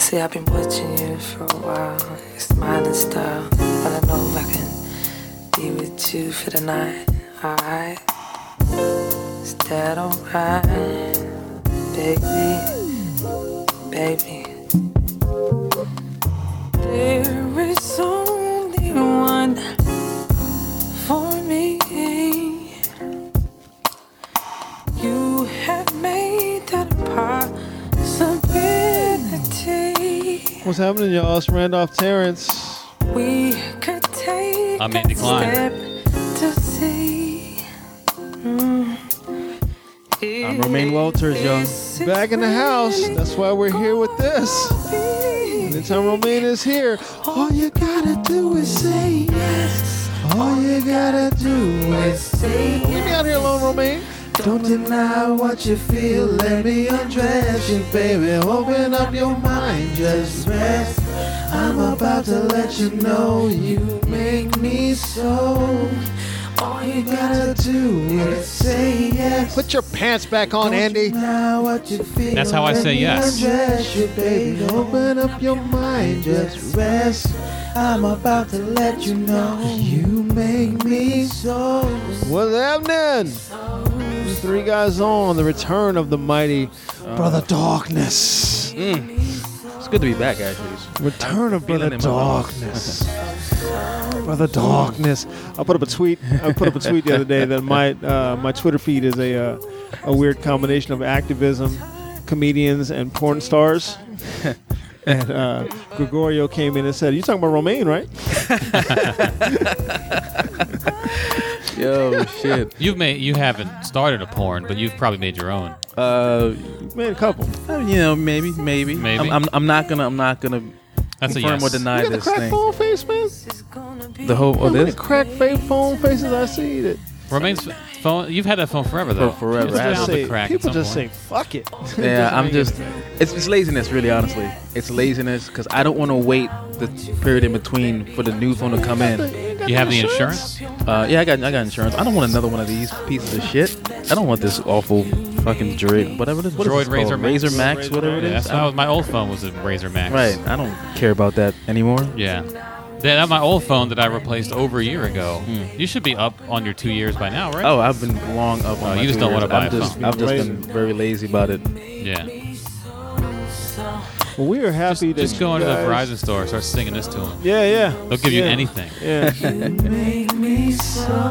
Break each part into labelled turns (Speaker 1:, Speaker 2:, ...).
Speaker 1: See, I've been watching you for a while, your smiling style. But I know I can be with you for the night, alright? Is that alright, baby? Baby. There is only one for me. You have made that a possibility.
Speaker 2: What's happening, y'all? It's Randolph Terrence.
Speaker 1: We could take
Speaker 3: I'm Andy Klein.
Speaker 1: step to see.
Speaker 4: I'm Romaine Walters, y'all.
Speaker 2: Back in the house. That's why we're here with this. Anytime Romaine is here, all you gotta do is say yes. All you gotta do is say yes. Leave me out here alone, Romaine.
Speaker 5: Don't deny what you feel, let me undress you, baby. Open up your mind, just rest. I'm about to let you know you make me so. All you gotta do is say yes.
Speaker 2: Put your pants back on, Andy.
Speaker 3: That's how I say yes.
Speaker 5: Undress you, baby. Open up your mind, just rest. I'm about to let you know you make me so.
Speaker 2: What's happening? Three guys on the return of the mighty Brother Darkness.
Speaker 4: It's good to be back, actually.
Speaker 2: Return of Brother
Speaker 4: feeling it in my
Speaker 2: Darkness. Brother Darkness. I put up a tweet the other day that my Twitter feed is a weird combination of activism, comedians, and porn stars. And Gregorio came in and said, "You talking about Romaine, right?"
Speaker 4: Yo, shit.
Speaker 3: You haven't started a porn, but you've probably made your own.
Speaker 2: Made a couple.
Speaker 4: Maybe. I'm not gonna
Speaker 3: That's a
Speaker 4: confirm
Speaker 3: yes.
Speaker 4: or deny
Speaker 2: You got
Speaker 4: this
Speaker 2: the crack
Speaker 4: thing.
Speaker 2: phone face, man.
Speaker 4: The whole
Speaker 2: How many
Speaker 4: this
Speaker 2: crack phone faces I see that.
Speaker 3: Romaine's phone. You've had that phone forever, though.
Speaker 4: forever.
Speaker 3: It's
Speaker 4: I
Speaker 3: bound to crack at
Speaker 2: People
Speaker 3: some
Speaker 2: just
Speaker 3: point.
Speaker 2: say, "Fuck it."
Speaker 4: Yeah, I'm just. It's laziness, really. Honestly, it's laziness because I don't want to wait the period in between for the new phone to come in.
Speaker 3: You have the insurance?
Speaker 4: Yeah, I got insurance. I don't want another one of these pieces of shit. I don't want this awful fucking Droid, whatever it is. What is
Speaker 3: Droid
Speaker 4: this called?
Speaker 3: Razor Max?
Speaker 4: Razor Max, whatever it
Speaker 3: Yeah,
Speaker 4: is.
Speaker 3: that's how my old phone was a Razor Max.
Speaker 4: Right. I don't care about that anymore.
Speaker 3: Yeah. That my old phone that I replaced over a year ago. You should be up on your 2 years by now, right?
Speaker 4: Oh, I've been long up on my
Speaker 3: you just
Speaker 4: 2
Speaker 3: don't
Speaker 4: years.
Speaker 3: wanna buy
Speaker 4: I've
Speaker 3: a
Speaker 4: just,
Speaker 3: phone.
Speaker 4: I've just been very lazy about it.
Speaker 3: Yeah.
Speaker 2: Well, we are happy to
Speaker 3: Just go into the Verizon store and start singing this to them.
Speaker 2: Yeah.
Speaker 3: They'll give you
Speaker 2: Yeah.
Speaker 3: anything.
Speaker 2: Yeah.
Speaker 5: Make me so.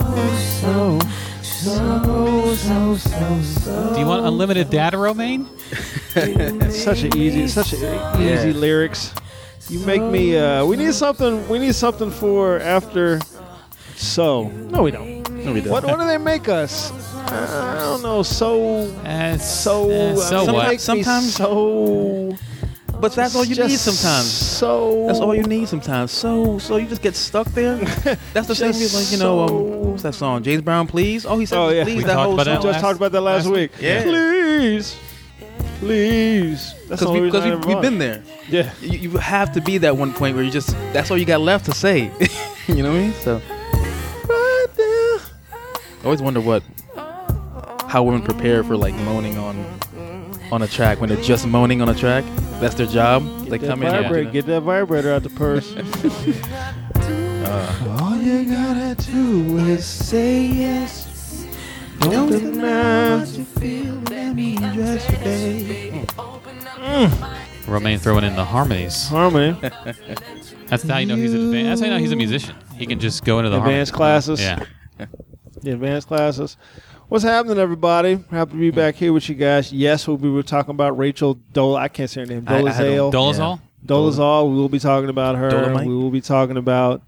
Speaker 3: Do you want unlimited data, Romaine?
Speaker 2: It's such easy lyrics. You make me. We need something for after. So no, we don't.
Speaker 4: No, we don't.
Speaker 2: What do they make us? I don't know. So
Speaker 3: So
Speaker 2: they
Speaker 3: what?
Speaker 2: make me
Speaker 4: Sometimes-
Speaker 2: so.
Speaker 4: But that's all you
Speaker 2: just
Speaker 4: need sometimes.
Speaker 2: So
Speaker 4: That's all you need sometimes. So you just get stuck there. That's the same
Speaker 2: Just
Speaker 4: reason, like,
Speaker 2: so-
Speaker 4: what's that song? James Brown, Please? Oh, he said
Speaker 2: Oh, yeah.
Speaker 4: please
Speaker 3: We
Speaker 4: that
Speaker 3: talked
Speaker 4: whole
Speaker 3: about
Speaker 4: song.
Speaker 3: that
Speaker 2: Just talked about that last week.
Speaker 4: Yeah.
Speaker 2: Please. That's the only reason I ever
Speaker 4: we've
Speaker 2: bought
Speaker 4: been
Speaker 2: it.
Speaker 4: there.
Speaker 2: Yeah.
Speaker 4: You have to be that one point where you just, that's all you got left to say. You know what I mean? So
Speaker 2: Right there.
Speaker 4: I always wonder how women prepare for like moaning on a track when they're just moaning on a track. That's their job. They come in and
Speaker 2: Get that vibrator out the purse.
Speaker 5: All you gotta do is say yes. Don't deny what you feel, let me undress you, baby.
Speaker 3: Romaine throwing in the harmonies.
Speaker 2: Harmony.
Speaker 3: That's how you know he's that's how you know he's a musician. He can just go into the
Speaker 2: Advanced
Speaker 3: harmonies.
Speaker 2: classes.
Speaker 3: Yeah.
Speaker 2: The advanced classes. What's happening, everybody? Happy to be back here with you guys. Yes, we were talking about Rachel Dole. I can't say her name.
Speaker 4: I had
Speaker 2: Dolezal.
Speaker 3: Dolezal?
Speaker 2: Dolezal. We will be talking about her.
Speaker 4: Dolomite?
Speaker 2: We will be talking about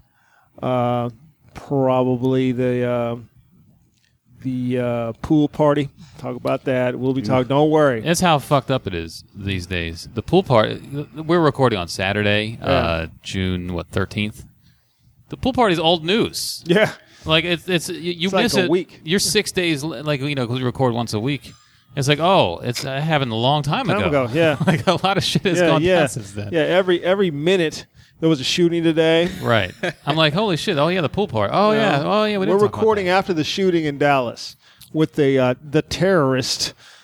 Speaker 2: probably the pool party. Talk about that. We'll be talking. Don't worry.
Speaker 3: That's how fucked up it is these days. The pool party. We're recording on Saturday, June 13th. The pool party is old news.
Speaker 2: Yeah.
Speaker 3: Like it's you
Speaker 2: like
Speaker 3: miss
Speaker 2: a
Speaker 3: it.
Speaker 2: week.
Speaker 3: You're 6 days like because we record once a week. It's like it's happened a long time ago.
Speaker 2: Yeah.
Speaker 3: Like a lot of shit has gone down since then.
Speaker 2: Yeah. Every minute there was a shooting today.
Speaker 3: Right. I'm like, holy shit! Oh yeah, the pool party. Oh yeah. Oh yeah.
Speaker 2: We're recording after the shooting in Dallas with the terrorist.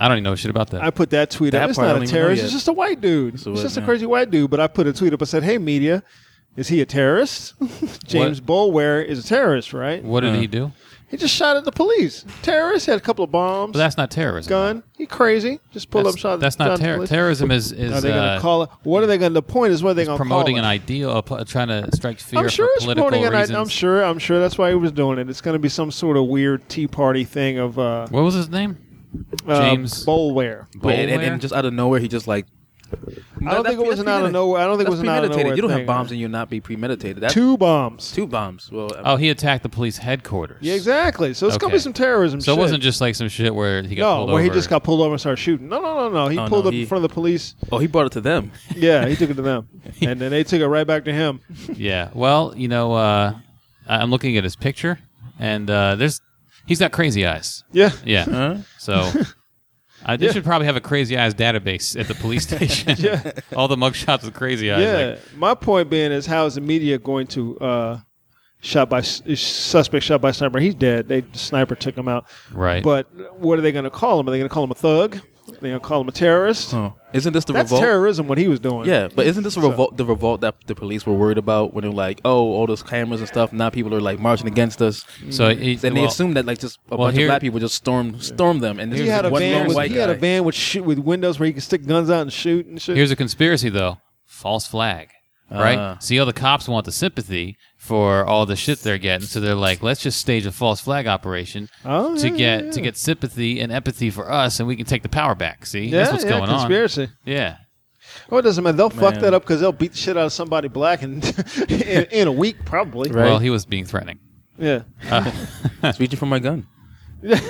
Speaker 3: I don't even know shit about that.
Speaker 2: I put that tweet
Speaker 4: That
Speaker 2: up. It's
Speaker 4: part I
Speaker 2: not
Speaker 4: don't
Speaker 2: a
Speaker 4: even know
Speaker 2: terrorist.
Speaker 4: yet.
Speaker 2: It's just a white dude.
Speaker 4: So
Speaker 2: It's
Speaker 4: what,
Speaker 2: just a
Speaker 4: man?
Speaker 2: crazy white dude. But I put a tweet up and said, hey, media, is he a terrorist? James Boulware is a terrorist, right?
Speaker 3: What did he do?
Speaker 2: He just shot at the police. Terrorist, had a couple of bombs.
Speaker 3: But that's not terrorism.
Speaker 2: gun. He crazy. Just pull up, shot.
Speaker 3: That's
Speaker 2: shot
Speaker 3: not
Speaker 2: at the
Speaker 3: terror.
Speaker 2: police.
Speaker 3: Terrorism is
Speaker 2: Are they going to call it? What are they going to? The point is, what are they going to call
Speaker 3: promoting
Speaker 2: it?
Speaker 3: an ideal, trying to strike fear
Speaker 2: I'm sure
Speaker 3: for
Speaker 2: it's
Speaker 3: political
Speaker 2: promoting
Speaker 3: reasons.
Speaker 2: I'm sure that's why he was doing it. It's going to be some sort of weird Tea Party thing of
Speaker 3: What was his name? James
Speaker 2: Boulware.
Speaker 4: Wait,
Speaker 3: Boulware?
Speaker 4: and just out of nowhere, he just like.
Speaker 2: I don't think it was an out of nowhere. I don't think it was an out of nowhere.
Speaker 4: You don't have
Speaker 2: thing.
Speaker 4: bombs and you not be premeditated. That's
Speaker 2: Two bombs.
Speaker 4: two bombs. Well,
Speaker 3: Oh, he attacked the police headquarters.
Speaker 2: Yeah, exactly. So it's going to
Speaker 3: Okay.
Speaker 2: be some terrorism.
Speaker 3: So
Speaker 2: shit.
Speaker 3: it wasn't just like some shit where he got pulled
Speaker 2: where
Speaker 3: over.
Speaker 2: he just got pulled over and started shooting. No. He
Speaker 4: Oh,
Speaker 2: pulled
Speaker 4: no,
Speaker 2: up in front of the police.
Speaker 4: oh, he brought it to them.
Speaker 2: Yeah, he took it to them, and then they took it right back to him.
Speaker 3: Yeah. Well, I'm looking at his picture, and he's got crazy eyes.
Speaker 2: Yeah,
Speaker 3: Yeah.
Speaker 4: Huh?
Speaker 3: So they
Speaker 2: Yeah.
Speaker 3: should probably have a crazy eyes database at the police station.
Speaker 2: yeah,
Speaker 3: All the mugshots with crazy eyes.
Speaker 2: yeah.
Speaker 3: Like,
Speaker 2: My point being is, how is the media going to suspect shot by sniper? He's dead. The sniper took him out.
Speaker 3: right.
Speaker 2: But what are they going to call him? Are they going to call him a thug? Are they going to call him a terrorist?
Speaker 4: Oh, isn't this the
Speaker 2: That's
Speaker 4: revolt?
Speaker 2: terrorism. What he was doing.
Speaker 4: Yeah, but isn't this a revolt? The revolt that the police were worried about when they're like, "Oh, all those cameras and stuff." Now people are like marching against us,
Speaker 3: so
Speaker 4: and they assume that like just a bunch
Speaker 3: here-
Speaker 4: of black people just storm them. And
Speaker 2: He had a
Speaker 4: one
Speaker 2: van.
Speaker 4: lone
Speaker 2: With,
Speaker 4: white
Speaker 2: he had a
Speaker 4: guy.
Speaker 2: van with windows where he could stick guns out and shoot and shit.
Speaker 3: here's a conspiracy, though. False flag. Right?
Speaker 4: Ah.
Speaker 3: See, all the cops want the sympathy for all the shit they're getting, so they're like, let's just stage a false flag operation to get sympathy and empathy for us, and we can take the power back. See? That's what's going
Speaker 2: conspiracy.
Speaker 3: on. Yeah.
Speaker 2: Oh, it doesn't matter. They'll fuck
Speaker 4: Man.
Speaker 2: that up because they'll beat the shit out of somebody black in a week, probably.
Speaker 4: Right.
Speaker 3: Well, he was being threatening.
Speaker 2: Yeah.
Speaker 4: It's reaching for my gun.
Speaker 2: Get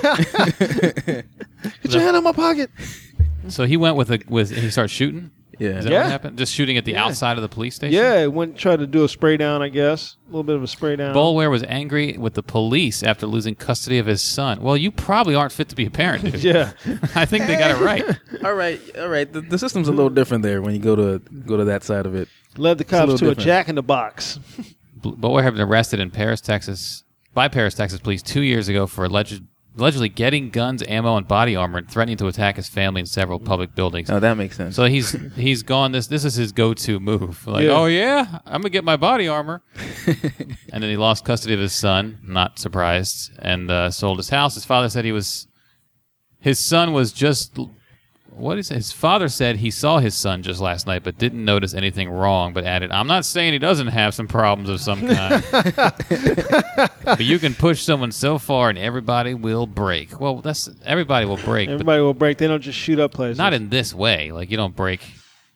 Speaker 2: your hand out my pocket.
Speaker 3: So he went he started shooting?
Speaker 4: Yeah.
Speaker 3: Is that
Speaker 2: Yeah.
Speaker 3: what happened? Just shooting at the outside of the police station?
Speaker 2: Yeah, went tried to do a spray down, I guess. A little bit of a spray down.
Speaker 3: Boulware was angry with the police after losing custody of his son. Well, you probably aren't fit to be a parent, dude.
Speaker 2: Yeah.
Speaker 3: I think they got it right.
Speaker 4: All right. The system's a little different there when you go to that side of it.
Speaker 2: Led the
Speaker 4: a
Speaker 2: cops
Speaker 4: little
Speaker 2: to a
Speaker 4: different.
Speaker 2: Jack in the Box.
Speaker 3: Boulware had been arrested in Paris, Texas, by Paris, Texas police 2 years ago for allegedly getting guns, ammo, and body armor and threatening to attack his family in several public buildings.
Speaker 4: Oh, that makes sense.
Speaker 3: So he's gone. This is his go-to move. Like,
Speaker 2: Yeah.
Speaker 3: oh yeah, I'm gonna get my body armor. And then he lost custody of his son. Not surprised, and sold his house. His father said his son was just. What is it? His father said he saw his son just last night, but didn't notice anything wrong. But added, "I'm not saying he doesn't have some problems of some kind, but you can push someone so far, and everybody will break. Well, everybody will break, but
Speaker 2: Everybody will break. They don't just shoot up places.
Speaker 3: not in this way. Like you don't break.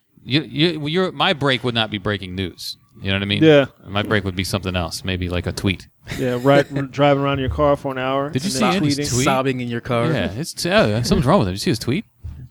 Speaker 3: My break would not be breaking news. You know what I mean?
Speaker 2: Yeah.
Speaker 3: My break would be something else. Maybe like a tweet.
Speaker 2: Yeah, right. Driving around in your car for an hour.
Speaker 3: Did you
Speaker 2: and
Speaker 3: see
Speaker 2: then
Speaker 3: Andy's
Speaker 2: tweeting.
Speaker 3: tweet?
Speaker 4: Sobbing in your car.
Speaker 3: Yeah, something's wrong with him. Did you see his tweet?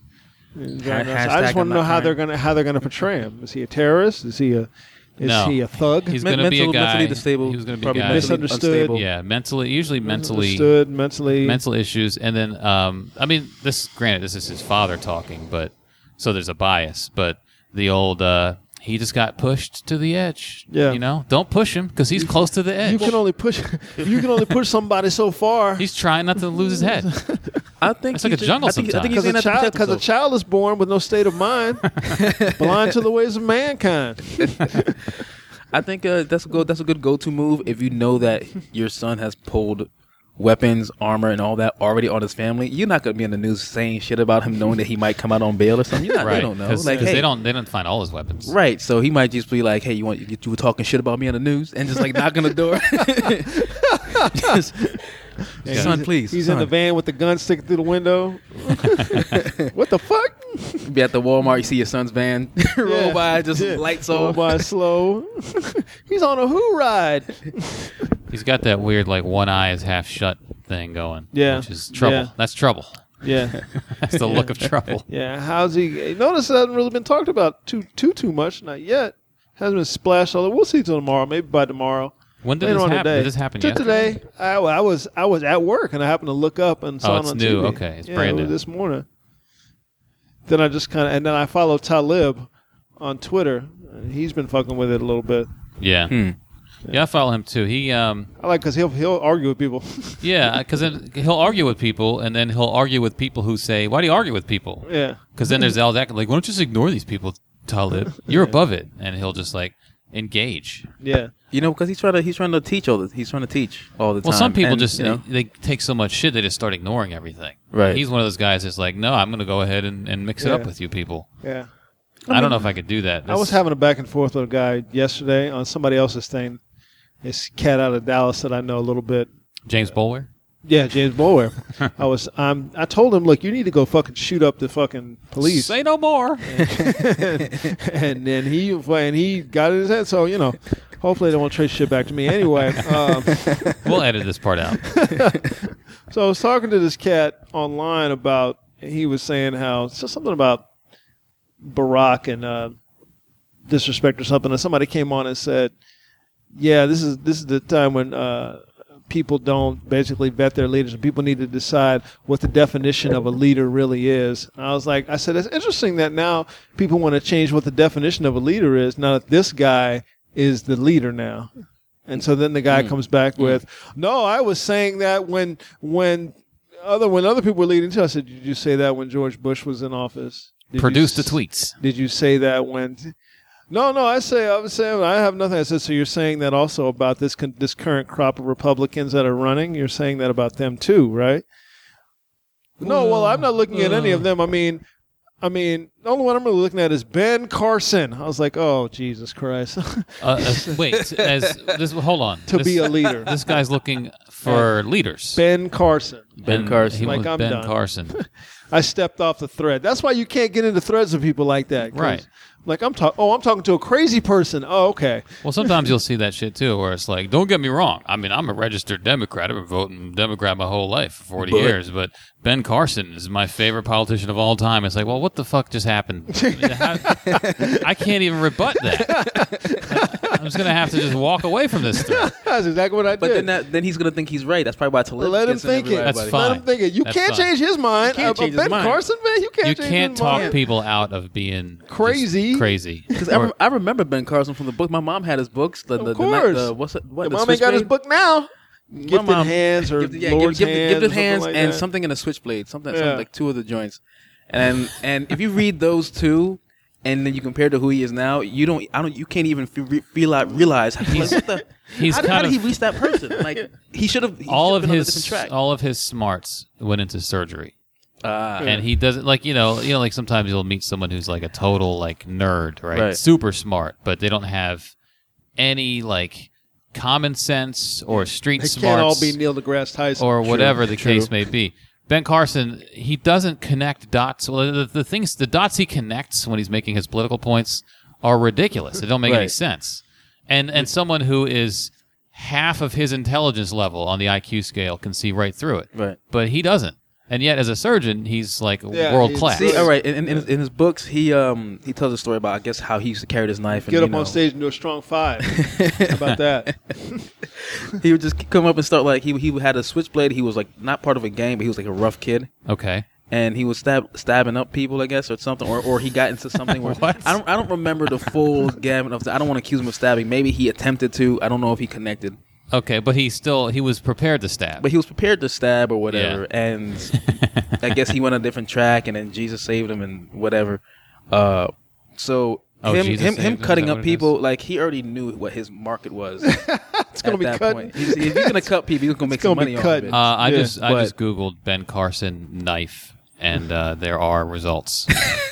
Speaker 2: I
Speaker 4: Hashtag
Speaker 2: just want
Speaker 4: I'm
Speaker 2: to know
Speaker 4: not
Speaker 2: how they're gonna portray him. Is he a terrorist? Is he a thug?
Speaker 3: He's going to be a guy.
Speaker 4: mentally disabled.
Speaker 3: He was going to be a
Speaker 4: probably
Speaker 3: guy.
Speaker 4: mentally
Speaker 2: Misunderstood.
Speaker 4: unstable.
Speaker 3: Yeah, usually mentally
Speaker 2: Understood, mentally.
Speaker 3: mental issues, and then granted, this is his father talking, but so there's a bias. But the old he just got pushed to the edge.
Speaker 2: Yeah.
Speaker 3: Don't push him because he's close to the edge.
Speaker 2: You can only push. You can only push somebody so far.
Speaker 3: He's trying not to lose his head.
Speaker 4: I think
Speaker 3: It's like a jungle
Speaker 4: I think
Speaker 3: sometimes.
Speaker 4: he's
Speaker 2: Because
Speaker 4: saying that to protect
Speaker 2: a
Speaker 4: himself.
Speaker 2: child is born with no state of mind, blind to the ways of mankind.
Speaker 4: I think that's a good go-to move if you know that your son has pulled weapons, armor, and all that already on his family. You're not gonna be in the news saying shit about him, knowing that he might come out on bail or something. You're not.
Speaker 3: Right?
Speaker 4: They don't know.
Speaker 3: Because
Speaker 4: Like, hey,
Speaker 3: they don't find all his weapons.
Speaker 4: right. So he might just be like, "Hey, you were talking shit about me on the news," and just like knock on the door. Just, son, please.
Speaker 2: He's
Speaker 4: son.
Speaker 2: in the van with the gun sticking through the window. What the fuck?
Speaker 4: Be at the Walmart, you see your son's van roll by, just lights
Speaker 2: Roll
Speaker 4: off.
Speaker 2: by slow. He's on a who ride.
Speaker 3: He's got that weird like one eye is half shut thing going.
Speaker 2: Yeah.
Speaker 3: Which is trouble.
Speaker 2: Yeah.
Speaker 3: That's trouble.
Speaker 2: Yeah,
Speaker 3: That's the look of trouble.
Speaker 2: yeah. How's he? Notice it hasn't really been talked about too much. Not yet. Hasn't been splashed all over. We'll see till tomorrow. Maybe by tomorrow.
Speaker 3: When did
Speaker 2: Later
Speaker 3: this
Speaker 2: on
Speaker 3: happen?
Speaker 2: today.
Speaker 3: Did this happen
Speaker 2: Just
Speaker 3: yesterday?
Speaker 2: today. I was at work and I happened to look up and saw
Speaker 3: it's
Speaker 2: it on
Speaker 3: new.
Speaker 2: TV.
Speaker 3: Okay, it's brand
Speaker 2: it was
Speaker 3: new.
Speaker 2: this morning. Then I just and then I follow Talib on Twitter. And he's been fucking with it a little bit.
Speaker 3: Yeah. Yeah, I follow him too. He
Speaker 2: I like because he'll argue with people.
Speaker 3: yeah, because then he'll argue with people, and then he'll argue with people who say, "Why do you argue with people?"
Speaker 2: Yeah.
Speaker 3: Because then there's all that like, "Why don't you just ignore these people, Talib? You're above it," and he'll just like engage.
Speaker 2: Yeah.
Speaker 4: You know, because he's trying to teach all the time.
Speaker 3: Well, some people
Speaker 4: And,
Speaker 3: just
Speaker 4: you know,
Speaker 3: they take so much shit they just start ignoring everything.
Speaker 4: Right.
Speaker 3: He's one of those guys that's like, no, I'm going to go ahead and mix it up
Speaker 2: Yeah.
Speaker 3: with you people.
Speaker 2: Yeah.
Speaker 3: I don't know if I could do that.
Speaker 2: I was having a back and forth with a guy yesterday on somebody else's thing. This cat out of Dallas that I know a little bit.
Speaker 3: James Bowler.
Speaker 2: Yeah, James Bowler. I told him, look, you need to go fucking shoot up the fucking police.
Speaker 3: Say no more.
Speaker 2: And then he got it in his head. So, you know, hopefully they won't trace shit back to me. Anyway,
Speaker 3: We'll edit this part out.
Speaker 2: so I was talking to this cat online about, he was saying how, so something about Barack and disrespect or something. And somebody came on and said, yeah, this is the time when people don't basically vet their leaders, and people need to decide what the definition of a leader really is. And I said, it's interesting that now people want to change what the definition of a leader is, now that this guy is the leader now. And so then the guy comes back with, no, I was saying that when other people were leading too. I said, did you say that when George Bush was in office?
Speaker 3: Produce the tweets.
Speaker 2: Did you say that when... No, I was saying I have nothing. I said, so you're saying that also about this current crop of Republicans that are running? You're saying that about them too, right? No, well, I'm not looking at any of them. I mean, the only one I'm really looking at is Ben Carson. I was like, oh, Jesus Christ.
Speaker 3: Wait, hold on.
Speaker 2: To be a leader.
Speaker 3: This guy's looking for leaders.
Speaker 2: Ben Carson.
Speaker 3: And
Speaker 4: Carson.
Speaker 3: He
Speaker 2: Like,
Speaker 3: was
Speaker 2: I'm
Speaker 3: Ben
Speaker 2: done.
Speaker 3: Carson.
Speaker 2: I stepped off the thread. That's why you can't get into threads with people like that. 'Cause,
Speaker 3: Right.
Speaker 2: Like, I'm talking to a crazy person. Oh, okay.
Speaker 3: Well, sometimes you'll see that shit too, where it's like, don't get me wrong. I mean, I'm a registered Democrat. I've been voting Democrat my whole life for 40 years, but Ben Carson is my favorite politician of all time. It's like, well, what the fuck just happened? I can't even rebut that. I'm just going to have to just walk away from this thing.
Speaker 2: That's exactly what I
Speaker 4: But
Speaker 2: did.
Speaker 4: then he's gonna think he's right. That's probably why Talib
Speaker 2: Let him
Speaker 4: gets in
Speaker 2: think it.
Speaker 4: everybody's
Speaker 3: That's
Speaker 4: body.
Speaker 3: fine.
Speaker 2: Let him think it. You
Speaker 3: That's
Speaker 2: can't
Speaker 3: fine.
Speaker 2: change his mind.
Speaker 4: You can't change his
Speaker 2: Ben
Speaker 4: mind.
Speaker 2: Carson, man, you can't
Speaker 3: You
Speaker 2: change
Speaker 3: can't
Speaker 2: his
Speaker 3: talk
Speaker 2: mind.
Speaker 3: people out of being just
Speaker 2: Crazy.
Speaker 3: crazy.
Speaker 4: Because
Speaker 3: Or-
Speaker 4: I remember Ben Carson from the book. My mom had his books.
Speaker 2: Of course.
Speaker 4: What's it? What?
Speaker 2: Your
Speaker 4: the
Speaker 2: mom ain't got his
Speaker 4: Switchblade?
Speaker 2: book now.
Speaker 4: My
Speaker 2: Gifted
Speaker 4: mom-
Speaker 2: Hands or Lord's Hands.
Speaker 4: Gifted
Speaker 2: or
Speaker 4: Hands
Speaker 2: something like
Speaker 4: and
Speaker 2: that.
Speaker 4: something in a Switchblade. Something
Speaker 2: Yeah.
Speaker 4: like two of the joints. And if you read those two, and then you compare to who he is now, you can't even realize how,
Speaker 3: He's-
Speaker 4: like, what the,
Speaker 3: he's
Speaker 4: how
Speaker 3: kind
Speaker 4: did he
Speaker 3: of-
Speaker 4: reach that person? Like he should have
Speaker 3: all of
Speaker 4: been on a
Speaker 3: his
Speaker 4: different track.
Speaker 3: all of his smarts went into surgery.
Speaker 4: Ah.
Speaker 3: And he doesn't like like sometimes you'll meet someone who's like a total like nerd, right?
Speaker 4: Right.
Speaker 3: Super smart, but they don't have any like common sense or street
Speaker 2: They
Speaker 3: smarts
Speaker 2: can't all be Neil deGrasse Tyson.
Speaker 3: or whatever the
Speaker 4: true.
Speaker 3: case may be. Ben Carson, he doesn't connect dots. Well, the dots he connects when he's making his political points are ridiculous. They don't make any
Speaker 4: Right.
Speaker 3: sense. And someone who is half of his intelligence level on the IQ scale can see right through it.
Speaker 4: Right.
Speaker 3: But he doesn't. And yet, as a surgeon, he's like
Speaker 2: Yeah,
Speaker 3: world
Speaker 2: he's-
Speaker 3: class.
Speaker 4: See, all right. In his books, he tells a story about I guess how he used to carry his knife.
Speaker 2: Get
Speaker 4: and,
Speaker 2: up
Speaker 4: you know,
Speaker 2: on stage and do a strong five. How about that?
Speaker 4: He would just come up and start like he had a switchblade. He was like not part of a gang, but he was like a rough kid.
Speaker 3: Okay.
Speaker 4: And he was stabbing up people, I guess, or something, or he got into something where
Speaker 3: What?
Speaker 4: I don't remember the full gamut of. I don't want to accuse him of stabbing. Maybe he attempted to. I don't know if he connected,
Speaker 3: Okay, but he was prepared to stab.
Speaker 4: but he was prepared to stab or whatever.
Speaker 3: Yeah.
Speaker 4: And I guess he went on a different track, and then Jesus saved him and whatever. So
Speaker 3: Oh, Jesus saved
Speaker 4: him
Speaker 3: him? Is
Speaker 4: cutting
Speaker 3: that
Speaker 4: up
Speaker 3: what it
Speaker 4: people, like he already knew what his market was.
Speaker 2: It's going to be
Speaker 4: at that
Speaker 2: cut.
Speaker 4: point. If he's gonna cut people, he's gonna make some
Speaker 2: gonna be
Speaker 4: money
Speaker 2: cut.
Speaker 4: off of it.
Speaker 3: I
Speaker 2: Yeah,
Speaker 3: just Googled Ben Carson knife, and there are results.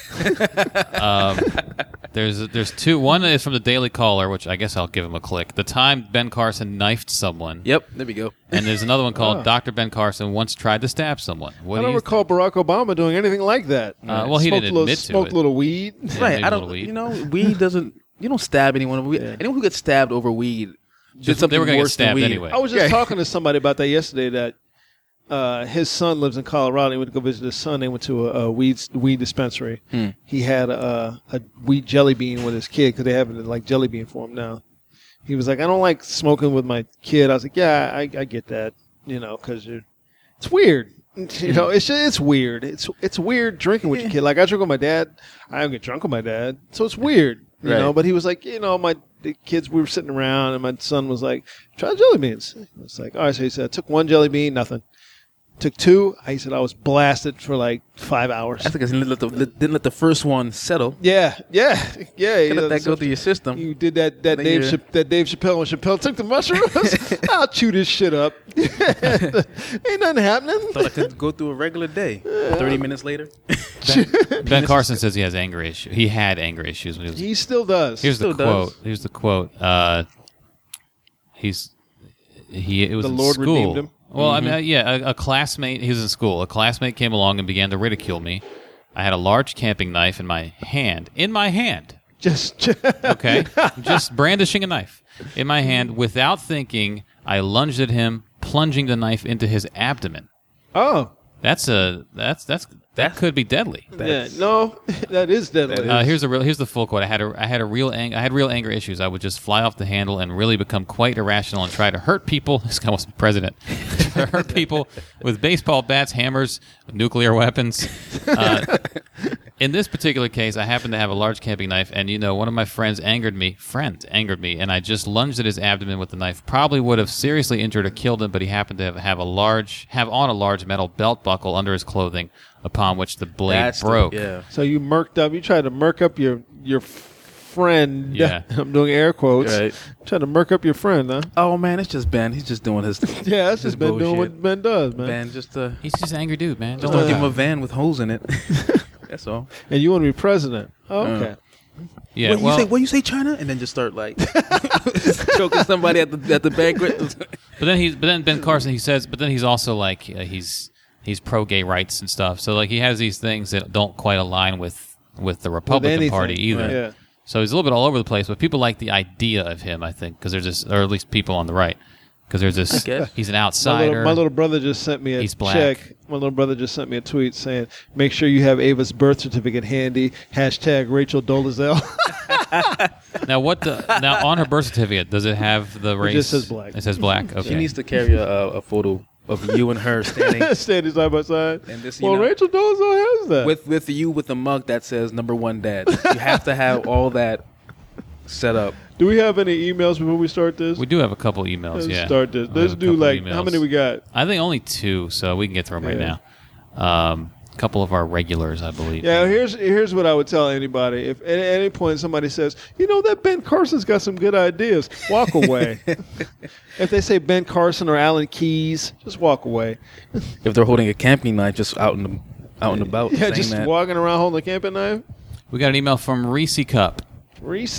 Speaker 3: There's two. One is from the Daily Caller, which I guess I'll give him a click. The time Ben Carson knifed someone.
Speaker 4: Yep, there we go.
Speaker 3: And there's another one called
Speaker 2: Oh.
Speaker 3: Dr. Ben Carson once tried to stab someone. What
Speaker 2: I
Speaker 3: do
Speaker 2: don't
Speaker 3: you
Speaker 2: recall Barack Obama doing anything like that.
Speaker 3: well, he
Speaker 2: Smoked
Speaker 3: didn't
Speaker 2: a little,
Speaker 3: admit to
Speaker 2: smoked
Speaker 3: it.
Speaker 2: a little weed.
Speaker 3: Yeah,
Speaker 4: Right,
Speaker 3: maybe
Speaker 4: I
Speaker 3: a
Speaker 4: don't.
Speaker 3: little weed.
Speaker 4: You know, weed doesn't. You don't stab anyone. Anyone who gets stabbed over weed did something
Speaker 3: they were gonna get
Speaker 4: worse than
Speaker 3: stabbed
Speaker 4: weed.
Speaker 3: anyway.
Speaker 2: I was just talking to somebody about that yesterday. That his son lives in Colorado. He went to go visit his son. They went to a weed dispensary. He had a weed jelly bean with his kid because they have it like jelly bean for him now. He was like, I don't like smoking with my kid. I was like, yeah, I get that. You know, because it's weird. You know, it's weird. It's weird drinking with your kid. Like I drink with my dad. I don't get drunk with my dad, so it's weird. you know.
Speaker 4: Right.
Speaker 2: But he was like, the kids, we were sitting around, and my son was like, try jelly beans. It's like, all right. So he said, I took 1 jelly bean, nothing. Took 2. He said I was blasted for like 5 hours.
Speaker 4: I think didn't let the first one settle.
Speaker 2: Yeah.
Speaker 4: Gotta let that go through your system.
Speaker 2: You did that Dave Chappelle when Chappelle took the mushrooms. I'll chew this shit up. Ain't nothing happening.
Speaker 4: Thought I could go through a regular day. 30 minutes later.
Speaker 3: Ben Carson says he has anger issues. He had anger issues when he was.
Speaker 2: He still does.
Speaker 3: Here's the
Speaker 4: still does.
Speaker 3: quote. Here's the quote. It was
Speaker 2: The
Speaker 3: in
Speaker 2: Lord
Speaker 3: school.
Speaker 2: redeemed him.
Speaker 3: Well, I mean, a classmate. He was in school. A classmate came along and began to ridicule me. I had a large camping knife in my hand.
Speaker 2: Just
Speaker 3: Okay, just brandishing a knife in my hand without thinking. I lunged at him, plunging the knife into his abdomen.
Speaker 2: Oh.
Speaker 3: That could be deadly.
Speaker 2: Yeah, no, that is deadly.
Speaker 3: Here's the full quote. I had real anger issues. I would just fly off the handle and really become quite irrational and try to hurt people. This guy was president. Hurt people with baseball bats, hammers, nuclear weapons. In this particular case, I happened to have a large camping knife, and one of my friends angered me, and I just lunged at his abdomen with the knife. Probably would have seriously injured or killed him, but he happened to have on a large metal belt buckle under his clothing, upon which the blade broke.
Speaker 2: So you tried to murk up your friend.
Speaker 3: Yeah.
Speaker 2: I'm doing air quotes.
Speaker 4: Right.
Speaker 2: Trying to murk up your friend, huh?
Speaker 4: Oh man, it's just Ben. He's just doing his.
Speaker 2: Yeah, that's
Speaker 4: his
Speaker 2: just Ben doing
Speaker 4: bullshit.
Speaker 2: what Ben does, man.
Speaker 4: Ben just
Speaker 3: He's just an angry dude, man.
Speaker 4: just don't give him a van with holes in it. That's all.
Speaker 2: And you want to be president? Oh, okay.
Speaker 3: Yeah.
Speaker 4: What you say, China? And then just start like choking somebody at the banquet.
Speaker 3: But then Ben Carson, he's also like he's pro gay rights and stuff. So like he has these things that don't quite align with the Republican
Speaker 2: anything.
Speaker 3: Party either.
Speaker 2: Right. Yeah.
Speaker 3: So he's a little bit all over the place. But people like the idea of him, I think, because there's this, or at least people on the right, because there's this.
Speaker 4: guess.
Speaker 3: He's an outsider.
Speaker 2: My little brother just sent me a
Speaker 3: He's black.
Speaker 2: check. My little brother just sent me a tweet saying, "Make sure you have Ava's birth certificate handy." # Rachel Dolezal.
Speaker 3: Now on her birth certificate, does it have the race?
Speaker 2: It just says black.
Speaker 3: It says black. Okay.
Speaker 4: She needs to carry a photo of you and her standing
Speaker 2: Standing side by side.
Speaker 4: And this,
Speaker 2: Rachel Dolezal has that.
Speaker 4: with you with a mug that says #1 dad. You have to have all that set up.
Speaker 2: Do we have any emails before we start this?
Speaker 3: We do have a couple emails.
Speaker 2: Let's
Speaker 3: Yeah.
Speaker 2: start this.
Speaker 3: We have
Speaker 2: Let's
Speaker 3: a
Speaker 2: do
Speaker 3: couple
Speaker 2: like
Speaker 3: emails.
Speaker 2: how many we got?
Speaker 3: I think only 2, so we can get through them right
Speaker 2: Yeah.
Speaker 3: now. A couple of our regulars, I believe.
Speaker 2: Yeah, here's what I would tell anybody. If at any point somebody says, that Ben Carson's got some good ideas, walk away. If they say Ben Carson or Alan Keyes, just walk away.
Speaker 4: If they're holding a camping knife just out and about,
Speaker 2: Yeah,
Speaker 4: saying
Speaker 2: just
Speaker 4: that.
Speaker 2: walking around holding a camping knife.
Speaker 3: We got an email from Reese Cup.
Speaker 2: Reese.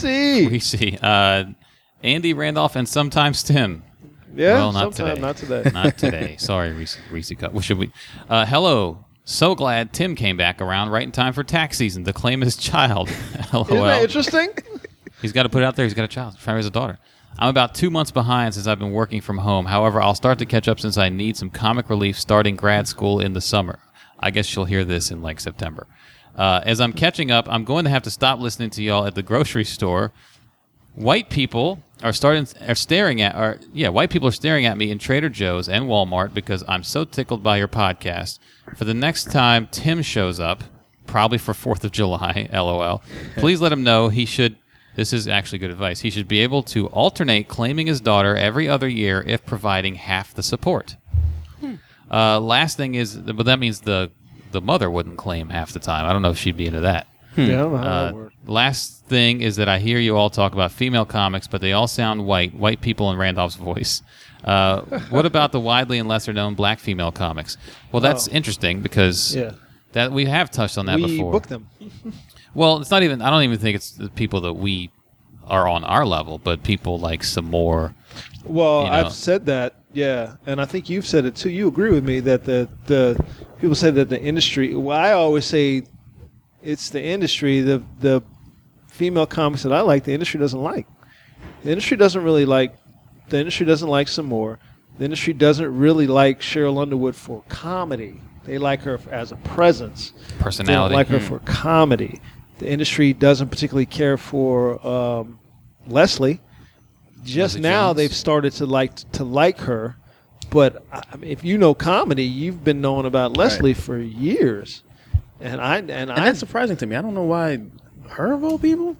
Speaker 3: Andy Randolph and sometimes Tim.
Speaker 2: Yeah,
Speaker 3: Well, not
Speaker 2: sometime,
Speaker 3: today.
Speaker 2: not today.
Speaker 3: Not today. Sorry, Reese Cup. What should we? Hello. So glad Tim came back around right in time for tax season to claim his child. LOL.
Speaker 2: Isn't that interesting?
Speaker 3: He's got to put it out there. He's got a child. He's trying to raise a daughter. I'm about 2 months behind since I've been working from home. However, I'll start to catch up since I need some comic relief starting grad school in the summer. I guess you'll hear this in like September. As I'm catching up, I'm going to have to stop listening to y'all at the grocery store. White people are staring at me in Trader Joe's and Walmart because I'm so tickled by your podcast. For the next time Tim shows up, probably for 4th of July, LOL, please let him know he should. This is actually good advice. He should be able to alternate claiming his daughter every other year if providing half the support. Last thing is, but that means the mother wouldn't claim half the time. I don't know if she'd be into that.
Speaker 2: Yeah, I don't know how that works.
Speaker 3: Last thing is that I hear you all talk about female comics, but they all sound white people in Randolph's voice. What about the widely and lesser known black female comics? Well, that's interesting because that we have touched on that
Speaker 2: We
Speaker 3: before.
Speaker 2: booked them.
Speaker 3: Well, it's not even. I don't even think it's the people that we are on our level, but people like some more.
Speaker 2: Well,
Speaker 3: You know.
Speaker 2: I've said that, yeah, and I think you've said it too. You agree with me that the people say that the industry. Well, I always say it's the industry. The female comics that I like, the industry doesn't like. The industry doesn't really like. The industry doesn't like some more. The industry doesn't really like Cheryl Underwood for comedy. They like her as a presence.
Speaker 3: Personality.
Speaker 2: They don't like her for comedy. The industry doesn't particularly care for Leslie. Just
Speaker 3: Leslie
Speaker 2: now
Speaker 3: Jones.
Speaker 2: they've started to like her, but I mean, if you know comedy, you've been knowing about Leslie for years, and
Speaker 4: And that's surprising to me. I don't know why her of all people.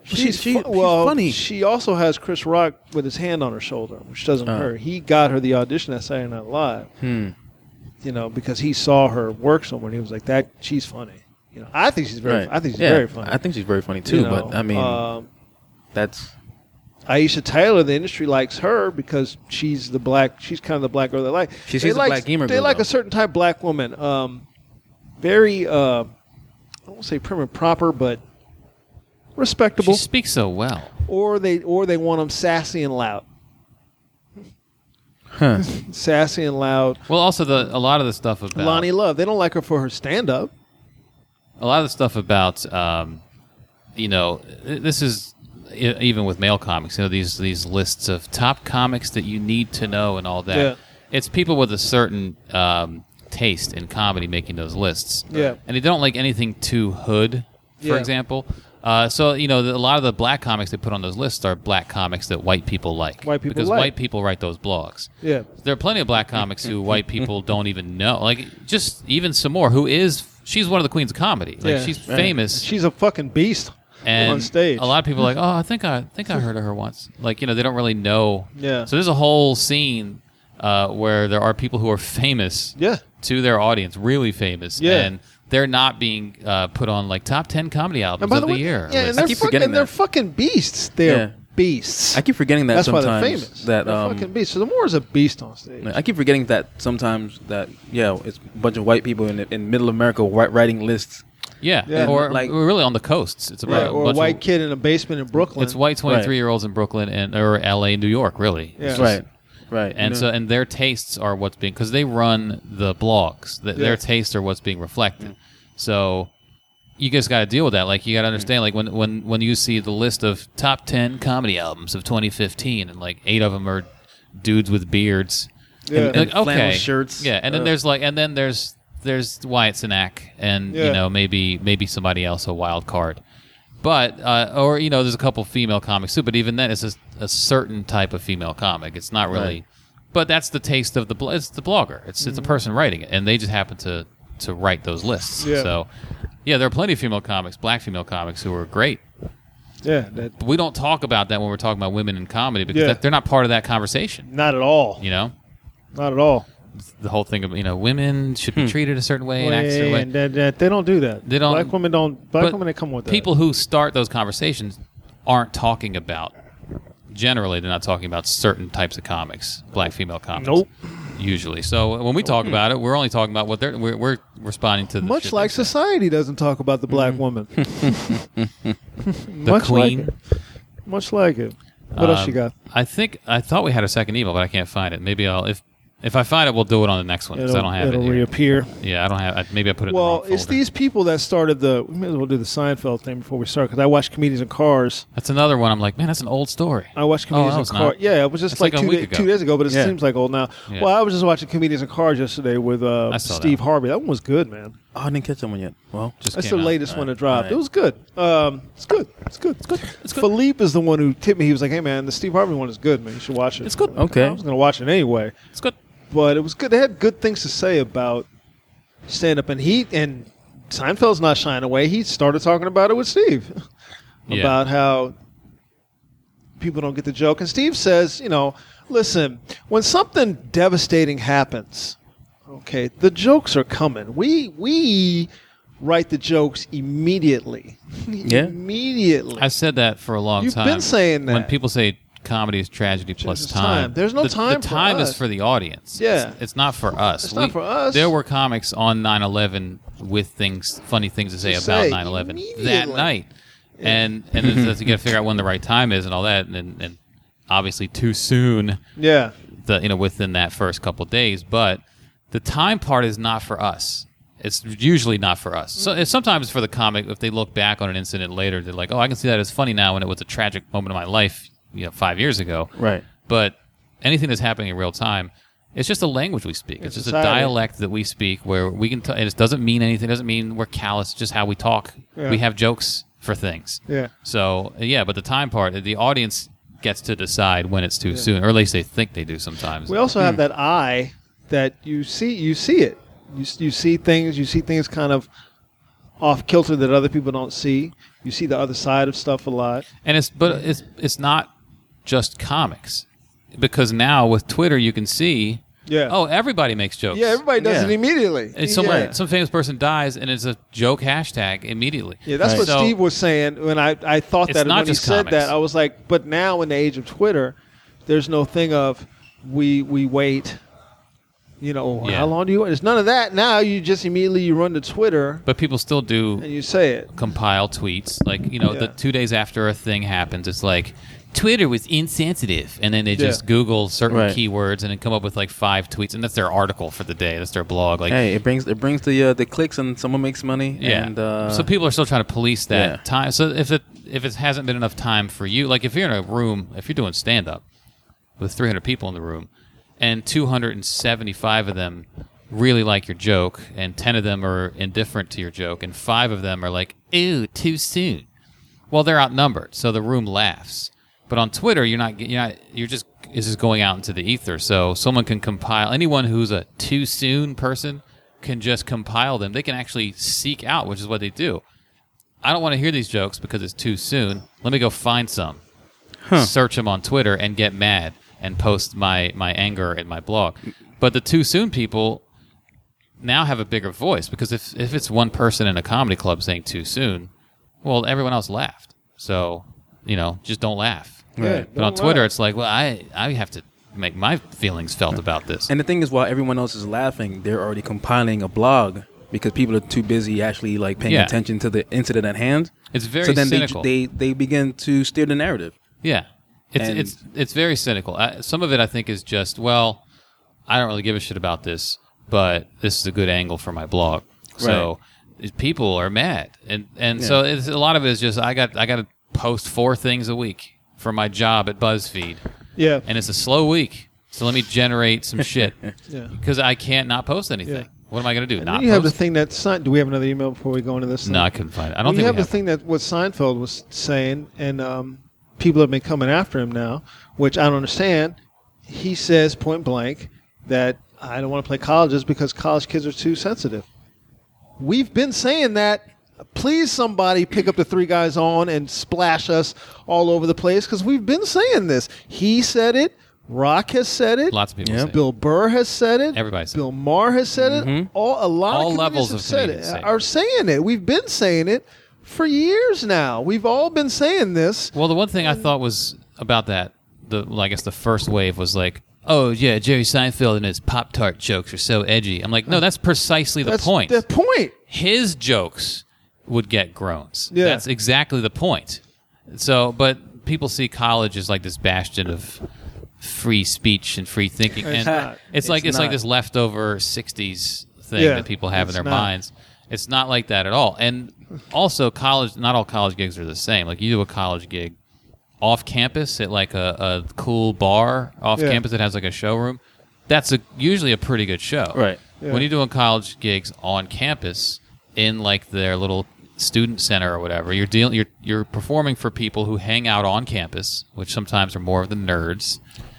Speaker 4: She's
Speaker 2: well,
Speaker 4: funny.
Speaker 2: She also has Chris Rock with his hand on her shoulder, which doesn't hurt. He got her the audition at Saturday Night Live. You know, because he saw her work somewhere, and he was like, "That she's funny." You know, I think she's very. I think she's very funny.
Speaker 4: I think she's very funny too.
Speaker 2: You know,
Speaker 4: but I mean, that's
Speaker 2: Aisha Tyler. The industry likes her because she's the black. She's kind of the black girl they like.
Speaker 4: She's the black gamer
Speaker 2: They
Speaker 4: girl,
Speaker 2: like
Speaker 4: though.
Speaker 2: a certain type of black woman. Very. I won't say prim and proper, but respectable.
Speaker 3: She speaks so well.
Speaker 2: Or they want them sassy and loud. Sassy and loud.
Speaker 3: Well, also a lot of the stuff about
Speaker 2: Lonnie Love. They don't like her for her stand-up.
Speaker 3: a lot of the stuff about you know, this is even with male comics. You know, these lists of top comics that you need to know and all that.
Speaker 2: Yeah.
Speaker 3: It's people with a certain taste in comedy making those lists.
Speaker 2: Yeah.
Speaker 3: And they don't like anything too hood, for
Speaker 2: Yeah.
Speaker 3: example. So, you know, a lot of the black comics they put on those lists are black comics that white people like.
Speaker 2: White people
Speaker 3: because
Speaker 2: like.
Speaker 3: white people write those blogs.
Speaker 2: Yeah.
Speaker 3: There are plenty of black comics who white people don't even know. Like, just even Samore, she's one of the queens of comedy. Like,
Speaker 2: Yeah.
Speaker 3: she's famous.
Speaker 2: She's a fucking beast
Speaker 3: And
Speaker 2: on stage.
Speaker 3: a lot of people are like, oh, I think I heard of her once. Like, you know, they don't really know.
Speaker 2: Yeah.
Speaker 3: So there's a whole scene where there are people who are famous
Speaker 2: Yeah.
Speaker 3: to their audience, really famous.
Speaker 2: Yeah.
Speaker 3: And they're not being put on like top 10 comedy albums
Speaker 2: And by
Speaker 3: of
Speaker 2: the
Speaker 3: the
Speaker 2: way,
Speaker 3: year.
Speaker 2: yeah,
Speaker 3: list.
Speaker 2: and they're
Speaker 4: keep
Speaker 2: fucking,
Speaker 4: forgetting
Speaker 2: they're
Speaker 4: that.
Speaker 2: fucking beasts. They're
Speaker 4: Yeah.
Speaker 2: beasts.
Speaker 4: I keep forgetting that
Speaker 2: That's why
Speaker 4: sometimes.
Speaker 2: they're famous.
Speaker 4: That
Speaker 2: they're fucking beasts. So the more is a beast on stage.
Speaker 4: I keep forgetting that sometimes that it's a bunch of white people in middle America writing lists.
Speaker 3: Yeah.
Speaker 2: Yeah.
Speaker 3: Or
Speaker 4: Like-
Speaker 3: really on the coasts. It's about
Speaker 2: Right, or a
Speaker 3: bunch
Speaker 2: white
Speaker 3: of,
Speaker 2: kid in a basement in Brooklyn.
Speaker 3: It's white 23-years-olds in Brooklyn or LA, New York, really.
Speaker 2: Yeah.
Speaker 4: Right.
Speaker 3: And so, and their tastes are what's being, because they run the blogs. Their tastes are what's being reflected. So you just got to deal with that. Like, you got to understand, like, when you see the list of top 10 comedy albums of 2015, and like 8 of them are dudes with beards.
Speaker 2: Yeah.
Speaker 4: And
Speaker 3: Like,
Speaker 4: flannel
Speaker 3: okay,
Speaker 4: shirts.
Speaker 3: Yeah, and then there's Wyatt Cenac, and
Speaker 2: Yeah.
Speaker 3: you know, maybe somebody else, a wild card. But or you know, there's a couple female comics too. But even then, it's a certain type of female comic. It's not really.
Speaker 4: Right.
Speaker 3: But that's the taste of it's the blogger. It's a person writing it, and they just happen to write those lists.
Speaker 2: Yeah.
Speaker 3: So yeah, there are plenty of female comics, black female comics, who are great.
Speaker 2: Yeah, that,
Speaker 3: But we don't talk about that when we're talking about women in comedy because
Speaker 2: Yeah.
Speaker 3: they're not part of that conversation.
Speaker 2: not at all.
Speaker 3: You know,
Speaker 2: Not at all.
Speaker 3: the whole thing of, you know, women should be treated a certain way and act a certain way.
Speaker 2: And they don't do that.
Speaker 3: They don't-
Speaker 2: Black women don't. Black
Speaker 3: But
Speaker 2: women, they come with that.
Speaker 3: people who start those conversations aren't talking about. Generally, they're not talking about certain types of comics, black female comics.
Speaker 2: Nope.
Speaker 3: Usually, so when we talk about it, we're only talking about what we're responding to. The
Speaker 2: Much
Speaker 3: shit
Speaker 2: like
Speaker 3: they say.
Speaker 2: society doesn't talk about the black woman.
Speaker 3: the
Speaker 2: Much
Speaker 3: queen.
Speaker 2: Like it. Much like it. What else you got?
Speaker 3: I thought we had a second email, but I can't find it. Maybe if I find it, we'll do it on the next one because I don't have it
Speaker 2: it'll
Speaker 3: here.
Speaker 2: reappear.
Speaker 3: Yeah, I don't have. Maybe I put it. in the
Speaker 2: Well,
Speaker 3: wrong
Speaker 2: it's
Speaker 3: folder.
Speaker 2: these people that started we may as well do the Seinfeld thing before we start because I watched Comedians in Cars.
Speaker 3: That's another one. I'm like, man, that's an old story.
Speaker 2: I watched
Speaker 3: Oh,
Speaker 2: Comedians
Speaker 3: no,
Speaker 2: in
Speaker 3: it's
Speaker 2: Cars.
Speaker 3: not.
Speaker 2: Yeah, it was just
Speaker 3: It's
Speaker 2: like,
Speaker 3: like a week ago.
Speaker 2: 2 days ago, but it
Speaker 4: Yeah.
Speaker 2: seems like old now.
Speaker 3: Yeah.
Speaker 2: Well, I was just watching Comedians in Cars yesterday with
Speaker 3: saw
Speaker 2: Steve
Speaker 3: that.
Speaker 2: Harvey. That one was good, man.
Speaker 4: Oh, I didn't catch that one yet. Well,
Speaker 3: Just
Speaker 2: That's
Speaker 3: came
Speaker 2: the
Speaker 3: out.
Speaker 2: latest one that dropped.
Speaker 4: Alright.
Speaker 2: It was good. It's good. It's good. It's good. It's good. Philippe is the one who tipped me. He was like, "Hey, man, the Steve Harvey one is good, man. You should watch it."
Speaker 3: It's good.
Speaker 4: Okay.
Speaker 2: I was going to watch it anyway,
Speaker 3: It's good.
Speaker 2: but it was good. They had good things to say about stand-up, and Seinfeld's not shying away. He started talking about it with Steve
Speaker 3: Yeah.
Speaker 2: about how people don't get the joke. And Steve says, you know, listen, when something devastating happens, okay, the jokes are coming. We write the jokes immediately.
Speaker 4: Yeah.
Speaker 2: Immediately.
Speaker 3: I said that for a long
Speaker 2: You've
Speaker 3: time.
Speaker 2: been saying
Speaker 3: When
Speaker 2: that.
Speaker 3: people say comedy is tragedy plus
Speaker 2: Just
Speaker 3: time.
Speaker 2: time. There's no time
Speaker 3: The
Speaker 2: for
Speaker 3: time
Speaker 2: us.
Speaker 3: is for the audience.
Speaker 2: Yeah.
Speaker 3: It's not for us.
Speaker 2: It's not for us.
Speaker 3: There were comics on 9/11 with funny things to say
Speaker 2: To
Speaker 3: about
Speaker 2: say
Speaker 3: 9/11 that
Speaker 2: immediately.
Speaker 3: night. And it's you got to figure out when the right time is and all that. And obviously too soon
Speaker 2: Yeah.
Speaker 3: within that first couple of days. But the time part is not for us. It's usually not for us. So it's sometimes for the comic, if they look back on an incident later, they're like, oh, I can see that as funny now when it was a tragic moment of my life, 5 years ago.
Speaker 4: right.
Speaker 3: But anything that's happening in real time, it's just a language we speak. It's just
Speaker 2: society.
Speaker 3: a dialect that we speak where we can and it doesn't mean anything. It doesn't mean we're callous. It's just how we talk.
Speaker 2: Yeah.
Speaker 3: We have jokes for things.
Speaker 2: Yeah.
Speaker 3: So, yeah, but the time part, the audience gets to decide when it's too soon, or at least they think they do sometimes.
Speaker 2: We also have that eye that you see it. You see things kind of off kilter that other people don't see. You see the other side of stuff a lot.
Speaker 3: And it's not just comics, because now with Twitter you can see,
Speaker 2: Yeah.
Speaker 3: oh, everybody makes jokes.
Speaker 2: Yeah, everybody does
Speaker 4: Yeah.
Speaker 2: it immediately.
Speaker 3: And some famous person dies, and it's a joke hashtag immediately.
Speaker 2: Yeah, that's
Speaker 4: Right.
Speaker 2: what
Speaker 3: So-
Speaker 2: Steve was saying when I thought
Speaker 3: It's
Speaker 2: that
Speaker 3: not
Speaker 2: when he
Speaker 3: just
Speaker 2: said
Speaker 3: comics.
Speaker 2: that. I was like, but now in the age of Twitter, there's no thing of we wait. You know,
Speaker 3: Yeah.
Speaker 2: how long do you wait? There's none of that. Now you just immediately you run to Twitter
Speaker 3: But people still do
Speaker 2: and you say it.
Speaker 3: compile tweets. Like, the
Speaker 2: Yeah.
Speaker 3: 2 days after a thing happens, it's like, Twitter was insensitive. And then they just
Speaker 2: Yeah.
Speaker 3: Google certain
Speaker 4: Right.
Speaker 3: keywords and then come up with like 5 tweets. And that's their article for the day. That's their blog. Like,
Speaker 4: Hey, it brings the clicks and someone makes money.
Speaker 3: yeah.
Speaker 4: And,
Speaker 3: So people are still trying to police that
Speaker 4: Yeah.
Speaker 3: time. So if it hasn't been enough time for you, like if you're in a room, if you're doing stand up with 300 people in the room, and 275 of them really like your joke, and 10 of them are indifferent to your joke, and 5 of them are like, ew, too soon. Well, they're outnumbered, so the room laughs. But on Twitter, you're just it's just going out into the ether. So someone can compile, anyone who's a too soon person can just compile them. They can actually seek out, which is what they do. I don't want to hear these jokes because it's too soon. Let me go find some, search them on Twitter, and get mad and post my anger in my blog. But the too soon people now have a bigger voice, because if it's one person in a comedy club saying too soon, well, everyone else laughed. So, just don't laugh.
Speaker 2: Yeah,
Speaker 3: But on
Speaker 2: don't
Speaker 3: Twitter,
Speaker 2: laugh.
Speaker 3: it's like, well, I have to make my feelings felt about this.
Speaker 4: And the thing is, while everyone else is laughing, they're already compiling a blog because people are too busy actually like paying
Speaker 3: Yeah.
Speaker 4: attention to the incident at hand.
Speaker 3: It's very
Speaker 4: so then
Speaker 3: cynical.
Speaker 4: they begin to steer the narrative.
Speaker 3: Yeah,
Speaker 4: And-
Speaker 3: it's very cynical. Some of it I think is just, well, I don't really give a shit about this, but this is a good angle for my blog. So people are mad, and so it's, a lot of it is just I got to post 4 things a week for my job at BuzzFeed,
Speaker 2: Yeah.
Speaker 3: and it's a slow week. So let me generate some shit
Speaker 2: Yeah.
Speaker 3: because I can't not post anything.
Speaker 2: Yeah.
Speaker 3: What am I going to do?
Speaker 2: And
Speaker 3: Not
Speaker 2: then you have the
Speaker 3: post?
Speaker 2: thing that do we have another email before we go into this?
Speaker 3: No, I
Speaker 2: thing?
Speaker 3: couldn't find it. I don't
Speaker 2: You
Speaker 3: think
Speaker 2: have
Speaker 3: we
Speaker 2: the thing that what Seinfeld was saying, and people have been coming after him now, which I don't understand. He says point blank that I don't want to play colleges because college kids are too sensitive. We've been saying that. Please, somebody pick up the 3 guys on and splash us all over the place because we've been saying this. He said it. Rock has said it.
Speaker 3: Lots of people
Speaker 4: Yeah.
Speaker 3: say it.
Speaker 2: Bill Burr has said it.
Speaker 3: Everybody said
Speaker 2: Bill Maher has said it. A lot
Speaker 3: All
Speaker 2: of
Speaker 3: levels
Speaker 2: comedians
Speaker 3: of
Speaker 2: have said
Speaker 3: comedians say it.
Speaker 2: Are saying it. We've been saying it for years now. We've all been saying this.
Speaker 3: Well, the one thing I thought was about that, I guess the first wave was like, oh, yeah, Jerry Seinfeld and his Pop-Tart jokes are so edgy. I'm like, no, that's precisely the
Speaker 2: That's
Speaker 3: point.
Speaker 2: the point.
Speaker 3: His jokes would get groans.
Speaker 2: Yeah.
Speaker 3: That's exactly the point. So, but people see college as like this bastion of free speech and free thinking.
Speaker 2: It's
Speaker 3: and
Speaker 2: not.
Speaker 3: it's like
Speaker 4: It's
Speaker 3: like
Speaker 4: not.
Speaker 3: this leftover 60s thing
Speaker 2: Yeah,
Speaker 3: that people have in
Speaker 2: it's
Speaker 3: their
Speaker 2: not.
Speaker 3: minds. It's not like that at all. And also not all college gigs are the same. Like you do a college gig off campus at like a cool bar off
Speaker 2: Yeah.
Speaker 3: campus that has like a showroom. That's usually a pretty good show.
Speaker 4: Right.
Speaker 2: Yeah.
Speaker 3: When you're doing college gigs on campus in like their little student center or whatever, you're performing for people who hang out on campus, which sometimes are more of the nerds.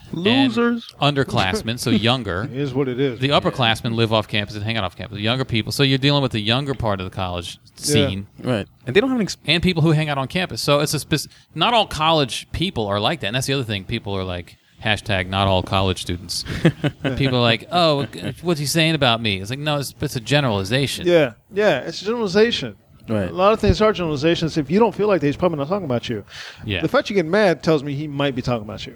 Speaker 4: Losers.
Speaker 3: And underclassmen, so younger.
Speaker 2: It is what it is.
Speaker 3: The upperclassmen live off campus and hang out off campus. The younger people, so you're dealing with the younger part of the college scene,
Speaker 4: Right. And they don't have an
Speaker 3: and people who hang out on campus. So it's not all college people are like that. And that's the other thing. People are like, hashtag not all college students. People are like, oh, what's he saying about me? It's like, no, it's a generalization.
Speaker 2: Yeah, it's generalization.
Speaker 4: Right.
Speaker 2: A lot of things are generalizations. If you don't feel like that, he's probably not talking about you.
Speaker 3: Yeah.
Speaker 2: The fact you get mad tells me he might be talking about you.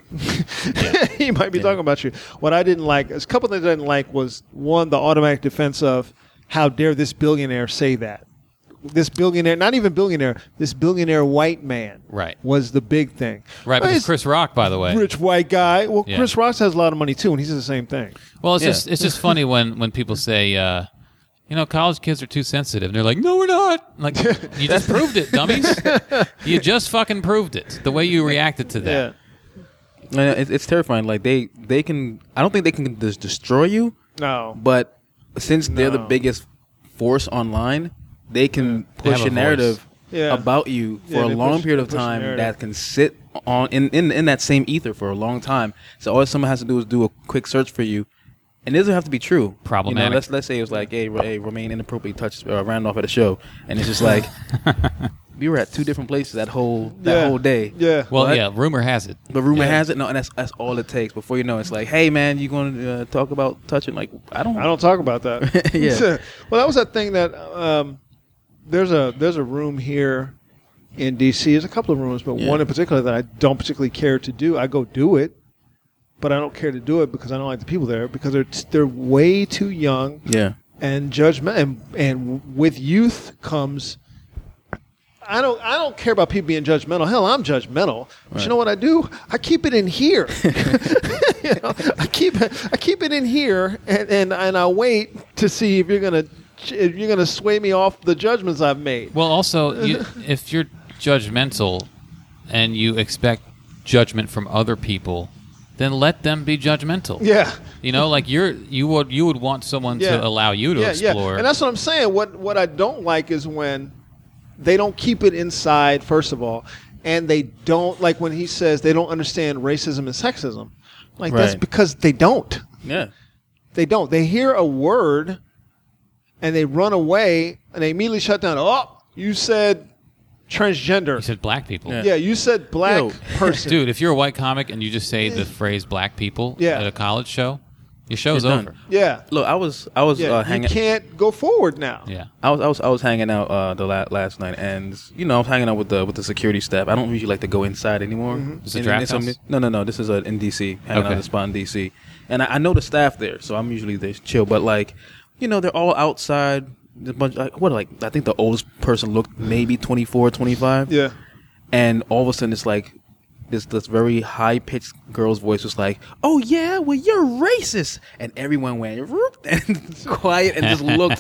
Speaker 2: He might be talking about you. What I didn't like, a couple things I didn't like was, one, the automatic defense of how dare this billionaire say that. This billionaire, not even billionaire, this billionaire white man
Speaker 3: Right.
Speaker 2: was the big thing.
Speaker 3: Right,
Speaker 2: Well,
Speaker 3: because
Speaker 2: he's
Speaker 3: Chris Rock, by the way.
Speaker 2: rich white guy. Well,
Speaker 3: Yeah.
Speaker 2: Chris Rock has a lot of money too, and he says the same thing.
Speaker 3: Well, it's
Speaker 4: Yeah.
Speaker 3: just funny when people say, college kids are too sensitive, and they're like, no, we're not. I'm like, you just proved it, dummies. You just fucking proved it. The way you reacted to that.
Speaker 2: Yeah.
Speaker 4: And it's terrifying. Like they can. I don't think they can just destroy you,
Speaker 2: No.
Speaker 4: but since they're the
Speaker 2: No.
Speaker 4: biggest force online, they can push
Speaker 3: have
Speaker 4: a
Speaker 3: a
Speaker 4: narrative
Speaker 2: Yeah.
Speaker 4: about you
Speaker 2: Yeah,
Speaker 4: for a
Speaker 2: they
Speaker 4: long
Speaker 2: push-
Speaker 4: period
Speaker 2: they
Speaker 4: of
Speaker 2: push
Speaker 4: time
Speaker 2: narrative.
Speaker 4: that can sit on in that same ether for a long time. So all someone has to do is do a quick search for you. And it doesn't have to be true.
Speaker 3: Problematic.
Speaker 4: Let's say it was like, hey, Romaine inappropriately touched Randolph at a show, and it's just like, We were at two different places that whole day.
Speaker 2: Yeah.
Speaker 3: Well,
Speaker 4: What?
Speaker 3: yeah, rumor has it.
Speaker 4: But rumor
Speaker 2: Yeah.
Speaker 4: has it, no, and that's all it takes. Before you know, it's like, hey man, you going to talk about touching? Like, I don't.
Speaker 2: I don't talk about that.
Speaker 4: Yeah.
Speaker 2: Well, that was that thing that there's a room here in D.C. There's a couple of rooms, but
Speaker 4: Yeah.
Speaker 2: one in particular that I don't particularly care to do. I go do it, but I don't care to do it because I don't like the people there because they're way too young
Speaker 4: Yeah.
Speaker 2: and judgment. And with youth comes. I don't care about people being judgmental. Hell, I'm judgmental. But you know what I do? I keep it in here. You know, I keep it in here, and I wait to see if you're gonna sway me off the judgments I've made.
Speaker 3: Well, also, if you're judgmental and you expect judgment from other people, then let them be judgmental.
Speaker 2: Yeah.
Speaker 3: You know, like you would want someone
Speaker 2: Yeah.
Speaker 3: to allow you to explore.
Speaker 2: And that's what I'm saying. What I don't like is when they don't keep it inside, first of all, and they don't, like when he says they don't understand racism and sexism. Like, that's
Speaker 4: Right.
Speaker 2: because they don't.
Speaker 4: Yeah.
Speaker 2: They don't. They hear a word and they run away and they immediately shut down. Oh, you said transgender.
Speaker 3: You said black people.
Speaker 4: Yeah.
Speaker 2: Yeah, you said black
Speaker 4: Yo.
Speaker 2: person.
Speaker 3: Dude, if you're a white comic and you just say the phrase black people
Speaker 2: Yeah.
Speaker 3: at a college show, your show's
Speaker 4: You're done.
Speaker 3: over.
Speaker 2: Yeah.
Speaker 4: Look, I was
Speaker 2: Yeah. You
Speaker 4: hanging.
Speaker 2: can't go forward now.
Speaker 3: Yeah.
Speaker 4: I was hanging out last night, and I was hanging out with the security staff. I don't usually like to go inside anymore.
Speaker 3: Is it Draft House?
Speaker 4: No. This is in DC, hanging out
Speaker 3: Okay.
Speaker 4: at the spot in DC, and I know the staff there, so I'm usually there chill. But like, they're all outside. There's a bunch. I think the oldest person looked maybe 24, 25.
Speaker 2: Yeah.
Speaker 4: And all of a sudden, it's like this very high pitched girl's voice was like, "Oh yeah, well you're racist," and everyone went "Whoop," and quiet and just looked.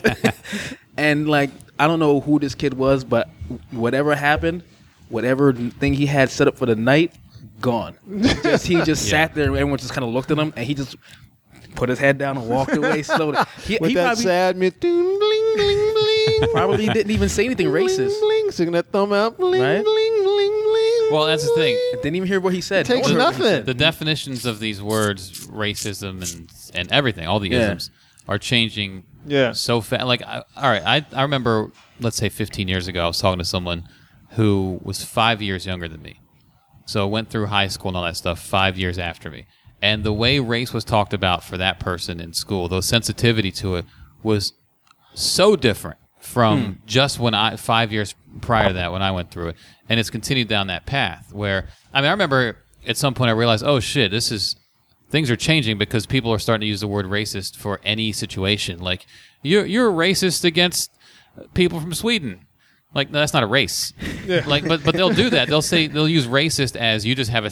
Speaker 4: And like, I don't know who this kid was, but whatever happened, whatever thing he had set up for the night, gone. He just sat there, and everyone just kind of looked at him, and he just put his head down and walked away slowly. He
Speaker 2: With that
Speaker 4: probably,
Speaker 2: sad bling, bling, bling.
Speaker 4: probably didn't even say anything racist.
Speaker 2: Bling, bling, sticking that thumb out. Bling,
Speaker 4: Right?
Speaker 2: bling, bling, bling.
Speaker 3: Well, that's the thing.
Speaker 4: Didn't even hear what he said.
Speaker 2: It takes
Speaker 4: No one heard what he
Speaker 2: nothing.
Speaker 4: said.
Speaker 3: The definitions of these words, racism and everything, all the
Speaker 4: Yeah.
Speaker 3: isms, are changing
Speaker 2: Yeah.
Speaker 3: so fast. Like, I remember, let's say 15 years ago, I was talking to someone who was 5 years younger than me. So went through high school and all that stuff 5 years after me. And the way race was talked about for that person in school, the sensitivity to it was so different from just when 5 years prior to that, when I went through it. And it's continued down that path where, I remember at some point I realized, oh shit, things are changing because people are starting to use the word racist for any situation. Like, you're a racist against people from Sweden. Like, no, that's not a race. Like, but they'll do that. They'll use racist as you just have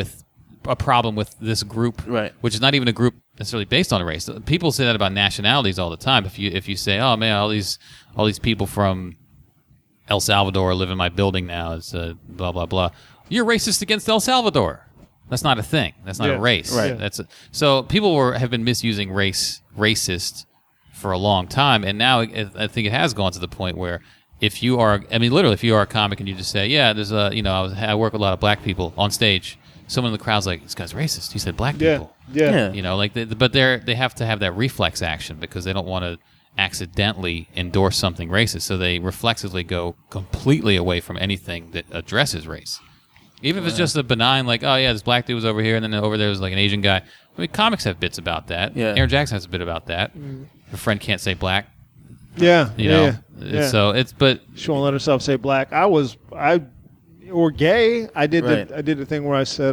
Speaker 3: a problem with this group,
Speaker 4: Right.
Speaker 3: which is not even a group necessarily based on a race. People say that about nationalities all the time. If you say, oh man, all these people from El Salvador live in my building now, it's blah blah blah. You're racist against El Salvador. That's not a thing. That's not
Speaker 2: Yeah.
Speaker 3: a race.
Speaker 2: Right.
Speaker 3: So people have been misusing racist for a long time, and now I think it has gone to the point where if you are, literally, if you are a comic and you just say, yeah, there's I work with a lot of black people on stage. Someone in the crowd's like, this guy's racist. He said black
Speaker 2: Yeah.
Speaker 3: people.
Speaker 2: Yeah.
Speaker 4: Yeah.
Speaker 3: Like, but they have to have that reflex action because they don't want to accidentally endorse something racist. So they reflexively go completely away from anything that addresses race. Even if it's just a benign, like, oh yeah, this black dude was over here, and then over there was like an Asian guy. Comics have bits about that.
Speaker 4: Yeah.
Speaker 3: Aaron Jackson has a bit about that. Your friend can't say black.
Speaker 2: Yeah.
Speaker 3: You know.
Speaker 2: Yeah.
Speaker 3: So but
Speaker 2: She won't let herself say black. Or gay. I did
Speaker 4: Right.
Speaker 2: the thing where I said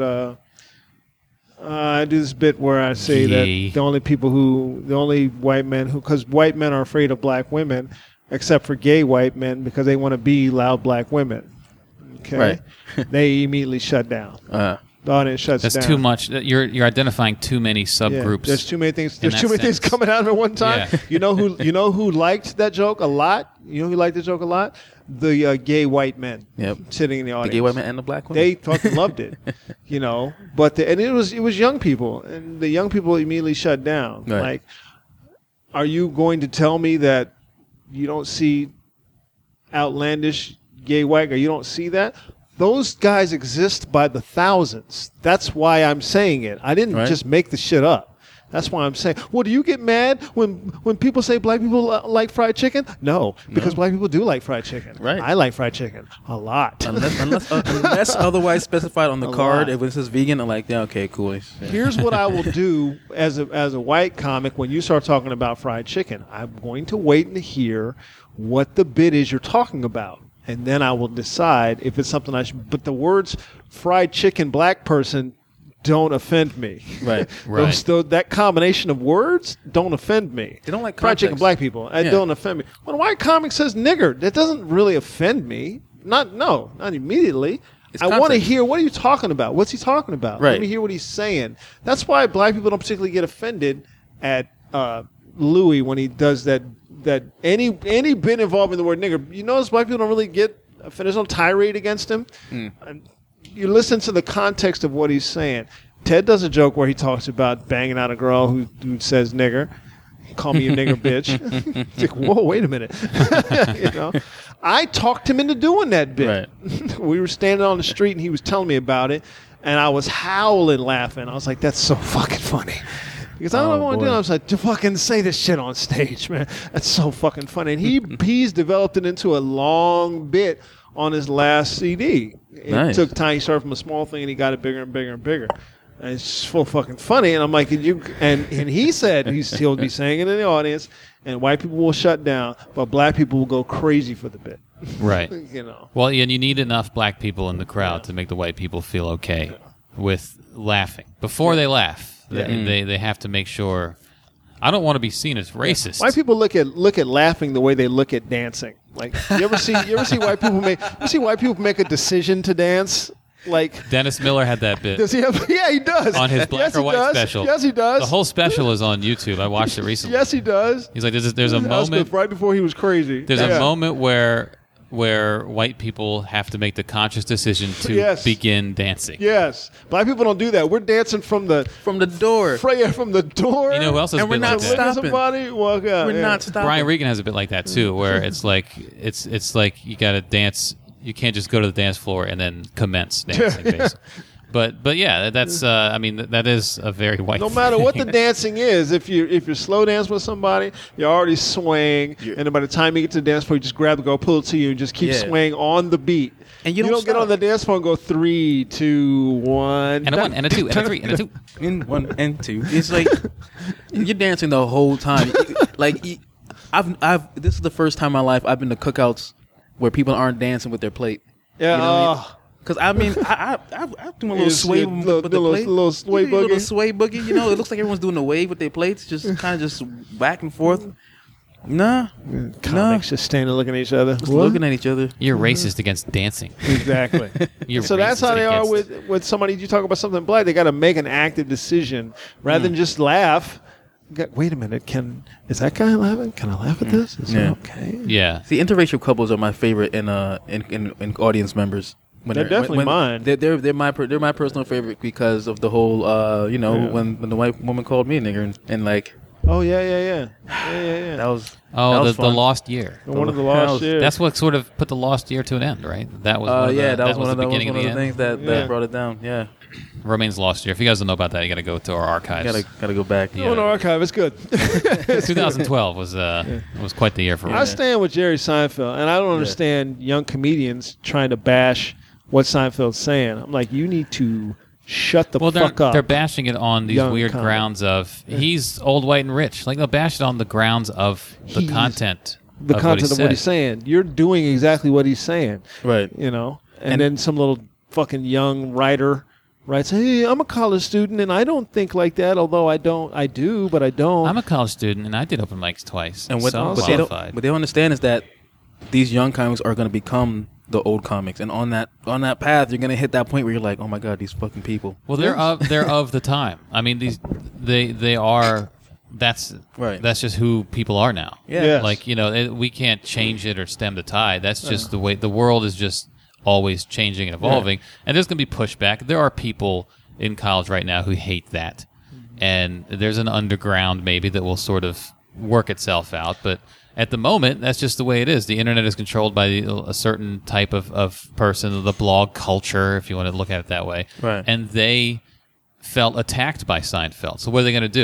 Speaker 2: I do this bit where I say
Speaker 3: Gay.
Speaker 2: that the only white men because white men are afraid of black women, except for gay white men because they want to be loud black women. Okay,
Speaker 4: Right.
Speaker 2: They immediately shut down. The audience shuts
Speaker 3: that's
Speaker 2: down.
Speaker 3: too much. You're identifying too many
Speaker 2: Yeah,
Speaker 3: subgroups.
Speaker 2: there's too many things.
Speaker 3: in
Speaker 2: There's
Speaker 3: that
Speaker 2: too many things
Speaker 3: sense.
Speaker 2: coming out at one time.
Speaker 3: Yeah.
Speaker 2: You know who liked that joke a lot? You know who liked the joke a lot? The gay white men.
Speaker 4: Yep.
Speaker 2: Sitting in the
Speaker 4: The
Speaker 2: audience.
Speaker 4: gay white man and the black woman.
Speaker 2: They fucking loved it, But and it was young people, and the young people immediately shut down.
Speaker 4: Right.
Speaker 2: Like, are you going to tell me that you don't see outlandish gay white guy? You don't see that? Those guys exist by the thousands. That's why I'm saying it. I didn't
Speaker 4: Right.
Speaker 2: just make the shit up. That's why I'm saying. Well, do you get mad when people say black people like fried chicken? No, because black people do like fried chicken.
Speaker 4: Right.
Speaker 2: I like fried chicken a lot.
Speaker 4: Unless otherwise specified on the
Speaker 2: A
Speaker 4: card,
Speaker 2: lot.
Speaker 4: if it says vegan, I'm like, yeah, okay, cool.
Speaker 2: Here's what I will do as a white comic when you start talking about fried chicken. I'm going to wait and hear what the bit is you're talking about. And then I will decide if it's something I should. But the words fried chicken black person don't offend me.
Speaker 4: Right.
Speaker 2: That combination of words don't offend me.
Speaker 4: They don't like
Speaker 2: fried chicken
Speaker 4: context.
Speaker 2: black people. It don't offend me. When a white comic says nigger, that doesn't really offend me. Not immediately.
Speaker 4: It's
Speaker 2: I want to
Speaker 4: context.
Speaker 2: hear, what are you talking about? What's he talking about? Let
Speaker 4: Right.
Speaker 2: me hear what he's saying. That's why black people don't particularly get offended at Louis when he does that any bit involving the word nigger. You notice black people don't really get offended. There's no tirade against him. And you listen to the context of what he's saying. Ted does a joke where he talks about banging out a girl who says nigger. Call me a nigger bitch. It's like, whoa, wait a minute. You know, I talked him into doing that bit.
Speaker 4: Right.
Speaker 2: We were standing on the street and he was telling me about it, and I was howling laughing. I was like, that's so fucking funny. Because I don't want to do it. I was like, to fucking say this shit on stage, man. That's so fucking funny. And he's developed it into a long bit on his last CD. It
Speaker 4: Nice.
Speaker 2: took time. He started from a small thing and he got it bigger and bigger and bigger. And it's just full fucking funny. And I'm like, and he said he'll be saying it in the audience, and white people will shut down, but black people will go crazy for the bit.
Speaker 3: Right.
Speaker 2: You know.
Speaker 3: Well, and you need enough black people in the crowd to make the white people feel okay with laughing. Before they laugh, they have to make sure. I don't want to be seen as racist.
Speaker 2: White people look at laughing the way they look at dancing. Like you ever see white people make a decision to dance? Like
Speaker 3: Dennis Miller had that bit
Speaker 2: does he have? Yeah, he does.
Speaker 3: on his black
Speaker 2: Yes,
Speaker 3: or
Speaker 2: he
Speaker 3: white
Speaker 2: does.
Speaker 3: special.
Speaker 2: Yes, he does.
Speaker 3: The whole special is on YouTube. I watched it recently.
Speaker 2: Yes, he does.
Speaker 3: He's like, there's a
Speaker 2: That was
Speaker 3: moment.
Speaker 2: right before he was crazy.
Speaker 3: There's
Speaker 2: Yeah.
Speaker 3: a moment where white people have to make the conscious decision to
Speaker 2: Yes.
Speaker 3: begin dancing.
Speaker 2: Yes, black people don't do that. We're dancing from the
Speaker 4: door.
Speaker 2: from the door.
Speaker 3: You know who else has
Speaker 4: And we're
Speaker 3: been
Speaker 4: not
Speaker 3: like
Speaker 2: to
Speaker 3: that?
Speaker 2: look at
Speaker 4: stopping.
Speaker 2: somebody, walk out.
Speaker 4: We're
Speaker 2: yeah.
Speaker 4: not stopping.
Speaker 3: Brian Regan has a bit like that too, where it's like it's like you got to dance. You can't just go to the dance floor and then commence dancing. Basically. But yeah, that's I mean that is a very white.
Speaker 2: No matter what the
Speaker 3: thing.
Speaker 2: dancing is, if you're slow dance with somebody, you're already swaying, and then by the time you get to the dance floor, you just grab the girl, pull it to you, and just keep
Speaker 4: Yeah.
Speaker 2: swaying on the beat.
Speaker 4: And you don't
Speaker 2: get on
Speaker 4: stop.
Speaker 2: the dance floor and go 3, 2, 1,
Speaker 3: and a 1 and a 2 and a 3 and a 2.
Speaker 4: In 1 and 2. It's like you're dancing the whole time. I've this is the first time in my life I've been to cookouts where people aren't dancing with their plate.
Speaker 2: Yeah.
Speaker 4: You know what I mean? Because I mean, I do a little
Speaker 2: Yes,
Speaker 4: sway
Speaker 2: yeah,
Speaker 4: with
Speaker 2: little-
Speaker 4: the
Speaker 2: little-
Speaker 4: plate.
Speaker 2: little sway
Speaker 4: You do a little
Speaker 2: boogie.
Speaker 4: sway boogie. You know, it looks like everyone's doing a wave with their plates, just kind of just back and forth. Nah,
Speaker 2: Comics just standing looking at each other.
Speaker 4: just looking at each other.
Speaker 3: You're racist against dancing.
Speaker 2: Exactly.
Speaker 3: You're
Speaker 2: So that's
Speaker 3: racist
Speaker 2: how they are
Speaker 3: against-
Speaker 2: with somebody. You talk about something black, they got to make an active decision rather than just laugh. Wait a minute, is that guy laughing? Can I laugh at this? Is
Speaker 4: Yeah.
Speaker 2: it okay?
Speaker 3: Yeah.
Speaker 4: See, interracial couples are my favorite in audience members. When
Speaker 2: They're definitely mine.
Speaker 4: They're my personal favorite because of the whole when the white woman called me a nigger and like
Speaker 2: Oh yeah.
Speaker 4: that was
Speaker 3: Oh, the
Speaker 4: fun.
Speaker 3: lost year.
Speaker 2: One of the
Speaker 4: That
Speaker 2: lost
Speaker 4: was-
Speaker 2: years.
Speaker 3: That's what sort of put the lost year to an end, right? That was one of the,
Speaker 4: that was one of
Speaker 3: the
Speaker 4: the
Speaker 3: beginning of the end.
Speaker 4: things that
Speaker 2: Yeah.
Speaker 4: brought it down. Yeah,
Speaker 3: Romane's lost year. If you guys don't know about that, you got to go to our archives.
Speaker 4: gotta go back.
Speaker 3: Yeah.
Speaker 2: Oh, no, archive. It's good.
Speaker 3: 2012 was quite the year for
Speaker 2: I
Speaker 3: Romane.
Speaker 2: stand with Jerry Seinfeld, and I don't understand young comedians trying to bash what Seinfeld's saying. I'm like, you need to shut the
Speaker 3: Well,
Speaker 2: fuck up.
Speaker 3: they're bashing it on these
Speaker 2: Young
Speaker 3: weird
Speaker 2: comic.
Speaker 3: grounds of he's old, white, and rich. Like they'll bash it on the grounds of the
Speaker 2: He's-
Speaker 3: content.
Speaker 2: the content of what he's saying. You're doing exactly what he's saying.
Speaker 4: Right.
Speaker 2: You know? And then some little fucking young writer writes, hey, I'm a college student, and I don't think like that, although I do, but I don't.
Speaker 3: I'm a college student and I did open mics twice.
Speaker 4: And what,
Speaker 3: so I'm
Speaker 4: what they don't
Speaker 3: qualified.
Speaker 4: what they don't understand is that these young comics are going to become the old comics, and on that path, you're going to hit that point where you're like, oh my god, these fucking people.
Speaker 3: Well, they're of the time. I mean, they are. That's
Speaker 4: Right.
Speaker 3: That's just who people are now.
Speaker 4: Yeah.
Speaker 2: Yes.
Speaker 3: Like we can't change it or stem the tide. That's just the way the world is just always changing and evolving. And there's going to be pushback. There are people in college right now who hate that, and there's an underground maybe that will sort of work itself out. But at the moment, that's just the way it is. The internet is controlled by a certain type of person, the blog culture, if you want to look at it that way.
Speaker 4: Right.
Speaker 3: And they felt attacked by Seinfeld. So what are they going to do?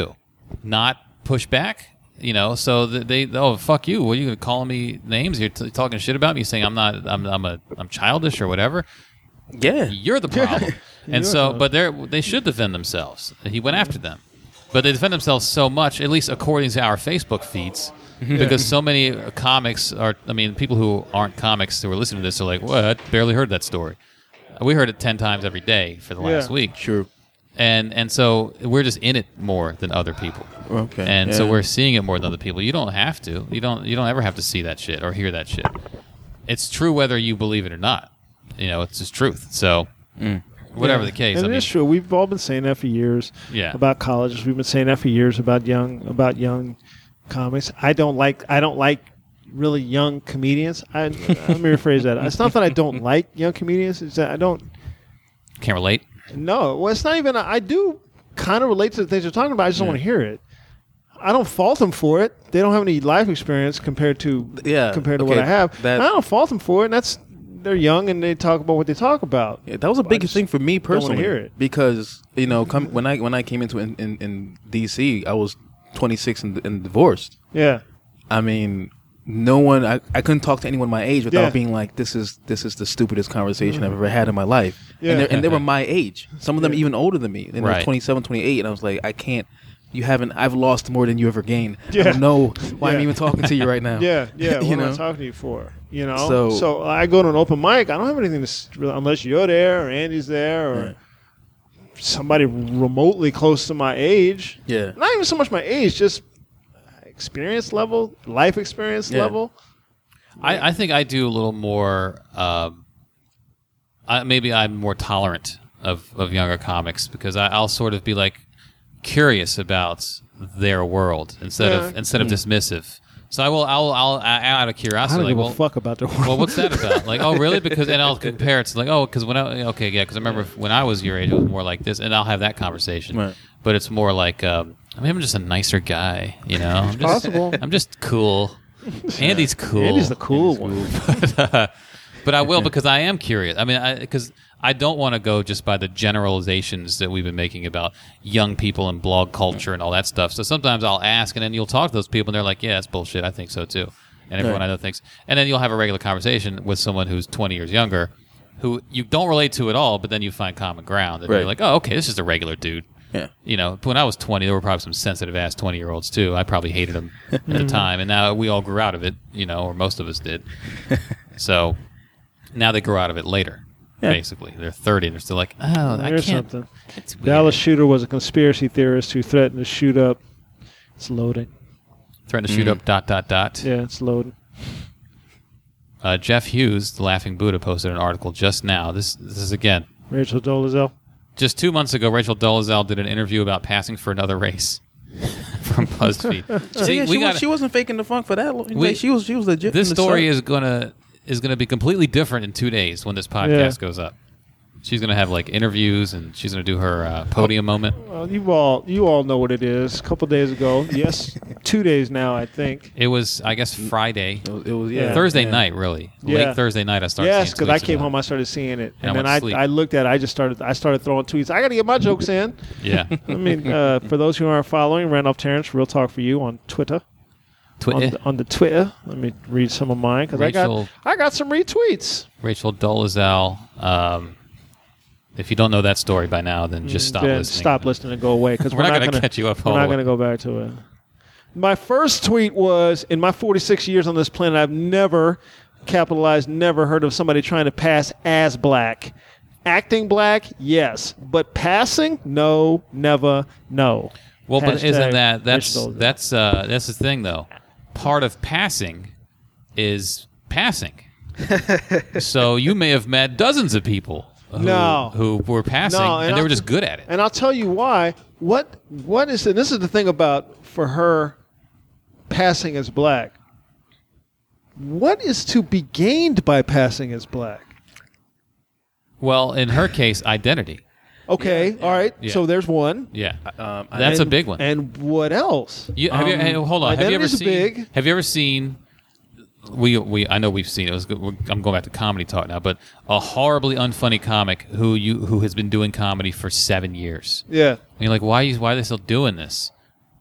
Speaker 3: not push back. You know, so they fuck you. What are you gonna calling me names? You're talking shit about me, saying I'm childish or whatever.
Speaker 4: Yeah.
Speaker 3: You're the problem. And so, but they should defend themselves. He went after them, but they defend themselves so much, at least according to our Facebook feeds, because so many comics are. I mean, people who aren't comics who are listening to this are like, "What? Barely heard that story." We heard it 10 times every day for the last week.
Speaker 4: Sure.
Speaker 3: And so we're just in it more than other people.
Speaker 4: Okay.
Speaker 3: And so we're seeing it more than other people. You don't have to. You don't ever have to see that shit or hear that shit. It's true whether you believe it or not. You know, it's just truth. So whatever the case.
Speaker 2: And it is true. We've all been saying that for years.
Speaker 3: Yeah.
Speaker 2: About colleges. We've been saying that for years about young comics. I don't like really young comedians. Let me rephrase that. It's not that I don't like young comedians. It's that I don't.
Speaker 3: Can't relate.
Speaker 2: No, well, it's not even. I do kind of relate to the things they're talking about. I just don't want to hear it. I don't fault them for it. They don't have any life experience compared to what I have. I don't fault them for it. And they're young and they talk about what they talk about.
Speaker 4: Yeah, that was a big thing for me personally.
Speaker 2: Don't want to hear it
Speaker 4: because when I came into in DC, I was 26 and divorced.
Speaker 2: Yeah,
Speaker 4: I mean. No one, I couldn't talk to anyone my age without being like, this is the stupidest conversation I've ever had in my life.
Speaker 2: Yeah.
Speaker 4: And they were my age. Some of them even older than me. And they
Speaker 3: Right.
Speaker 4: were 27, 28. And I was like, I've lost more than you ever gained.
Speaker 2: Yeah.
Speaker 4: I don't know why I'm even talking to you right now.
Speaker 2: yeah. What
Speaker 4: You
Speaker 2: am I
Speaker 4: know?
Speaker 2: talking to you for? You know.
Speaker 4: So
Speaker 2: I go to an open mic. I don't have anything to unless you're there or Andy's there or somebody remotely close to my age.
Speaker 4: Yeah.
Speaker 2: Not even so much my age, just experience level, life experience level.
Speaker 3: I think I do a little more. Maybe I'm more tolerant of younger comics because I'll sort of be like curious about their world instead of dismissive. So I'll out of curiosity.
Speaker 2: I don't
Speaker 3: like,
Speaker 2: give a fuck about the world.
Speaker 3: Well, what's that about? Like, oh, really? And I'll compare it to like, oh, because because I remember when I was your age, it was more like this, and I'll have that conversation.
Speaker 4: Right.
Speaker 3: But it's more like, I'm just a nicer guy, you know.
Speaker 2: Possible.
Speaker 3: I'm just cool. Andy's cool.
Speaker 2: Andy's the cool one.
Speaker 3: But I will because I am curious. I mean, because I don't want to go just by the generalizations that we've been making about young people and blog culture and all that stuff. So sometimes I'll ask, and then you'll talk to those people, and they're like, "Yeah, that's bullshit. I think so too." And everyone I know thinks. And then you'll have a regular conversation with someone who's 20 years younger, who you don't relate to at all, but then you find common ground, and you're like, "Oh, okay, this is a regular dude."
Speaker 4: Yeah.
Speaker 3: You know, when I was 20, there were probably some sensitive-ass 20-year-olds, too. I probably hated them at the time, and now we all grew out of it, you know, or most of us did. So now they grow out of it later, basically. They're 30, and they're still like, oh, I
Speaker 2: Here's
Speaker 3: can't.
Speaker 2: something.
Speaker 3: It's weird.
Speaker 2: Dallas Shooter was a conspiracy theorist who threatened to shoot up. It's loading.
Speaker 3: Threatened to shoot up ...
Speaker 2: Yeah, it's loading.
Speaker 3: Jeff Hughes, the Laughing Buddha, posted an article just now. This is, again,
Speaker 2: Rachel Dolezal.
Speaker 3: just 2 months ago, Rachel Dolezal did an interview about passing for another race from BuzzFeed. See,
Speaker 4: she wasn't faking the funk for that long. She was legit.
Speaker 3: This
Speaker 4: from the
Speaker 3: story
Speaker 4: start.
Speaker 3: is gonna be completely different in 2 days when this podcast goes up. She's gonna have like interviews and she's gonna do her podium moment.
Speaker 2: Well, you all know what it is. A couple days ago, yes, 2 days now, I think.
Speaker 3: It was, I guess, Friday,
Speaker 4: It was
Speaker 3: Thursday night, really.
Speaker 2: Yeah.
Speaker 3: Late Thursday night. I started.
Speaker 2: Yes,
Speaker 3: seeing
Speaker 2: because I
Speaker 3: tweets
Speaker 2: came
Speaker 3: about
Speaker 2: home, I started seeing it,
Speaker 3: And
Speaker 2: and
Speaker 3: I
Speaker 2: then
Speaker 3: went to sleep.
Speaker 2: I looked at it. I started throwing tweets. I got to get my jokes in.
Speaker 3: it. Yeah.
Speaker 2: I mean, for those who aren't following, Randolph Terrence, Real Talk for You on Twitter. On the Twitter, let me read some of mine because I got some retweets.
Speaker 3: Rachel Dolezal. If you don't know that story by now, then just stop
Speaker 2: Then
Speaker 3: listening.
Speaker 2: Stop listening and go away because
Speaker 3: We're not gonna catch you up
Speaker 2: We're
Speaker 3: all
Speaker 2: not
Speaker 3: the way.
Speaker 2: going to go back to it. My first tweet was, in my 46 years on this planet, I've never heard of somebody trying to pass as black. Acting black, yes, but passing, no, never, no.
Speaker 3: Well, but isn't
Speaker 2: Hashtag
Speaker 3: that's
Speaker 2: Rich Dolezal.
Speaker 3: that's the thing though? Part of passing is passing. So you may have met dozens of people who were passing and they were just good at it.
Speaker 2: And I'll tell you why. What is it? This is the thing about for her passing as black. What is to be gained by passing as black?
Speaker 3: Well, in her case, identity.
Speaker 2: Okay, all right.
Speaker 3: Yeah.
Speaker 2: So there's one.
Speaker 3: Yeah, that's a big one.
Speaker 2: And what else?
Speaker 3: Hold on. Have you ever
Speaker 2: identity's
Speaker 3: seen?
Speaker 2: big.
Speaker 3: Have you ever seen? I know we've seen it. I'm going back to comedy talk now, but a horribly unfunny comic who has been doing comedy for 7 years.
Speaker 2: Yeah.
Speaker 3: And you're like, why are they still doing this?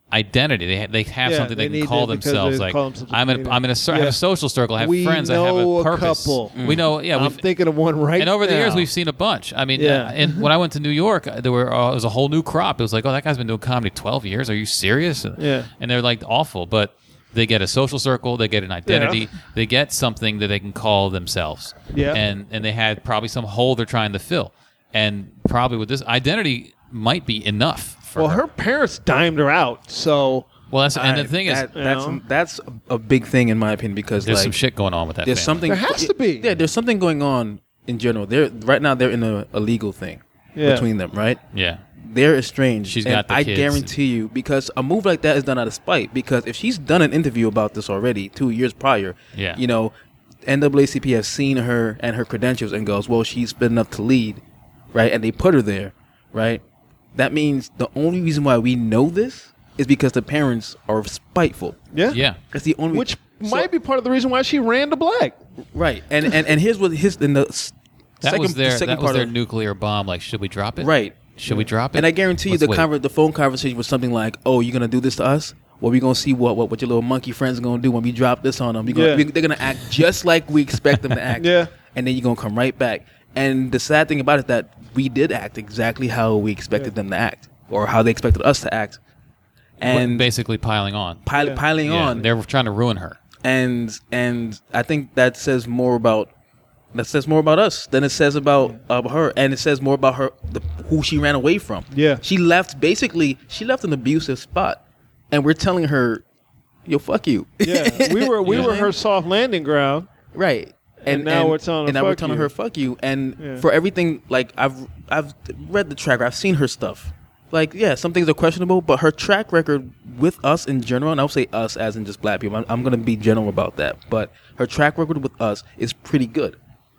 Speaker 3: identity. They have
Speaker 2: Yeah,
Speaker 3: something they
Speaker 2: they
Speaker 3: can call
Speaker 2: need it because
Speaker 3: themselves.
Speaker 2: they
Speaker 3: Like
Speaker 2: call themselves a
Speaker 3: I'm in
Speaker 2: community.
Speaker 3: I have
Speaker 2: Yeah.
Speaker 3: a social circle. I have
Speaker 2: We
Speaker 3: friends. I have
Speaker 2: know
Speaker 3: a
Speaker 2: a
Speaker 3: purpose.
Speaker 2: couple.
Speaker 3: We know. Yeah,
Speaker 2: I'm
Speaker 3: we've,
Speaker 2: thinking of one right
Speaker 3: and over the years
Speaker 2: now.
Speaker 3: we've seen a bunch. I mean,
Speaker 2: Yeah.
Speaker 3: and when I went to New York, there were it was a whole new crop. It was like, oh, that guy's been doing comedy 12 years. Are you serious?
Speaker 2: Yeah.
Speaker 3: And they're like awful, but they get a social circle. They get an identity.
Speaker 2: Yeah.
Speaker 3: They get something that they can call themselves.
Speaker 2: Yeah.
Speaker 3: And they had probably some hole they're trying to fill, and probably with this identity might be enough for
Speaker 2: Well, her parents dimed her out, so
Speaker 3: Well, that's and the thing is,
Speaker 4: that's a big thing in my opinion because
Speaker 3: there's
Speaker 4: like
Speaker 3: some shit going on with that.
Speaker 4: there's
Speaker 3: family.
Speaker 4: something
Speaker 2: There has to be.
Speaker 4: Yeah, there's something going on in general. Right now they're in a legal thing
Speaker 2: Yeah.
Speaker 4: between them, right?
Speaker 3: Yeah.
Speaker 4: They're estranged.
Speaker 3: She's
Speaker 4: and
Speaker 3: got the
Speaker 4: I
Speaker 3: kids.
Speaker 4: guarantee you, because a move like that is done out of spite. Because if she's done an interview about this already 2 years prior,
Speaker 3: Yeah.
Speaker 4: you know, NAACP has seen her and her credentials and goes, well, she's been enough to lead, right? And they put her there, right? That means the only reason why we know this is because the parents are spiteful.
Speaker 2: yeah.
Speaker 3: Yeah.
Speaker 4: That's the only
Speaker 2: Which might be part of the reason why she ran to black.
Speaker 4: right. And here's what his in the
Speaker 3: That
Speaker 4: second
Speaker 3: was their
Speaker 4: the second
Speaker 3: that was
Speaker 4: part
Speaker 3: their
Speaker 4: of
Speaker 3: nuclear bomb. Like, should we drop it?
Speaker 4: right.
Speaker 3: Should we drop it?
Speaker 4: And I guarantee you,
Speaker 3: Let's wait.
Speaker 4: the phone conversation was something like, "Oh, you're gonna do this to us? Well, we're gonna see what your little monkey friends are gonna do when we drop this on them.
Speaker 2: Yeah.
Speaker 4: They're gonna act just like we expect them to act.
Speaker 2: Yeah.
Speaker 4: And then you're gonna come right back. And the sad thing about it is that we did act exactly how we expected them to act, or how they expected us to act. And
Speaker 3: basically piling on.
Speaker 4: piling
Speaker 3: Yeah,
Speaker 4: on.
Speaker 3: They're trying to ruin her.
Speaker 4: And I think that says more about us than it says about her, and it says more about her who she ran away from.
Speaker 2: Yeah.
Speaker 4: She left an abusive spot, and we're telling her, "Yo, fuck you."
Speaker 2: Yeah, we were her soft landing ground.
Speaker 4: right.
Speaker 2: And now we're telling her,
Speaker 4: and now we're
Speaker 2: "Fuck
Speaker 4: telling
Speaker 2: you."
Speaker 4: her, "Fuck you." And
Speaker 2: Yeah.
Speaker 4: for everything, like I've read the track, I've seen her stuff. Like, yeah, some things are questionable, but her track record with us in general, and I'll say us as in just black people. I'm going to be general about that, but her track record with us is pretty good.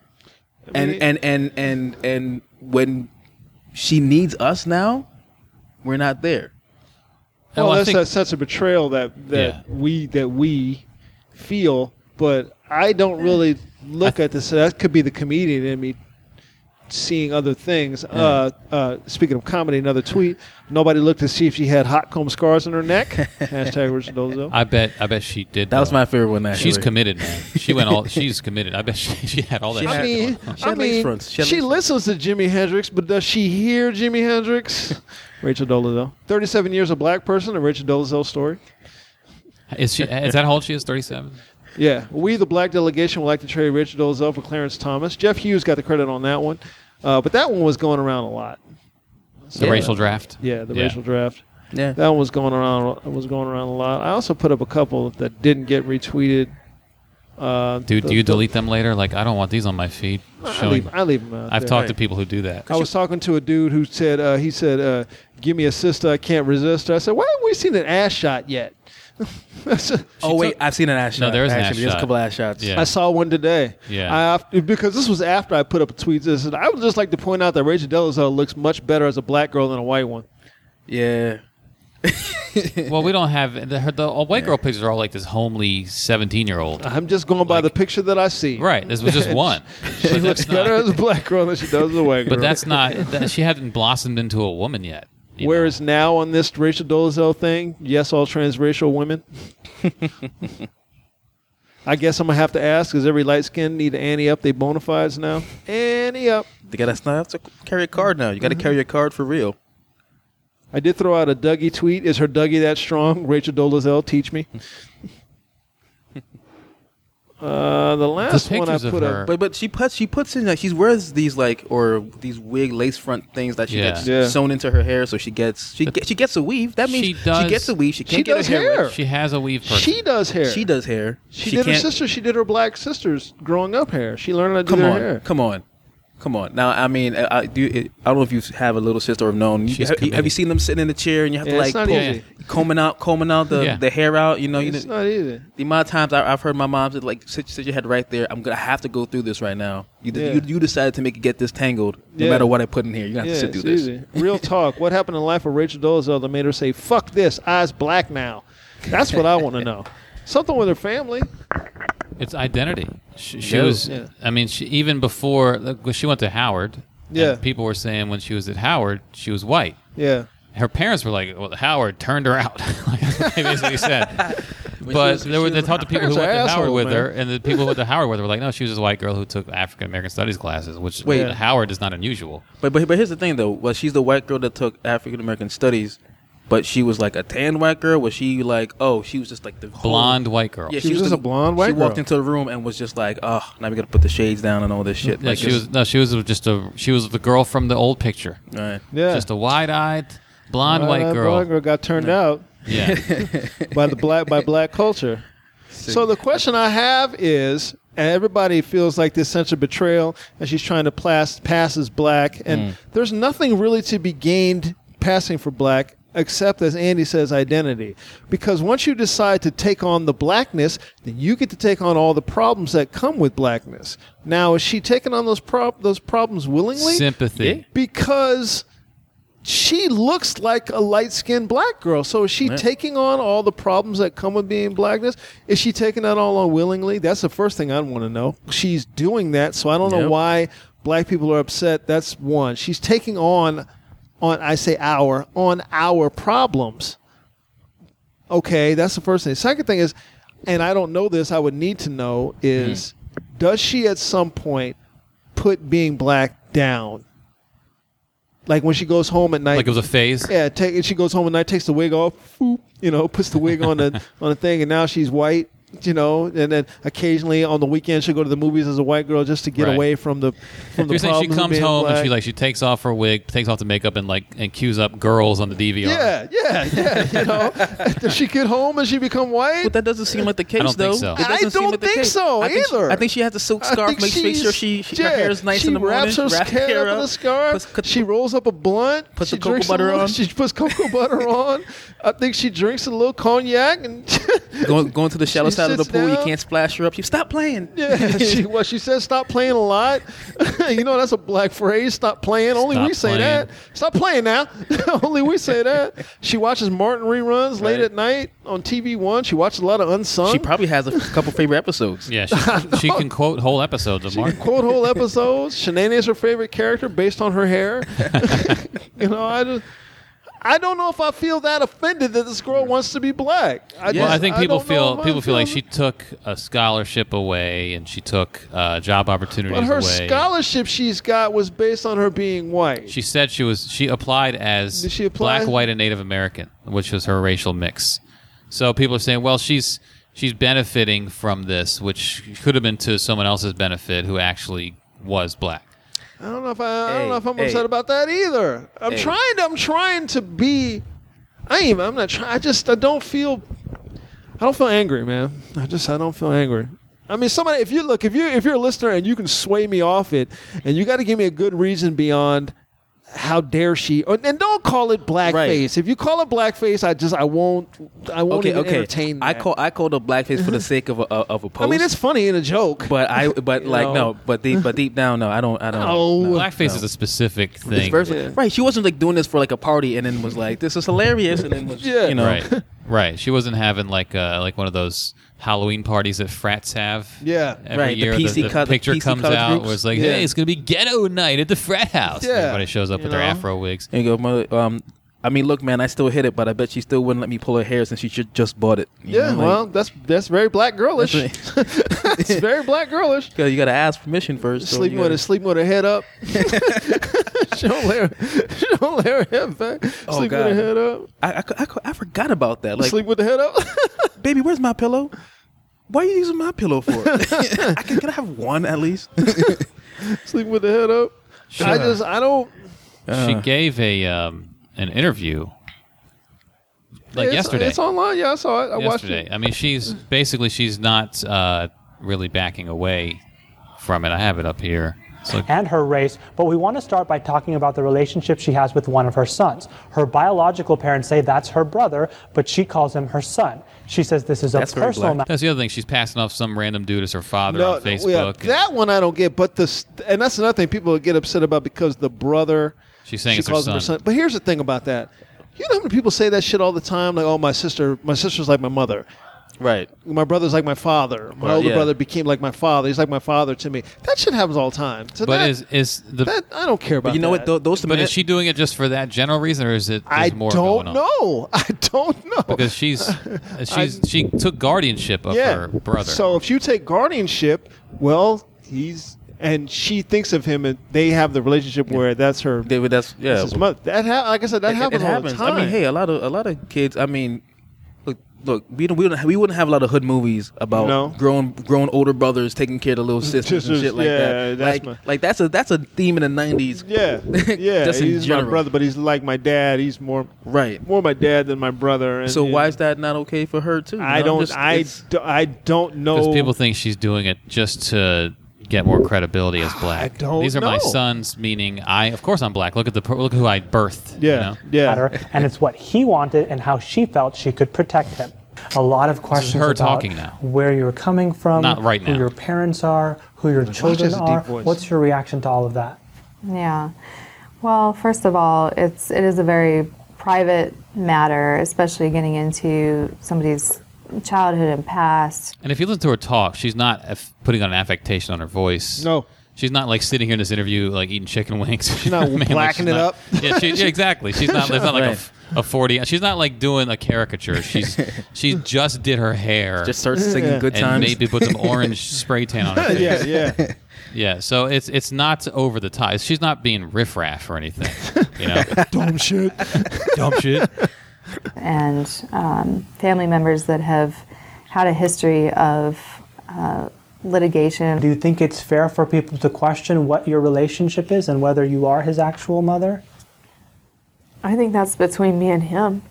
Speaker 4: And when she needs us now, we're not there.
Speaker 2: Well,
Speaker 3: I
Speaker 2: that's
Speaker 3: think-
Speaker 2: a sense of betrayal that
Speaker 3: Yeah.
Speaker 2: we feel, but I don't really look at this. That could be the comedian in me seeing other things. Speaking of comedy, another tweet. Nobody looked to see if she had hot comb scars on her neck. Hashtag Richard Dolezal.
Speaker 3: I bet she did.
Speaker 4: That was
Speaker 3: though.
Speaker 4: my favorite one.
Speaker 3: She's
Speaker 4: actually.
Speaker 3: committed, man. She's committed. I bet she had all that.
Speaker 4: She
Speaker 3: shit
Speaker 4: had-
Speaker 3: going on.
Speaker 4: She had lace fronts. She had
Speaker 2: She
Speaker 4: lace
Speaker 2: listens to Jimi Hendrix, but does she hear Jimi Hendrix? Rachel Dolezal. 37 years a black person, a Rachel Dolezal story.
Speaker 3: Is that how old she is? 37.
Speaker 2: Yeah. We, the black delegation, would like to trade Rachel Dolezal for Clarence Thomas. Jeff Hughes got the credit on that one. But that one was going around a lot.
Speaker 3: The racial draft.
Speaker 2: Yeah, the racial draft.
Speaker 4: Yeah.
Speaker 2: That one was going around a lot. I also put up a couple that didn't get retweeted.
Speaker 3: Dude, do you delete them later? Like, I don't want these on my feed.
Speaker 2: I leave them out
Speaker 3: I've
Speaker 2: there.
Speaker 3: talked to people who do that.
Speaker 2: I was talking to a dude who said, give me a sister, I can't resist her. I said, why haven't we seen an ass shot yet?
Speaker 4: Oh wait, I've seen an ass shot.
Speaker 3: No, there is an ass
Speaker 4: Actually, there's
Speaker 3: shot.
Speaker 4: a couple ass shots.
Speaker 3: Yeah.
Speaker 2: I saw one today.
Speaker 3: Yeah.
Speaker 2: Because this was after I put up a tweet that said, I would just like to point out that Rachel Dolezal looks much better as a black girl than a white one.
Speaker 4: Yeah.
Speaker 3: Well, we don't have the white girl pictures are all like this homely 17-year-old.
Speaker 2: I'm just going by the picture that I see.
Speaker 3: Right. This was just one.
Speaker 2: She
Speaker 3: But
Speaker 2: looks
Speaker 3: that's
Speaker 2: better
Speaker 3: not,
Speaker 2: as a black girl than she does as a white girl.
Speaker 3: but that's not. She hadn't blossomed into a woman yet. you know?
Speaker 2: Whereas now on this Rachel Dolezal thing, yes, all transracial women. I guess I'm going to have to ask, does every light skin need to ante up their bona fides now? Ante up.
Speaker 4: They gotta have to carry a card now. You gotta carry your card for real.
Speaker 2: I did throw out a Dougie tweet. Is her Dougie that strong? Rachel Dolezal, teach me. The last one I
Speaker 3: pictures of
Speaker 2: put
Speaker 3: her-
Speaker 2: up.
Speaker 4: But she puts in like she wears these these wig lace front things that she gets
Speaker 2: Yeah.
Speaker 4: sewn into her hair, so she gets a weave. That means
Speaker 3: She does-
Speaker 4: she gets a weave. She can't get
Speaker 2: does
Speaker 4: her hair.
Speaker 2: hair.
Speaker 4: wet.
Speaker 3: She has a weave person.
Speaker 2: She does hair.
Speaker 4: She does hair.
Speaker 2: She did her
Speaker 4: can't-
Speaker 2: sister. She did her black sister's growing up hair. She learned how to do their hair.
Speaker 4: Come on. Now, I mean, I don't know if you have a little sister or have known.
Speaker 3: She's
Speaker 4: Have you
Speaker 3: committed.
Speaker 4: seen them sitting in the chair and you have
Speaker 2: Yeah,
Speaker 4: to
Speaker 2: it's
Speaker 4: like
Speaker 2: not
Speaker 4: pull,
Speaker 2: easy.
Speaker 4: combing out
Speaker 3: Yeah.
Speaker 4: the hair out? You know,
Speaker 2: It's not easy.
Speaker 4: the amount of times I've heard my mom say, like, sit your head right there. I'm gonna have to go through this right now.
Speaker 2: Yeah.
Speaker 4: You decided to get this tangled. No
Speaker 2: Yeah.
Speaker 4: matter what I put in here, you have
Speaker 2: Yeah,
Speaker 4: to sit through
Speaker 2: it's
Speaker 4: this.
Speaker 2: easy. Real talk. What happened in the life of Rachel Dolezal that made her say, fuck this, I's black now? That's what I want to know. Something with her family.
Speaker 3: It's identity. She
Speaker 4: Yeah.
Speaker 3: was.
Speaker 2: Yeah.
Speaker 3: I mean, she even before when she went to Howard.
Speaker 2: Yeah.
Speaker 3: and people were saying when she was at Howard, she was white.
Speaker 2: Yeah.
Speaker 3: her parents were like, well, Howard turned her out. Like, that's what they basically said.
Speaker 4: When
Speaker 3: But
Speaker 4: she was-
Speaker 3: they talked to people who
Speaker 2: Parents are
Speaker 3: went to Howard
Speaker 2: assholes,
Speaker 3: with
Speaker 2: man.
Speaker 3: her, and the people who went to Howard with her were like, no, she was this white girl who took African American studies classes, which
Speaker 4: Wait.
Speaker 3: at Howard is not unusual.
Speaker 4: But here's the thing though. Well, she's the white girl that took African American studies, but she was like a tan white girl. Was she like? Oh, she was just like the whole-
Speaker 3: Blonde white girl.
Speaker 4: Yeah,
Speaker 2: She was just a blonde white
Speaker 4: She walked
Speaker 2: girl.
Speaker 4: into the room and was just like, oh, now we got to put the shades down and all this shit.
Speaker 3: Yeah,
Speaker 4: Like,
Speaker 3: she was she was the girl from the old picture.
Speaker 4: Right.
Speaker 2: Yeah.
Speaker 3: Just a wide-eyed blonde white
Speaker 2: That
Speaker 3: girl.
Speaker 2: blonde girl got turned out
Speaker 3: Yeah.
Speaker 2: by black culture. So the question I have is, and everybody feels like this sense of betrayal, and she's trying to pass as black, and there's nothing really to be gained passing for black, except, as Andy says, identity. Because once you decide to take on the blackness, then you get to take on all the problems that come with blackness. Now, is she taking on those problems willingly?
Speaker 3: Sympathy.
Speaker 2: Because she looks like a light-skinned black girl. So is she taking on all the problems that come with being blackness? Is she taking that all on willingly? That's the first thing I'd want to know. She's doing that, so I don't know why black people are upset. That's one. She's taking on our problems. Okay, that's the first thing. Second thing is, and I don't know this, I would need to know, is does she at some point put being black down? Like when she goes home at night.
Speaker 3: Like it was a phase.
Speaker 2: Yeah, she goes home at night, takes the wig off, boop, puts the wig on the thing, and now she's white. And then occasionally on the weekend she'll go to the movies as a white girl just to get
Speaker 3: Right.
Speaker 2: away from the
Speaker 3: You're saying she
Speaker 2: problems of
Speaker 3: comes
Speaker 2: being
Speaker 3: home
Speaker 2: black.
Speaker 3: and she takes off her wig, takes off the makeup, and cues up girls on the DVR.
Speaker 2: Yeah. Does she get home and she become white?
Speaker 4: But that doesn't seem like the case,
Speaker 3: don't
Speaker 4: though.
Speaker 3: think so.
Speaker 4: That doesn't
Speaker 2: I
Speaker 4: seem
Speaker 2: don't
Speaker 4: like the
Speaker 2: think
Speaker 4: case.
Speaker 2: so
Speaker 4: I think
Speaker 2: either.
Speaker 4: I think she has a silk
Speaker 2: I
Speaker 4: scarf,
Speaker 2: think
Speaker 4: makes sure her hair is nice in the morning.
Speaker 2: She wraps her hair up in a scarf. She rolls up a blunt.
Speaker 4: Puts
Speaker 2: she
Speaker 4: the cocoa
Speaker 2: drinks
Speaker 4: butter on.
Speaker 2: She puts cocoa butter on. I think she drinks a little cognac and
Speaker 4: Going to the shallow
Speaker 2: She
Speaker 4: side of the
Speaker 2: sits
Speaker 4: pool, you
Speaker 2: down.
Speaker 4: can't splash her up. She stop playing.
Speaker 2: yeah. She says stop playing a lot. That's a black phrase. Stop playing. Only
Speaker 3: Stop
Speaker 2: we say
Speaker 3: playing.
Speaker 2: that. Stop playing now. Only we say that. She watches Martin reruns late
Speaker 4: Right.
Speaker 2: at night on TV One. She watches a lot of Unsung.
Speaker 4: She probably has a couple favorite episodes.
Speaker 3: Yeah, she can quote whole episodes of
Speaker 2: She can
Speaker 3: Martin.
Speaker 2: quote whole episodes. Shanae is her favorite character based on her hair. I don't know if I feel that offended that this girl wants to be black.
Speaker 3: Well, I think people
Speaker 2: don't know if I
Speaker 3: feel like she took a scholarship away and she took job opportunities
Speaker 2: But her
Speaker 3: away.
Speaker 2: scholarship she's got was based on her being white.
Speaker 3: She said she applied as
Speaker 2: Did she apply?
Speaker 3: black, white, and Native American, which was her racial mix. So people are saying, well, she's benefiting from this, which could have been to someone else's benefit who actually was black.
Speaker 2: I don't know if I'm
Speaker 4: Hey.
Speaker 2: upset about that either. I'm
Speaker 4: Hey.
Speaker 2: trying to be. I'm not trying. I don't feel angry, man. I don't feel angry. I mean, somebody. If you're a listener and you can sway me off it, and you got to give me a good reason beyond. How dare she? And don't call it blackface.
Speaker 4: Right.
Speaker 2: If you call it blackface, I won't
Speaker 4: Okay,
Speaker 2: even
Speaker 4: okay.
Speaker 2: entertain that.
Speaker 4: I called a blackface for the sake of a post.
Speaker 2: I mean, it's funny in a joke.
Speaker 4: but
Speaker 2: You
Speaker 4: like
Speaker 2: know.
Speaker 4: no, but deep down, no, I don't.
Speaker 2: No.
Speaker 3: Blackface is a specific
Speaker 4: It's
Speaker 3: thing.
Speaker 4: very, Right, she wasn't like doing this for like a party and then was like, "This is hilarious," and then was,
Speaker 2: Yeah.
Speaker 3: Right, right. She wasn't having like one of those Halloween parties that frats have.
Speaker 2: Yeah.
Speaker 3: Every
Speaker 4: Right, the
Speaker 3: year
Speaker 4: PC
Speaker 3: the
Speaker 4: co- the
Speaker 3: picture
Speaker 4: PC
Speaker 3: comes
Speaker 4: college
Speaker 3: out
Speaker 4: groups.
Speaker 3: where it's like,
Speaker 2: Yeah.
Speaker 3: hey, it's gonna be ghetto night at the frat house.
Speaker 2: Yeah.
Speaker 3: Everybody shows up
Speaker 2: You
Speaker 3: with their
Speaker 2: know.
Speaker 3: afro wigs.
Speaker 4: And you go, "Mother, I mean, look, man, I still hit it, but I bet she still wouldn't let me pull her hair since she just bought it." You
Speaker 2: Yeah,
Speaker 4: know,
Speaker 2: well, that's very black girlish.
Speaker 4: That's
Speaker 2: It's very black girlish.
Speaker 4: you gotta ask permission first. so
Speaker 2: Sleeping
Speaker 4: you gotta-
Speaker 2: sleeping with her head up. she don't lay her head back.
Speaker 4: Oh,
Speaker 2: Sleep with
Speaker 4: God.
Speaker 2: her head up.
Speaker 4: I forgot about that. Like,
Speaker 2: Sleep with the head up.
Speaker 4: baby, where's my pillow? Why are you using my pillow for? Can I have one at least?
Speaker 2: Sleep with the head up. I don't.
Speaker 3: She gave an interview like yesterday.
Speaker 2: It's online. Yeah, I saw it. I watched
Speaker 3: yesterday.
Speaker 2: it.
Speaker 3: I mean, she's not really backing away from it. I have it up here. So
Speaker 6: And her race, but we want to start by talking about the relationship she has with one of her sons. Her biological parents say that's her brother, but she calls him her son. She says this is a
Speaker 4: That's very
Speaker 6: personal
Speaker 4: black.
Speaker 6: matter.
Speaker 3: that's the other thing. She's passing off some random dude as her father on Facebook.
Speaker 2: that one I don't get. But and that's another thing people get upset about because the brother.
Speaker 3: She's saying
Speaker 2: she
Speaker 3: it's her
Speaker 2: calls him
Speaker 3: son.
Speaker 2: But here's the thing about that. You know how many people say that shit all the time? Like, oh, my sister's like my mother.
Speaker 4: Right.
Speaker 2: My brother's like my father. My
Speaker 4: Right,
Speaker 2: older
Speaker 4: yeah.
Speaker 2: brother became like my father. He's like my father to me. That shit happens all the time. So
Speaker 3: But
Speaker 2: that,
Speaker 3: is
Speaker 2: I don't care about
Speaker 4: But you know
Speaker 2: that.
Speaker 4: what? Those
Speaker 3: but is she doing it just for that general reason, or is it
Speaker 2: I
Speaker 3: there's more
Speaker 2: don't
Speaker 3: going on?
Speaker 2: know. I don't know.
Speaker 3: Because she took guardianship of her brother.
Speaker 2: So if you take guardianship, well, she thinks of him, and they have the relationship where that's her.
Speaker 4: David, that's
Speaker 2: That's his mother. Like I said, that happens
Speaker 4: it
Speaker 2: all
Speaker 4: happens.
Speaker 2: the time.
Speaker 4: I mean, hey, a lot of kids. I mean, look, we wouldn't have a lot of hood movies about
Speaker 2: No.
Speaker 4: grown older brothers taking care of the little sisters and
Speaker 2: Sisters,
Speaker 4: shit like
Speaker 2: yeah,
Speaker 4: that.
Speaker 2: that's
Speaker 4: That's a theme in the '90s.
Speaker 2: Yeah, yeah.
Speaker 4: Just in
Speaker 2: He's my
Speaker 4: general.
Speaker 2: brother, but he's like my dad. He's more
Speaker 4: Right.
Speaker 2: my dad than my brother. And,
Speaker 4: So
Speaker 2: and
Speaker 4: why is that not okay for her too? You
Speaker 2: I
Speaker 4: know,
Speaker 2: don't.
Speaker 4: just- it's-
Speaker 2: I don't know.
Speaker 3: Because people think she's doing it just to get more credibility as black.
Speaker 2: don't
Speaker 3: These are my
Speaker 2: know.
Speaker 3: sons, meaning of course I'm black. Look who I birthed.
Speaker 2: Yeah,
Speaker 3: You know?
Speaker 2: yeah.
Speaker 6: Matter, and it's what he wanted and how she felt she could protect him. A lot of questions
Speaker 3: her
Speaker 6: about
Speaker 3: talking now.
Speaker 6: where you're coming from,
Speaker 3: Not right
Speaker 6: who
Speaker 3: now.
Speaker 6: your parents are, who your children
Speaker 2: has a deep
Speaker 6: are.
Speaker 2: voice.
Speaker 6: What's your reaction to all of that?
Speaker 7: Yeah. Well, first of all, it is a very private matter, especially getting into somebody's childhood and past.
Speaker 3: And if you listen to her talk, she's not putting on an affectation on her voice.
Speaker 2: No.
Speaker 3: She's not like sitting here in this interview like eating chicken wings. She's
Speaker 2: not blacking it up.
Speaker 3: Yeah, exactly. She's not. It's not like
Speaker 4: Right.
Speaker 3: a 40. She's not like doing a caricature. She just did her hair
Speaker 4: just starts singing
Speaker 2: Yeah.
Speaker 4: good
Speaker 3: and
Speaker 4: times.
Speaker 3: maybe put some orange spray tan on her face.
Speaker 2: Yeah, yeah.
Speaker 3: Yeah, so it's not over the top. She's not being riffraff or anything. You know,
Speaker 2: Dumb shit.
Speaker 3: dumb shit.
Speaker 7: And family members that have had a history of litigation.
Speaker 6: Do you think it's fair for people to question what your relationship is and whether you are his actual mother?
Speaker 7: I think that's between me and him,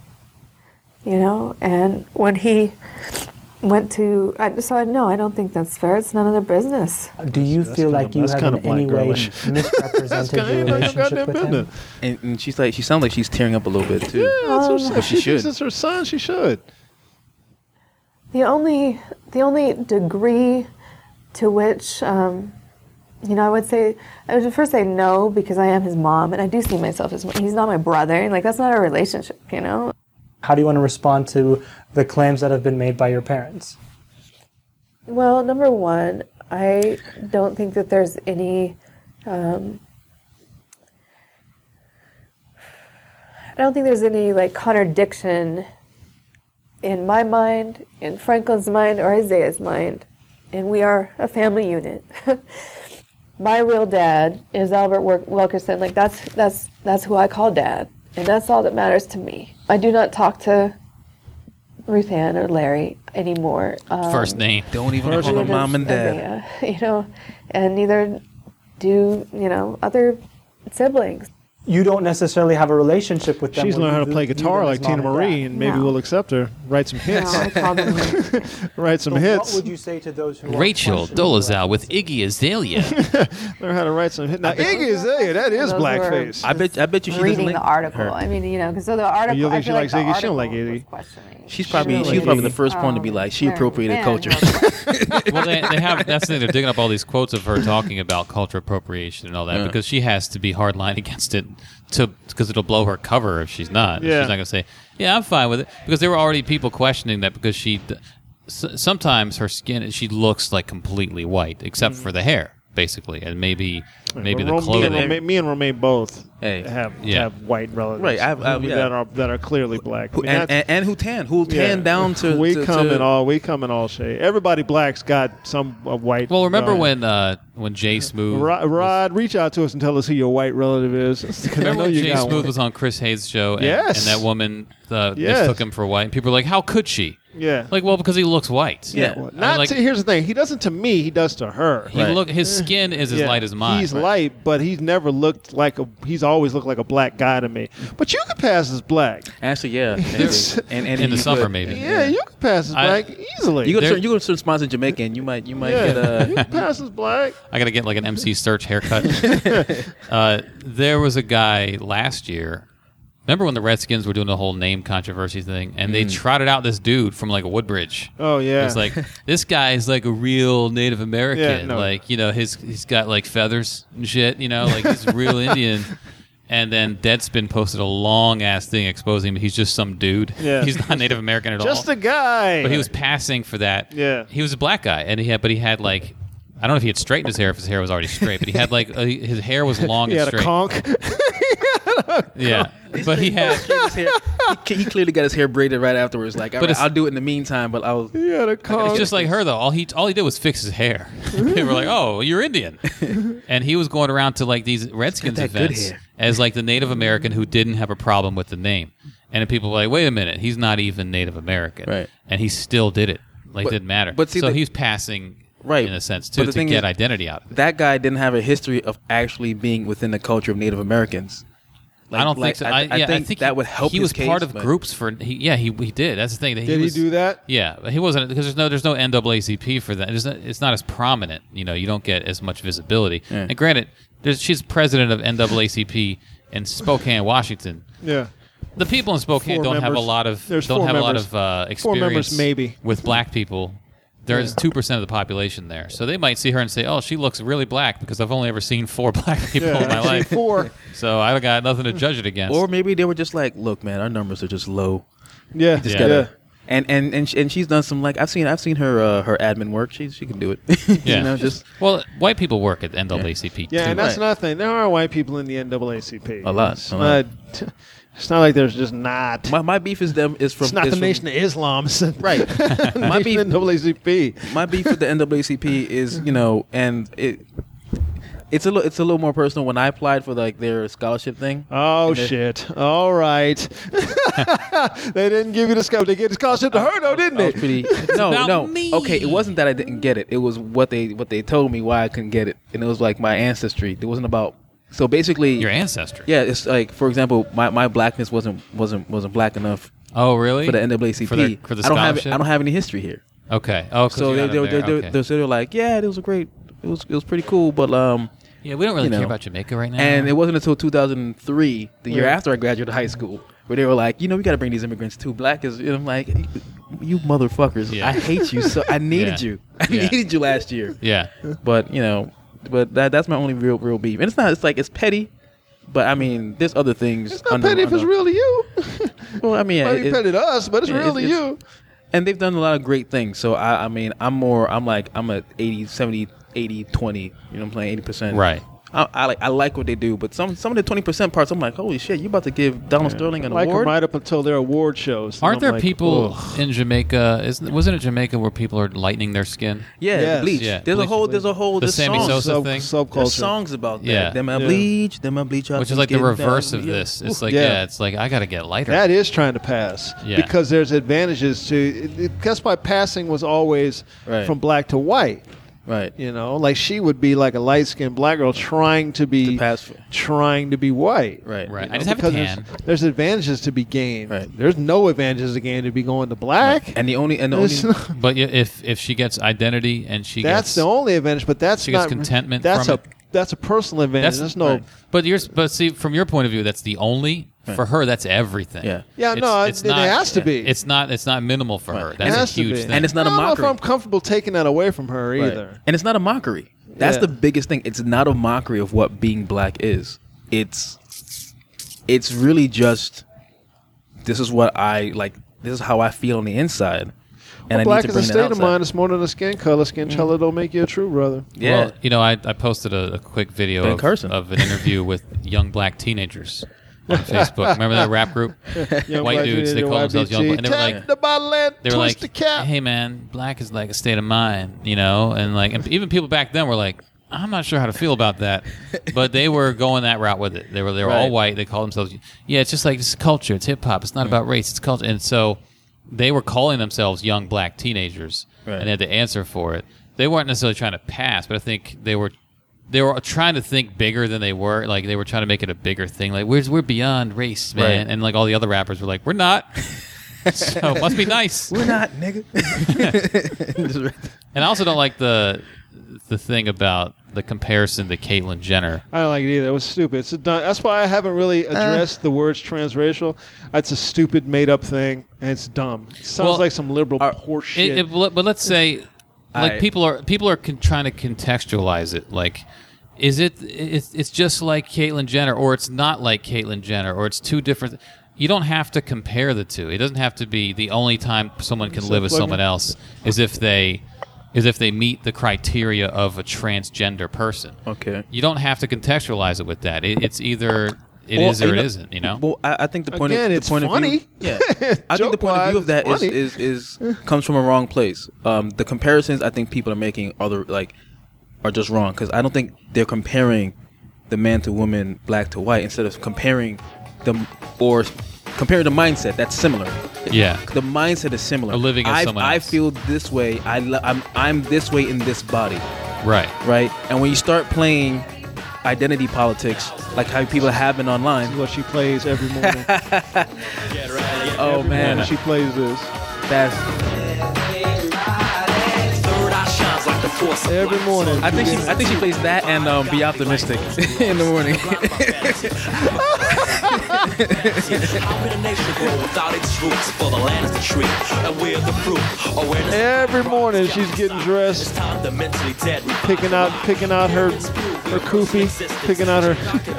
Speaker 7: and when he went to, no, I don't think that's fair. It's none of their business.
Speaker 6: Do you feel like you
Speaker 2: that's
Speaker 6: have
Speaker 2: kinda
Speaker 6: in any way
Speaker 2: black girlish.
Speaker 6: misrepresented your relationship with him?
Speaker 4: and she sounds like she's tearing up a little bit too.
Speaker 2: Yeah, that's her son.
Speaker 4: She
Speaker 2: She
Speaker 4: should.
Speaker 2: thinks it's her son. She should.
Speaker 7: The only degree to which, I would first say no, because I am his mom, and I do see myself as, he's not my brother. Like, that's not our relationship,
Speaker 6: How do you want to respond to the claims that have been made by your parents?
Speaker 7: Well, number one, I don't think that there's any, like contradiction in my mind, in Franklin's mind, or Isaiah's mind, and we are a family unit. My real dad is Albert Wilkerson. Like that's who I call dad, and that's all that matters to me. I do not talk to Ruth Ann or Larry anymore.
Speaker 3: First name.
Speaker 4: Don't even call
Speaker 7: Neither
Speaker 4: them mom and
Speaker 7: does
Speaker 4: dad.
Speaker 7: Isaiah, and neither do other siblings.
Speaker 6: You don't necessarily have a relationship with them.
Speaker 2: She's
Speaker 6: where
Speaker 2: learned how
Speaker 6: you
Speaker 2: to play
Speaker 6: view
Speaker 2: guitar
Speaker 6: them
Speaker 2: like
Speaker 6: as
Speaker 2: Tina
Speaker 6: mom and
Speaker 2: Marie,
Speaker 6: dad.
Speaker 2: and maybe
Speaker 7: No.
Speaker 2: we'll accept her. Write some hits.
Speaker 7: No, I call them.
Speaker 2: Write some
Speaker 6: So
Speaker 2: hits.
Speaker 6: what would you say to those who are
Speaker 3: Rachel
Speaker 6: questioning
Speaker 3: Dolezal with Iggy Azalea.
Speaker 2: Learn how to write some hits. Now, Iggy Azalea, that is
Speaker 7: Those who are
Speaker 2: blackface.
Speaker 4: I bet you she doesn't
Speaker 7: reading
Speaker 4: like
Speaker 7: the article.
Speaker 4: her.
Speaker 7: I mean, because so the article.
Speaker 2: You think
Speaker 7: I
Speaker 2: she
Speaker 7: feel
Speaker 2: likes
Speaker 7: like the
Speaker 2: Iggy? She don't like
Speaker 7: article was
Speaker 2: Iggy.
Speaker 7: questioning.
Speaker 4: She's
Speaker 7: She
Speaker 4: probably
Speaker 7: really
Speaker 4: she's probably the
Speaker 7: is.
Speaker 4: first one to be like she
Speaker 7: Larry
Speaker 4: appropriated
Speaker 7: Van
Speaker 4: culture.
Speaker 7: was-
Speaker 3: Well, they have. That's the thing. They're digging up all these quotes of her talking about culture appropriation and all that
Speaker 4: Yeah.
Speaker 3: because she has to be hardline against it because it'll blow her cover if she's not.
Speaker 2: Yeah.
Speaker 3: She's not going to say, "Yeah, I'm fine with it," because there were already people questioning that because sometimes her skin she looks like completely white except for the hair, basically, and maybe the clothing.
Speaker 2: Me and Romaine both
Speaker 4: Hey.
Speaker 2: have white relatives,
Speaker 4: Right, I have, yeah.
Speaker 2: that are clearly black. I mean, that's-
Speaker 4: and who tan down to
Speaker 2: we
Speaker 4: to,
Speaker 2: come
Speaker 4: to,
Speaker 2: in all shade. Everybody black's got some white.
Speaker 3: Well, remember when Jay Smooth
Speaker 2: Rod, reach out to us and tell us who your white relative is. 'Cause I
Speaker 3: Remember
Speaker 2: know
Speaker 3: when
Speaker 2: you
Speaker 3: Jay
Speaker 2: got
Speaker 3: Smooth
Speaker 2: one.
Speaker 3: was on Chris Hayes' show, and,
Speaker 2: Yes.
Speaker 3: and that woman
Speaker 2: Yes.
Speaker 3: mistook him for white, and people were like, "How could she?"
Speaker 2: Yeah.
Speaker 3: Like, well, because he looks white.
Speaker 4: Yeah.
Speaker 2: Well,
Speaker 3: And,
Speaker 2: not
Speaker 3: like,
Speaker 2: here's the thing. He doesn't to me. He does to her.
Speaker 4: Right.
Speaker 3: his skin is as
Speaker 2: Yeah,
Speaker 3: light as mine.
Speaker 2: He's light, but he's never looked like he's always looked like a black guy to me. But you could pass as black.
Speaker 4: Actually, yeah, and
Speaker 3: in the
Speaker 4: you
Speaker 3: summer,
Speaker 4: could-
Speaker 3: maybe.
Speaker 2: Yeah, you could pass as black easily.
Speaker 4: You go
Speaker 3: There-
Speaker 4: to you go to sponsor Jamaican, you might
Speaker 2: yeah,
Speaker 4: get
Speaker 2: you could pass as black.
Speaker 3: I got to get like an MC Search haircut. There was a guy last year. Remember when the Redskins were doing the whole name controversy thing, and they trotted out this dude from like Woodbridge.
Speaker 2: Oh yeah.
Speaker 3: It's like this guy is like a real Native American.
Speaker 2: Yeah, no.
Speaker 3: Like he's got like feathers and shit. Like he's a real Indian. And then Deadspin posted a long ass thing exposing him. He's just some dude.
Speaker 2: Yeah.
Speaker 3: He's not Native American at all.
Speaker 2: Just a guy.
Speaker 3: But he was passing for that.
Speaker 2: Yeah.
Speaker 3: He was a black guy, and he had like, I don't know if he had straightened his hair, if his hair was already straight, but he had like his hair was long
Speaker 2: He
Speaker 3: and
Speaker 2: had
Speaker 3: straight.
Speaker 2: a conch.
Speaker 3: Yeah, but he had.
Speaker 4: He clearly got his hair braided right afterwards. Like, all
Speaker 3: But
Speaker 4: right,
Speaker 3: it's-
Speaker 4: I'll do it in the meantime. But I'll.
Speaker 2: He had a conch.
Speaker 3: It's just like her though. All he did was fix his hair. They were like, "Oh, you're Indian," and he was going around to like these Redskins
Speaker 4: that good
Speaker 3: events
Speaker 4: hair.
Speaker 3: as like the Native American who didn't have a problem with the name. And then people were like, "Wait a minute, he's not even Native American,"
Speaker 4: Right.
Speaker 3: And he still did it. Like,
Speaker 4: But-
Speaker 3: didn't matter.
Speaker 4: but see,
Speaker 3: so
Speaker 4: the-
Speaker 3: he's passing,
Speaker 4: Right.
Speaker 3: in a sense,
Speaker 4: But
Speaker 3: too,
Speaker 4: the
Speaker 3: to
Speaker 4: thing
Speaker 3: get
Speaker 4: is,
Speaker 3: identity out of it.
Speaker 4: That guy didn't have a history of actually being within the culture of Native Americans.
Speaker 3: I don't think so.
Speaker 4: I think that would help.
Speaker 3: He
Speaker 4: his
Speaker 3: was part
Speaker 4: case,
Speaker 3: of
Speaker 4: but-
Speaker 3: groups for. He did. That's the thing. That
Speaker 2: Did he
Speaker 3: was,
Speaker 2: do that?
Speaker 3: Yeah, but he wasn't because there's no NAACP for that. It's not as prominent. You know, you don't get as much visibility.
Speaker 4: Yeah.
Speaker 3: And granted, she's president of NAACP in Spokane, Washington.
Speaker 2: Yeah.
Speaker 3: The people in Spokane
Speaker 2: Four
Speaker 3: don't have a
Speaker 2: members.
Speaker 3: lot of
Speaker 2: There's
Speaker 3: don't
Speaker 2: four
Speaker 3: have a lot
Speaker 2: members.
Speaker 3: of experience.
Speaker 2: 4 members, maybe.
Speaker 3: with black people. There's 2% of the population there, so they might see her and say, "Oh, she looks really black," because I've only ever seen 4 black people
Speaker 2: Yeah,
Speaker 3: in my
Speaker 2: actually
Speaker 3: life,
Speaker 2: 4.
Speaker 3: so I got nothing to judge it against.
Speaker 4: Or maybe they were just like, "Look, man, our numbers are just low.
Speaker 2: Yeah.
Speaker 4: Just
Speaker 3: Yeah.
Speaker 4: gotta." And she's done some like I've seen her her admin work. She can do it.
Speaker 3: Yeah.
Speaker 4: You know, just
Speaker 3: Well, white people work at NAACP.
Speaker 2: Yeah,
Speaker 3: too.
Speaker 2: and that's
Speaker 4: Right.
Speaker 2: another thing. There are white people in the NAACP.
Speaker 4: A lot,
Speaker 2: It's
Speaker 4: a lot.
Speaker 2: not. It's not like there's just not.
Speaker 4: my beef is them is from
Speaker 2: It's not
Speaker 4: is
Speaker 2: the
Speaker 4: from-
Speaker 2: Nation of Islam. It's the
Speaker 4: right. my beef
Speaker 2: NAACP.
Speaker 4: my beef with the NAACP is and it's a little more personal. When I applied for like their scholarship thing,
Speaker 2: Oh
Speaker 4: and they-
Speaker 2: shit! All right, they didn't give you the scholarship. They gave the scholarship to her, though, didn't
Speaker 4: I was
Speaker 2: they?
Speaker 4: pretty no
Speaker 3: about
Speaker 4: no
Speaker 3: me.
Speaker 4: okay. It wasn't that I didn't get it. It was what they told me why I couldn't get it, and it was like my ancestry. It wasn't about so basically
Speaker 3: Your ancestry.
Speaker 4: Yeah, it's like for example, my blackness wasn't black enough
Speaker 3: Oh, really?
Speaker 4: for the NAACP.
Speaker 3: For the
Speaker 4: I
Speaker 3: scholarship?
Speaker 4: don't have any history here.
Speaker 3: Okay. Oh, 'cause
Speaker 4: So
Speaker 3: you're not in there. Okay.
Speaker 4: they were like, yeah, it was great. It was pretty cool, but
Speaker 3: Yeah, we don't really
Speaker 4: you know.
Speaker 3: care about Jamaica right now.
Speaker 4: and it wasn't until 2003, the year
Speaker 2: Yeah.
Speaker 4: after I graduated high school, where they were like, we got to bring these immigrants too. Black is, I'm like, you motherfuckers,
Speaker 3: Yeah.
Speaker 4: I hate you so. I needed
Speaker 3: Yeah.
Speaker 4: you. I
Speaker 3: Yeah.
Speaker 4: needed you last year,
Speaker 3: yeah.
Speaker 4: but that's my only real beef. And it's petty, but I mean, there's other things.
Speaker 2: It's not petty if it's real to you.
Speaker 4: Well, I mean,
Speaker 2: Might be petty to us, but it's
Speaker 4: yeah,
Speaker 2: real to
Speaker 4: it's-
Speaker 2: you.
Speaker 4: and they've done a lot of great things. So I'm a 80, 70, 80, 20. You know what I'm saying? 80%.
Speaker 3: Right.
Speaker 4: I like what they do, but some of the 20% parts, I'm like, holy shit, you about to give Donald Sterling an
Speaker 2: Like them
Speaker 4: award?
Speaker 2: right up until their award shows. And
Speaker 3: Aren't
Speaker 2: I'm
Speaker 3: there
Speaker 2: like,
Speaker 3: people
Speaker 2: ugh.
Speaker 3: in Jamaica? Wasn't it Jamaica where people are lightening their skin?
Speaker 4: Yeah,
Speaker 2: Yes.
Speaker 4: bleach.
Speaker 3: Yeah,
Speaker 4: There's
Speaker 3: bleach.
Speaker 4: a whole
Speaker 3: The
Speaker 4: there's
Speaker 3: Sammy
Speaker 4: songs.
Speaker 3: Sosa thing?
Speaker 4: There's
Speaker 2: Subculture.
Speaker 4: songs about that.
Speaker 3: Yeah.
Speaker 4: Them I
Speaker 2: Yeah.
Speaker 4: bleach,
Speaker 3: Which is like the reverse of this. It's like,
Speaker 2: Yeah.
Speaker 3: it's like I got to get lighter.
Speaker 2: That is trying to pass
Speaker 3: Yeah.
Speaker 2: because there's advantages to. That's why passing was always
Speaker 4: Right.
Speaker 2: from black to white.
Speaker 4: Right.
Speaker 2: You know, like she would be like a light skinned black girl trying to be
Speaker 4: To pass for-
Speaker 2: trying to be white.
Speaker 4: Right.
Speaker 3: Right.
Speaker 2: You
Speaker 3: I
Speaker 2: know,
Speaker 3: just have a
Speaker 2: because
Speaker 3: tan.
Speaker 2: there's advantages to be gained.
Speaker 4: Right.
Speaker 2: There's no advantages to gain to be going to black.
Speaker 4: And the only
Speaker 2: There's
Speaker 3: But if she gets identity and she
Speaker 2: that's
Speaker 3: gets
Speaker 2: the only advantage, but that's
Speaker 3: she gets
Speaker 2: not
Speaker 3: contentment
Speaker 2: That's
Speaker 3: from
Speaker 2: that's a personal advantage. There's no.
Speaker 4: right.
Speaker 3: but see from your point of view that's the only for her that's everything.
Speaker 4: Yeah.
Speaker 2: Yeah, no, it has to be.
Speaker 3: It's not minimal for her.
Speaker 2: It
Speaker 3: That's
Speaker 2: has
Speaker 3: a
Speaker 2: to
Speaker 3: huge
Speaker 2: be.
Speaker 3: thing.
Speaker 4: And it's not a
Speaker 2: I don't know
Speaker 4: mockery.
Speaker 2: if I'm comfortable taking that away from her
Speaker 4: Right.
Speaker 2: either.
Speaker 4: And it's not a mockery. That's
Speaker 2: Yeah.
Speaker 4: the biggest thing. It's not a mockery of what being black is. It's really just this is what I like. This is how I feel on the inside, and
Speaker 2: Black
Speaker 4: I need
Speaker 2: is
Speaker 4: to
Speaker 2: a
Speaker 4: bring
Speaker 2: state
Speaker 4: that
Speaker 2: of
Speaker 4: outside.
Speaker 2: mind. It's more than a skin color. Skin color don't make you a true brother.
Speaker 4: Yeah,
Speaker 3: Well, I posted a quick video
Speaker 4: Ben Carson.
Speaker 3: of an interview with young black teenagers on Facebook. Remember that rap group?
Speaker 2: Young
Speaker 3: White
Speaker 2: black
Speaker 3: dudes, they
Speaker 2: teenager,
Speaker 3: call themselves young
Speaker 2: YBG.
Speaker 3: black. And they were
Speaker 2: Tap
Speaker 3: like,
Speaker 2: the bottle and
Speaker 3: they were
Speaker 2: twist
Speaker 3: like,
Speaker 2: the cap.
Speaker 3: hey man, black is like a state of mind, and even people back then were like, I'm not sure how to feel about that, but they were going that route with it. They were all
Speaker 4: Right.
Speaker 3: white. They called themselves, it's just like it's culture, it's hip hop. It's not about race, it's culture. And so they were calling themselves young black teenagers,
Speaker 4: Right.
Speaker 3: and they had to answer for it. They weren't necessarily trying to pass, but I think they were trying to think bigger than they were. Like they were trying to make it a bigger thing. Like we're beyond race, man.
Speaker 4: Right.
Speaker 3: And like all the other rappers were like, we're not. So it must be nice.
Speaker 4: we're not, nigga.
Speaker 3: And I also don't like the thing about the comparison to Caitlyn Jenner.
Speaker 2: I don't like it either. It was stupid. That's why I haven't really addressed the words transracial. It's a stupid, made-up thing, and it's dumb. It sounds
Speaker 3: Well,
Speaker 2: like some liberal horse shit.
Speaker 3: But let's say, like
Speaker 4: I-
Speaker 3: people are trying to contextualize it. Like it's just like Caitlyn Jenner, or it's not like Caitlyn Jenner, or it's two different. You don't have to compare the two. It doesn't have to be the only time someone can live with someone else is if they meet the criteria of a transgender person.
Speaker 4: Okay.
Speaker 3: You don't have to contextualize it with that. It's either it is or it isn't. You know.
Speaker 4: Well, I think the point
Speaker 2: Again,
Speaker 4: of,
Speaker 2: it's
Speaker 4: the point
Speaker 2: funny.
Speaker 4: of view, yeah, I think the point of view of that
Speaker 2: Joke-wise,
Speaker 4: is comes from a wrong place. The comparisons I think people are making are just wrong, because I don't think they're comparing the man to woman, black to white, instead of comparing them or comparing the mindset. That's similar.
Speaker 3: Yeah.
Speaker 4: The mindset is similar.
Speaker 3: Or living as someone
Speaker 4: I
Speaker 3: else.
Speaker 4: feel this way. I'm this way in this body.
Speaker 3: Right.
Speaker 4: Right. And when you start playing identity politics, like how people have been online,
Speaker 2: What she plays every morning.
Speaker 4: oh man,
Speaker 2: She plays this
Speaker 4: that's.
Speaker 2: every morning.
Speaker 4: I think she plays that and Be Optimistic in the morning.
Speaker 2: Every morning she's getting dressed, picking out her kufi, picking out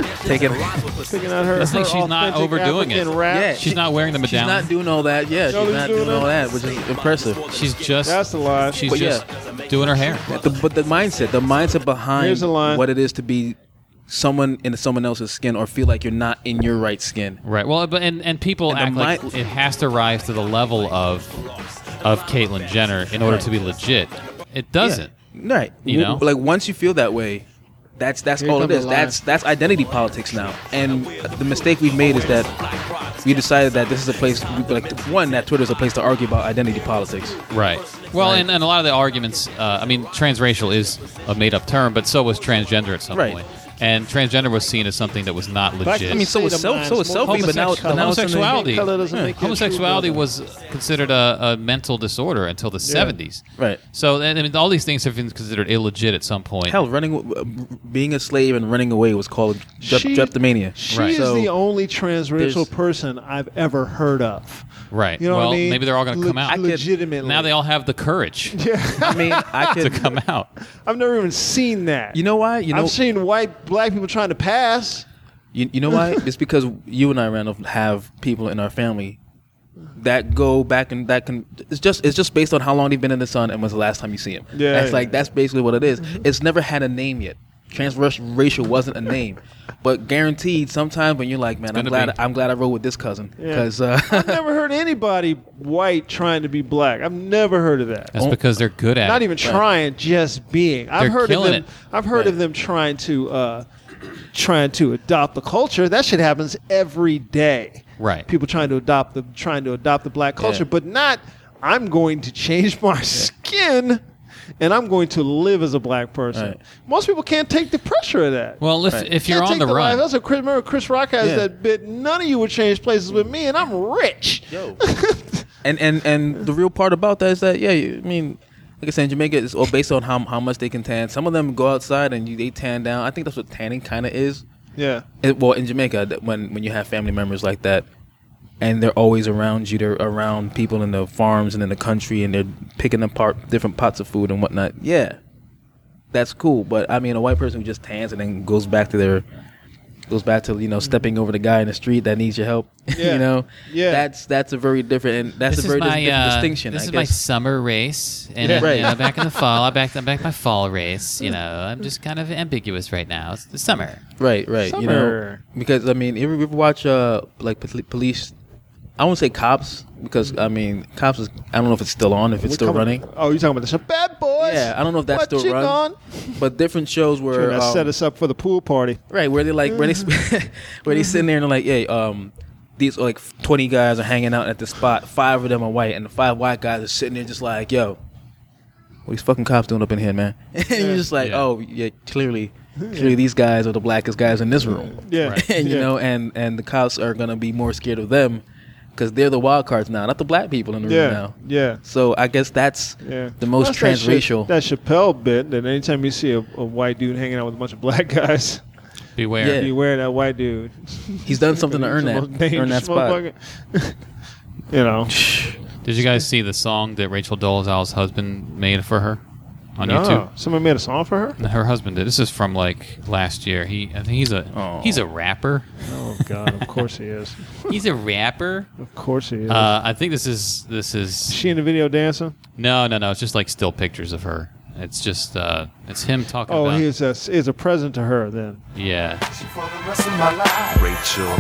Speaker 2: her.
Speaker 3: I think she's not
Speaker 2: authentic
Speaker 3: overdoing it.
Speaker 2: African rap.
Speaker 4: Yeah.
Speaker 3: She's not wearing the
Speaker 4: She's
Speaker 3: medallion.
Speaker 4: not doing all that. Yeah,
Speaker 2: No,
Speaker 4: she's not doing all that, which is impressive.
Speaker 3: She's just.
Speaker 2: That's a lie.
Speaker 3: She's
Speaker 4: But
Speaker 3: just doing her hair.
Speaker 4: But the mindset behind
Speaker 2: Here's the line.
Speaker 4: what it is to be someone in someone else's skin, or feel like you're not in your right skin.
Speaker 3: Right. Well, but and people
Speaker 4: And
Speaker 3: act
Speaker 4: the
Speaker 3: like
Speaker 4: mind-
Speaker 3: it has to rise to the level of Caitlyn Jenner in order to be legit. It doesn't.
Speaker 4: Yeah. Right.
Speaker 3: You know?
Speaker 4: Like once you feel that way, that's
Speaker 2: Here
Speaker 4: all it
Speaker 2: comes
Speaker 4: is.
Speaker 2: the line.
Speaker 4: That's identity politics now. And the mistake we've made is that we decided that this is a place, that Twitter is a place to argue about identity politics.
Speaker 3: Right. Well, and a lot of the arguments. I mean, transracial is a made-up term, but so was transgender at some
Speaker 4: Right.
Speaker 3: point. And transgender was seen as something that was not legit.
Speaker 4: I mean, so is selfie, but now it's
Speaker 3: homosexuality.
Speaker 2: Color doesn't make you a
Speaker 3: Homosexuality
Speaker 2: true
Speaker 3: was considered a mental disorder until the 70s.
Speaker 4: Right.
Speaker 3: So, I mean, all these things have been considered illegit at some point.
Speaker 4: Hell, being a slave and running away was called kleptomania.
Speaker 2: She
Speaker 3: Right.
Speaker 2: is
Speaker 4: So
Speaker 2: the only transracial
Speaker 4: there's-
Speaker 2: person I've ever heard of.
Speaker 3: Right.
Speaker 2: You know
Speaker 3: well,
Speaker 2: what I mean?
Speaker 3: maybe they're all going to come out.
Speaker 2: Legitimately.
Speaker 3: Now they all have the courage
Speaker 4: I mean, I
Speaker 3: to
Speaker 4: could.
Speaker 3: come out.
Speaker 2: I've never even seen that.
Speaker 4: You know why?
Speaker 2: I've seen black people trying to pass.
Speaker 4: You know why? It's because you and I, Randolph, have people in our family that go back and that can. It's just based on how long they've been in the sun and when's the last time you see them.
Speaker 2: Yeah.
Speaker 4: That's basically what it is. It's never had a name yet. Transracial wasn't a name, but guaranteed. Sometimes when you're like, man, I'm
Speaker 3: gonna
Speaker 4: glad I rode with this cousin
Speaker 2: Yeah.
Speaker 4: because
Speaker 2: I've never heard anybody white trying to be black. I've never heard of that.
Speaker 3: That's because they're good at
Speaker 2: Not
Speaker 3: it.
Speaker 2: even trying, just being. I've
Speaker 3: They're
Speaker 2: heard of
Speaker 3: killing
Speaker 2: them.
Speaker 3: it.
Speaker 2: I've heard of them trying to adopt the culture. That shit happens every day.
Speaker 3: Right.
Speaker 2: People trying to adopt the black culture,
Speaker 4: Yeah.
Speaker 2: but not. I'm going to change my skin, and I'm going to live as a black person.
Speaker 4: Right.
Speaker 2: Most people can't take the pressure of that.
Speaker 3: Well, if you're
Speaker 2: Can't
Speaker 3: on
Speaker 2: take
Speaker 3: the
Speaker 2: life.
Speaker 3: run,
Speaker 2: That's what remember Chris Rock has
Speaker 4: Yeah.
Speaker 2: that bit. None of you would change places with me, and I'm rich.
Speaker 4: Yo. and the real part about that is that I mean, like I said, in Jamaica, it's all based on how much they can tan. Some of them go outside and they tan down. I think that's what tanning kind of is.
Speaker 2: Yeah.
Speaker 4: Well, in Jamaica, when you have family members like that, and they're always around you, they're around people in the farms and in the country, and they're picking apart different pots of food and whatnot. Yeah, that's cool. But I mean, a white person who just tans and then goes back to stepping over the guy in the street that needs your help.
Speaker 2: Yeah. Yeah.
Speaker 4: That's a very different, and that's
Speaker 3: this
Speaker 4: a very
Speaker 3: is my
Speaker 4: different distinction.
Speaker 3: This
Speaker 4: I
Speaker 3: is my
Speaker 4: guess.
Speaker 3: summer race, and
Speaker 2: Yeah.
Speaker 4: Right.
Speaker 3: back in the fall, I'm back my fall race. I'm just kind of ambiguous right now. It's the summer.
Speaker 4: Right.
Speaker 2: Summer.
Speaker 4: Because I mean, you ever watch police? I won't say Cops, because I mean Cops is. I don't know if it's still on, if it's still running.
Speaker 2: Oh, you're talking about the Bad Boys?
Speaker 4: Yeah, I don't know if that's
Speaker 2: What
Speaker 4: still
Speaker 2: you
Speaker 4: runs.
Speaker 2: on?
Speaker 4: But different shows where
Speaker 2: Trying to set us up for the pool party.
Speaker 4: right where they like where they sitting there and they're like, hey, these like 20 guys are hanging out at this spot. 5 of them are white, and the 5 white guys are sitting there just like, yo, what these fucking cops doing up in here, man? And you're just like,
Speaker 3: Yeah.
Speaker 4: oh yeah, clearly these guys are the blackest guys in this room.
Speaker 2: Yeah.
Speaker 3: Right.
Speaker 4: And
Speaker 2: Yeah.
Speaker 4: and the cops are gonna be more scared of them because they're the wild cards now, not the black people in the room
Speaker 2: Yeah.
Speaker 4: now.
Speaker 2: Yeah.
Speaker 4: So I guess that's
Speaker 2: Yeah.
Speaker 4: the most
Speaker 2: That's that
Speaker 4: transracial.
Speaker 2: That Chappelle bit that anytime you see a white dude hanging out with a bunch of black guys,
Speaker 3: Beware.
Speaker 4: Yeah.
Speaker 2: beware that white dude.
Speaker 4: He's done something to earn
Speaker 2: He's the
Speaker 4: that,
Speaker 2: most dangerous
Speaker 4: spot.
Speaker 2: motherfucker. You know.
Speaker 3: Did you guys see the song that Rachel Dolezal's husband made for her? on
Speaker 2: No,
Speaker 3: YouTube.
Speaker 2: somebody made a song for her.
Speaker 3: Her husband did. This is from like last year. I think he's a rapper.
Speaker 2: Oh God, of course he is.
Speaker 3: He's a rapper.
Speaker 2: Of course he is.
Speaker 3: I think this is
Speaker 2: Is she in the video dancing?
Speaker 3: no. It's just like still pictures of her. It's just it's him talking
Speaker 2: Oh,
Speaker 3: about.
Speaker 2: he is a present to her then.
Speaker 3: Yeah.
Speaker 5: Rachel.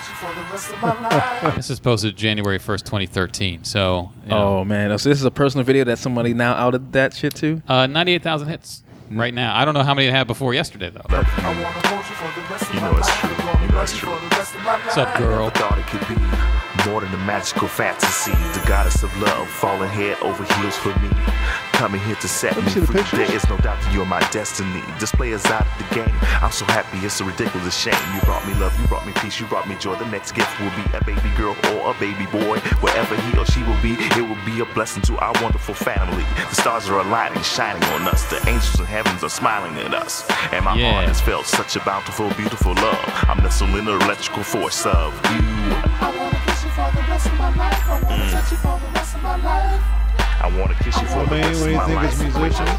Speaker 3: This is posted January 1st, 2013. So you know,
Speaker 4: Oh man, so this is a personal video that somebody now outed that shit to.
Speaker 3: 98,000 hits right now. I don't know how many it had before yesterday though.
Speaker 5: You know it's true. You know it's true.
Speaker 3: What's up, girl?
Speaker 5: Thought it could be more than a magical fantasy. The goddess of love falling head over heels for me. Coming here to set
Speaker 2: Let
Speaker 5: me
Speaker 2: me see the
Speaker 5: free.
Speaker 2: pictures.
Speaker 5: There is no doubt that you're my destiny. Display is out of the game. I'm so happy, it's a ridiculous shame. You brought me love, you brought me peace, you brought me joy. The next gift will be a baby girl or a baby boy. Wherever he or she will be, it will be a blessing to our wonderful family. The stars are aligning, shining on us. The angels in heavens are smiling at us. And my
Speaker 3: Yeah.
Speaker 5: heart has felt such a bountiful, beautiful love. I'm nestled in the electrical force of you.
Speaker 8: I wanna kiss you for the rest of my life. I wanna touch you for the rest of my life.
Speaker 5: I want to kiss you for the
Speaker 2: Man,
Speaker 5: rest
Speaker 2: what do
Speaker 5: of
Speaker 2: you
Speaker 5: my
Speaker 2: think
Speaker 5: life.
Speaker 2: as musician?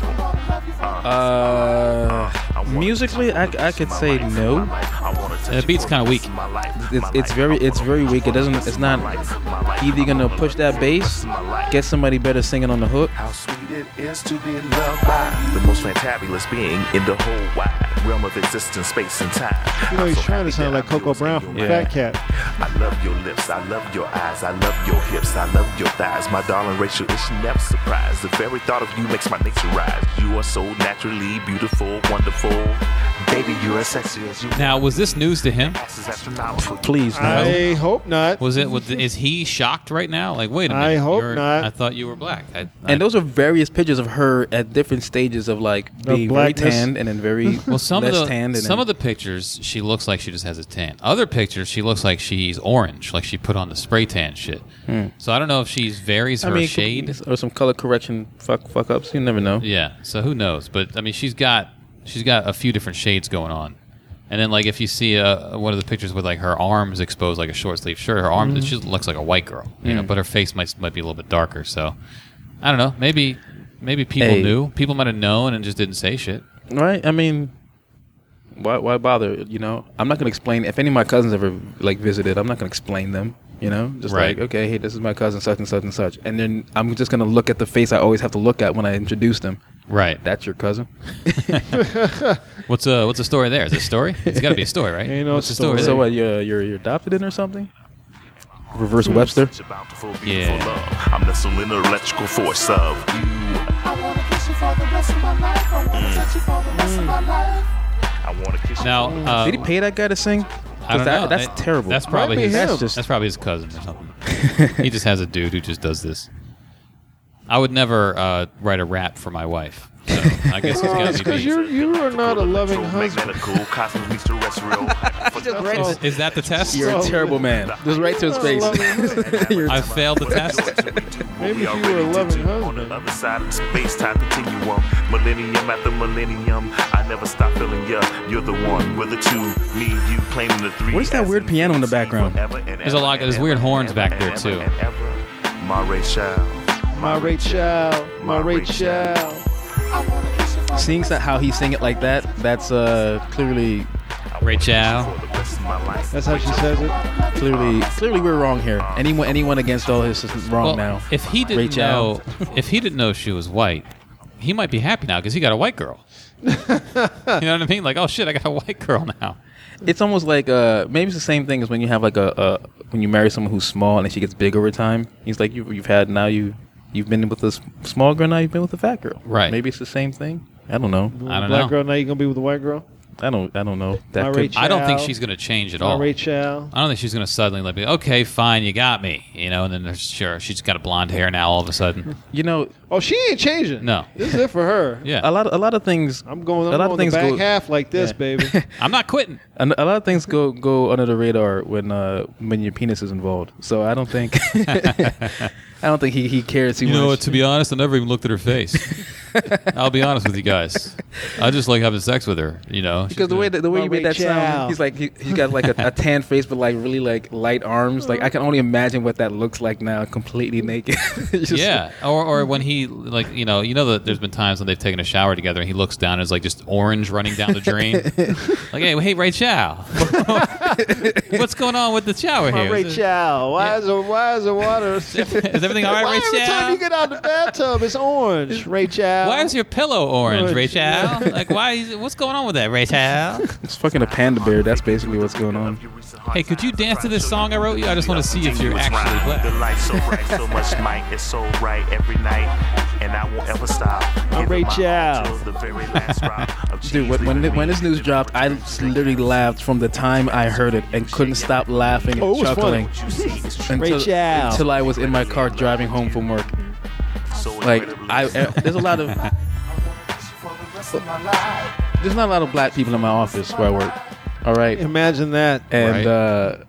Speaker 4: Musically, I could say no.
Speaker 3: The beat's kind of weak.
Speaker 4: It's very weak. It's not either gonna push that bass, get somebody better singing on the hook.
Speaker 5: How sweet it is to be loved by the most fantabulous being in the whole wide realm of existence, space and time.
Speaker 2: You know,
Speaker 5: I'm
Speaker 2: he's
Speaker 5: so
Speaker 2: trying
Speaker 5: happy
Speaker 2: to sound
Speaker 5: that
Speaker 2: like
Speaker 5: I'm
Speaker 2: Coco
Speaker 5: yours
Speaker 2: Brown
Speaker 5: and
Speaker 2: from
Speaker 5: you're
Speaker 2: Fat
Speaker 5: mine.
Speaker 2: Cat.
Speaker 5: I love your lips, I love your eyes, I love your hips, I love your thighs. My darling Rachel, it's never surprised. The very thought of you makes my nature rise. You are so naturally beautiful, wonderful. Baby, you're as sexy as you.
Speaker 3: Now, was this news to him?
Speaker 4: Please, no.
Speaker 2: I hope not.
Speaker 3: Is he shocked right now? Like, wait a minute.
Speaker 2: I hope
Speaker 3: I
Speaker 2: not.
Speaker 3: thought you were black.
Speaker 4: And those are various pictures of her at different stages of like being very
Speaker 2: blackness.
Speaker 4: tanned and then very
Speaker 3: well, some
Speaker 4: less
Speaker 3: of the
Speaker 4: tanned. And
Speaker 3: some of the pictures, she looks like she just has a tan. Other pictures, she looks like she's orange, like she put on the spray tan shit. So I don't know if she varies her shade.
Speaker 4: or some color correction fuck ups. You never know.
Speaker 3: Yeah. So who knows? But I mean, she's got a few different shades going on. And then, like, if you see one of the pictures with like her arms exposed, like a short sleeve shirt, her arms, she looks like a white girl, you know. But her face might be a little bit darker. So I don't know. Maybe people knew. People might have known and just didn't say shit.
Speaker 4: Right? I mean, why bother? You know, I'm not gonna explain. If any of my cousins ever like visited, I'm not gonna explain them. You know, just
Speaker 3: Right.
Speaker 4: like, okay, hey, this is my cousin, such and such and such, and then I'm just gonna look at the face I always have to look at when I introduce them.
Speaker 3: Right.
Speaker 4: That's your cousin.
Speaker 3: What's the story there? Is it a story? It's got to be a story, right?
Speaker 2: Ain't no
Speaker 3: What's the story?
Speaker 2: story.
Speaker 4: So
Speaker 3: there?
Speaker 4: what? You're adopted in or something? Reverse Webster.
Speaker 5: Such a bountiful, beautiful
Speaker 3: Yeah.
Speaker 5: love. I'm nestled in the electrical force of you.
Speaker 8: I wanna kiss you for the rest of my life. I wanna touch you for the rest of my life.
Speaker 5: I want to kiss you.
Speaker 3: Now,
Speaker 4: Did he pay that guy to sing?
Speaker 3: I don't know.
Speaker 4: That's terrible.
Speaker 3: That's probably
Speaker 2: Might be
Speaker 3: his.
Speaker 2: him.
Speaker 3: That's probably his cousin or something. He just has a dude who just does this. I would never write a rap for my wife. So I guess he's got to
Speaker 2: Because
Speaker 3: be.
Speaker 2: you are not a loving husband.
Speaker 5: Magnetical, cosmic meets terrestrial.
Speaker 3: Is that the test?
Speaker 4: You're a terrible man. Just right to his face.
Speaker 3: I failed the test.
Speaker 2: Maybe if you were a loving
Speaker 5: On the
Speaker 2: husband.
Speaker 5: other side of space-time continuum, millennium after millennium, I never stop feeling ya. You're the one, we're the two, me, you claiming the three.
Speaker 4: What is that weird piano in the background?
Speaker 3: There's a lot. There's weird horns back there too.
Speaker 5: My Rachel,
Speaker 2: My Rachel, my Rachel.
Speaker 4: Seeing how he sing it like that, that's clearly
Speaker 3: Rachel.
Speaker 2: That's how she says it.
Speaker 4: clearly we're wrong here. Anyone against all his is wrong
Speaker 3: Well,
Speaker 4: now.
Speaker 3: if he didn't
Speaker 4: Rachel.
Speaker 3: know she was white, he might be happy now because he got a white girl. You know what I mean? Like, oh shit, I got a white girl now.
Speaker 4: It's almost like maybe it's the same thing as when you have like when you marry someone who's small and then she gets big over time. He's like you've been with this small girl, now you've been with a fat girl.
Speaker 3: Right.
Speaker 4: Maybe it's the same thing. I don't know.
Speaker 3: I don't
Speaker 2: Black
Speaker 3: know.
Speaker 2: girl, now you gonna be with a white girl?
Speaker 4: I don't know. That
Speaker 2: My
Speaker 4: could,
Speaker 2: Rachel.
Speaker 3: I don't think she's going to change at
Speaker 2: My
Speaker 3: all.
Speaker 2: Rachel.
Speaker 3: I don't think she's going to suddenly like, okay, fine, you got me, you know. And then sure, she's got a blonde hair now all of a sudden.
Speaker 4: you know,
Speaker 2: Oh, she ain't changing.
Speaker 3: No.
Speaker 2: This is it for her.
Speaker 3: Yeah,
Speaker 4: a lot of things.
Speaker 2: I'm going
Speaker 4: A lot of
Speaker 2: the
Speaker 4: things
Speaker 2: back
Speaker 4: go-
Speaker 2: half like this,
Speaker 4: Yeah.
Speaker 2: baby.
Speaker 3: I'm not quitting.
Speaker 4: A lot of things go under the radar when your penis is involved. So I don't think I don't think he cares too
Speaker 3: You
Speaker 4: much.
Speaker 3: know what? To be honest, I never even looked at her face. I'll be honest with you guys. I just like having sex with her, you know.
Speaker 4: Because the way you made that sound, he's like he's got like a tan face but like really like light arms. Like I can only imagine what that looks like now, completely naked. Just
Speaker 3: yeah, or when he like you know that there's been times when they've taken a shower together and he looks down and it's like just orange running down the drain. Like, hey, Rachel, what's going on with the shower here?
Speaker 2: Rachel, why is the water?
Speaker 3: Is everything all right,
Speaker 2: Why
Speaker 3: Rachel?
Speaker 2: every time you get out of the bathtub, it's orange, Rachel?
Speaker 3: Why is your pillow orange, Rachel? Like, what's going on with that, Rachel?
Speaker 4: It's fucking a panda bear. That's basically what's going on.
Speaker 3: Hey, could you dance to this song I wrote you? I just want to see if you're actually black.
Speaker 9: The light's so bright, so much might. It's so right every night, and I won't ever stop.
Speaker 2: I'm Rachel.
Speaker 4: Dude, when this news dropped, I literally laughed from the time I heard it and couldn't stop laughing and chuckling until I was in my car driving home from work. Like, there's not a lot of black people in my office where I work. All right.
Speaker 2: Imagine that.
Speaker 4: And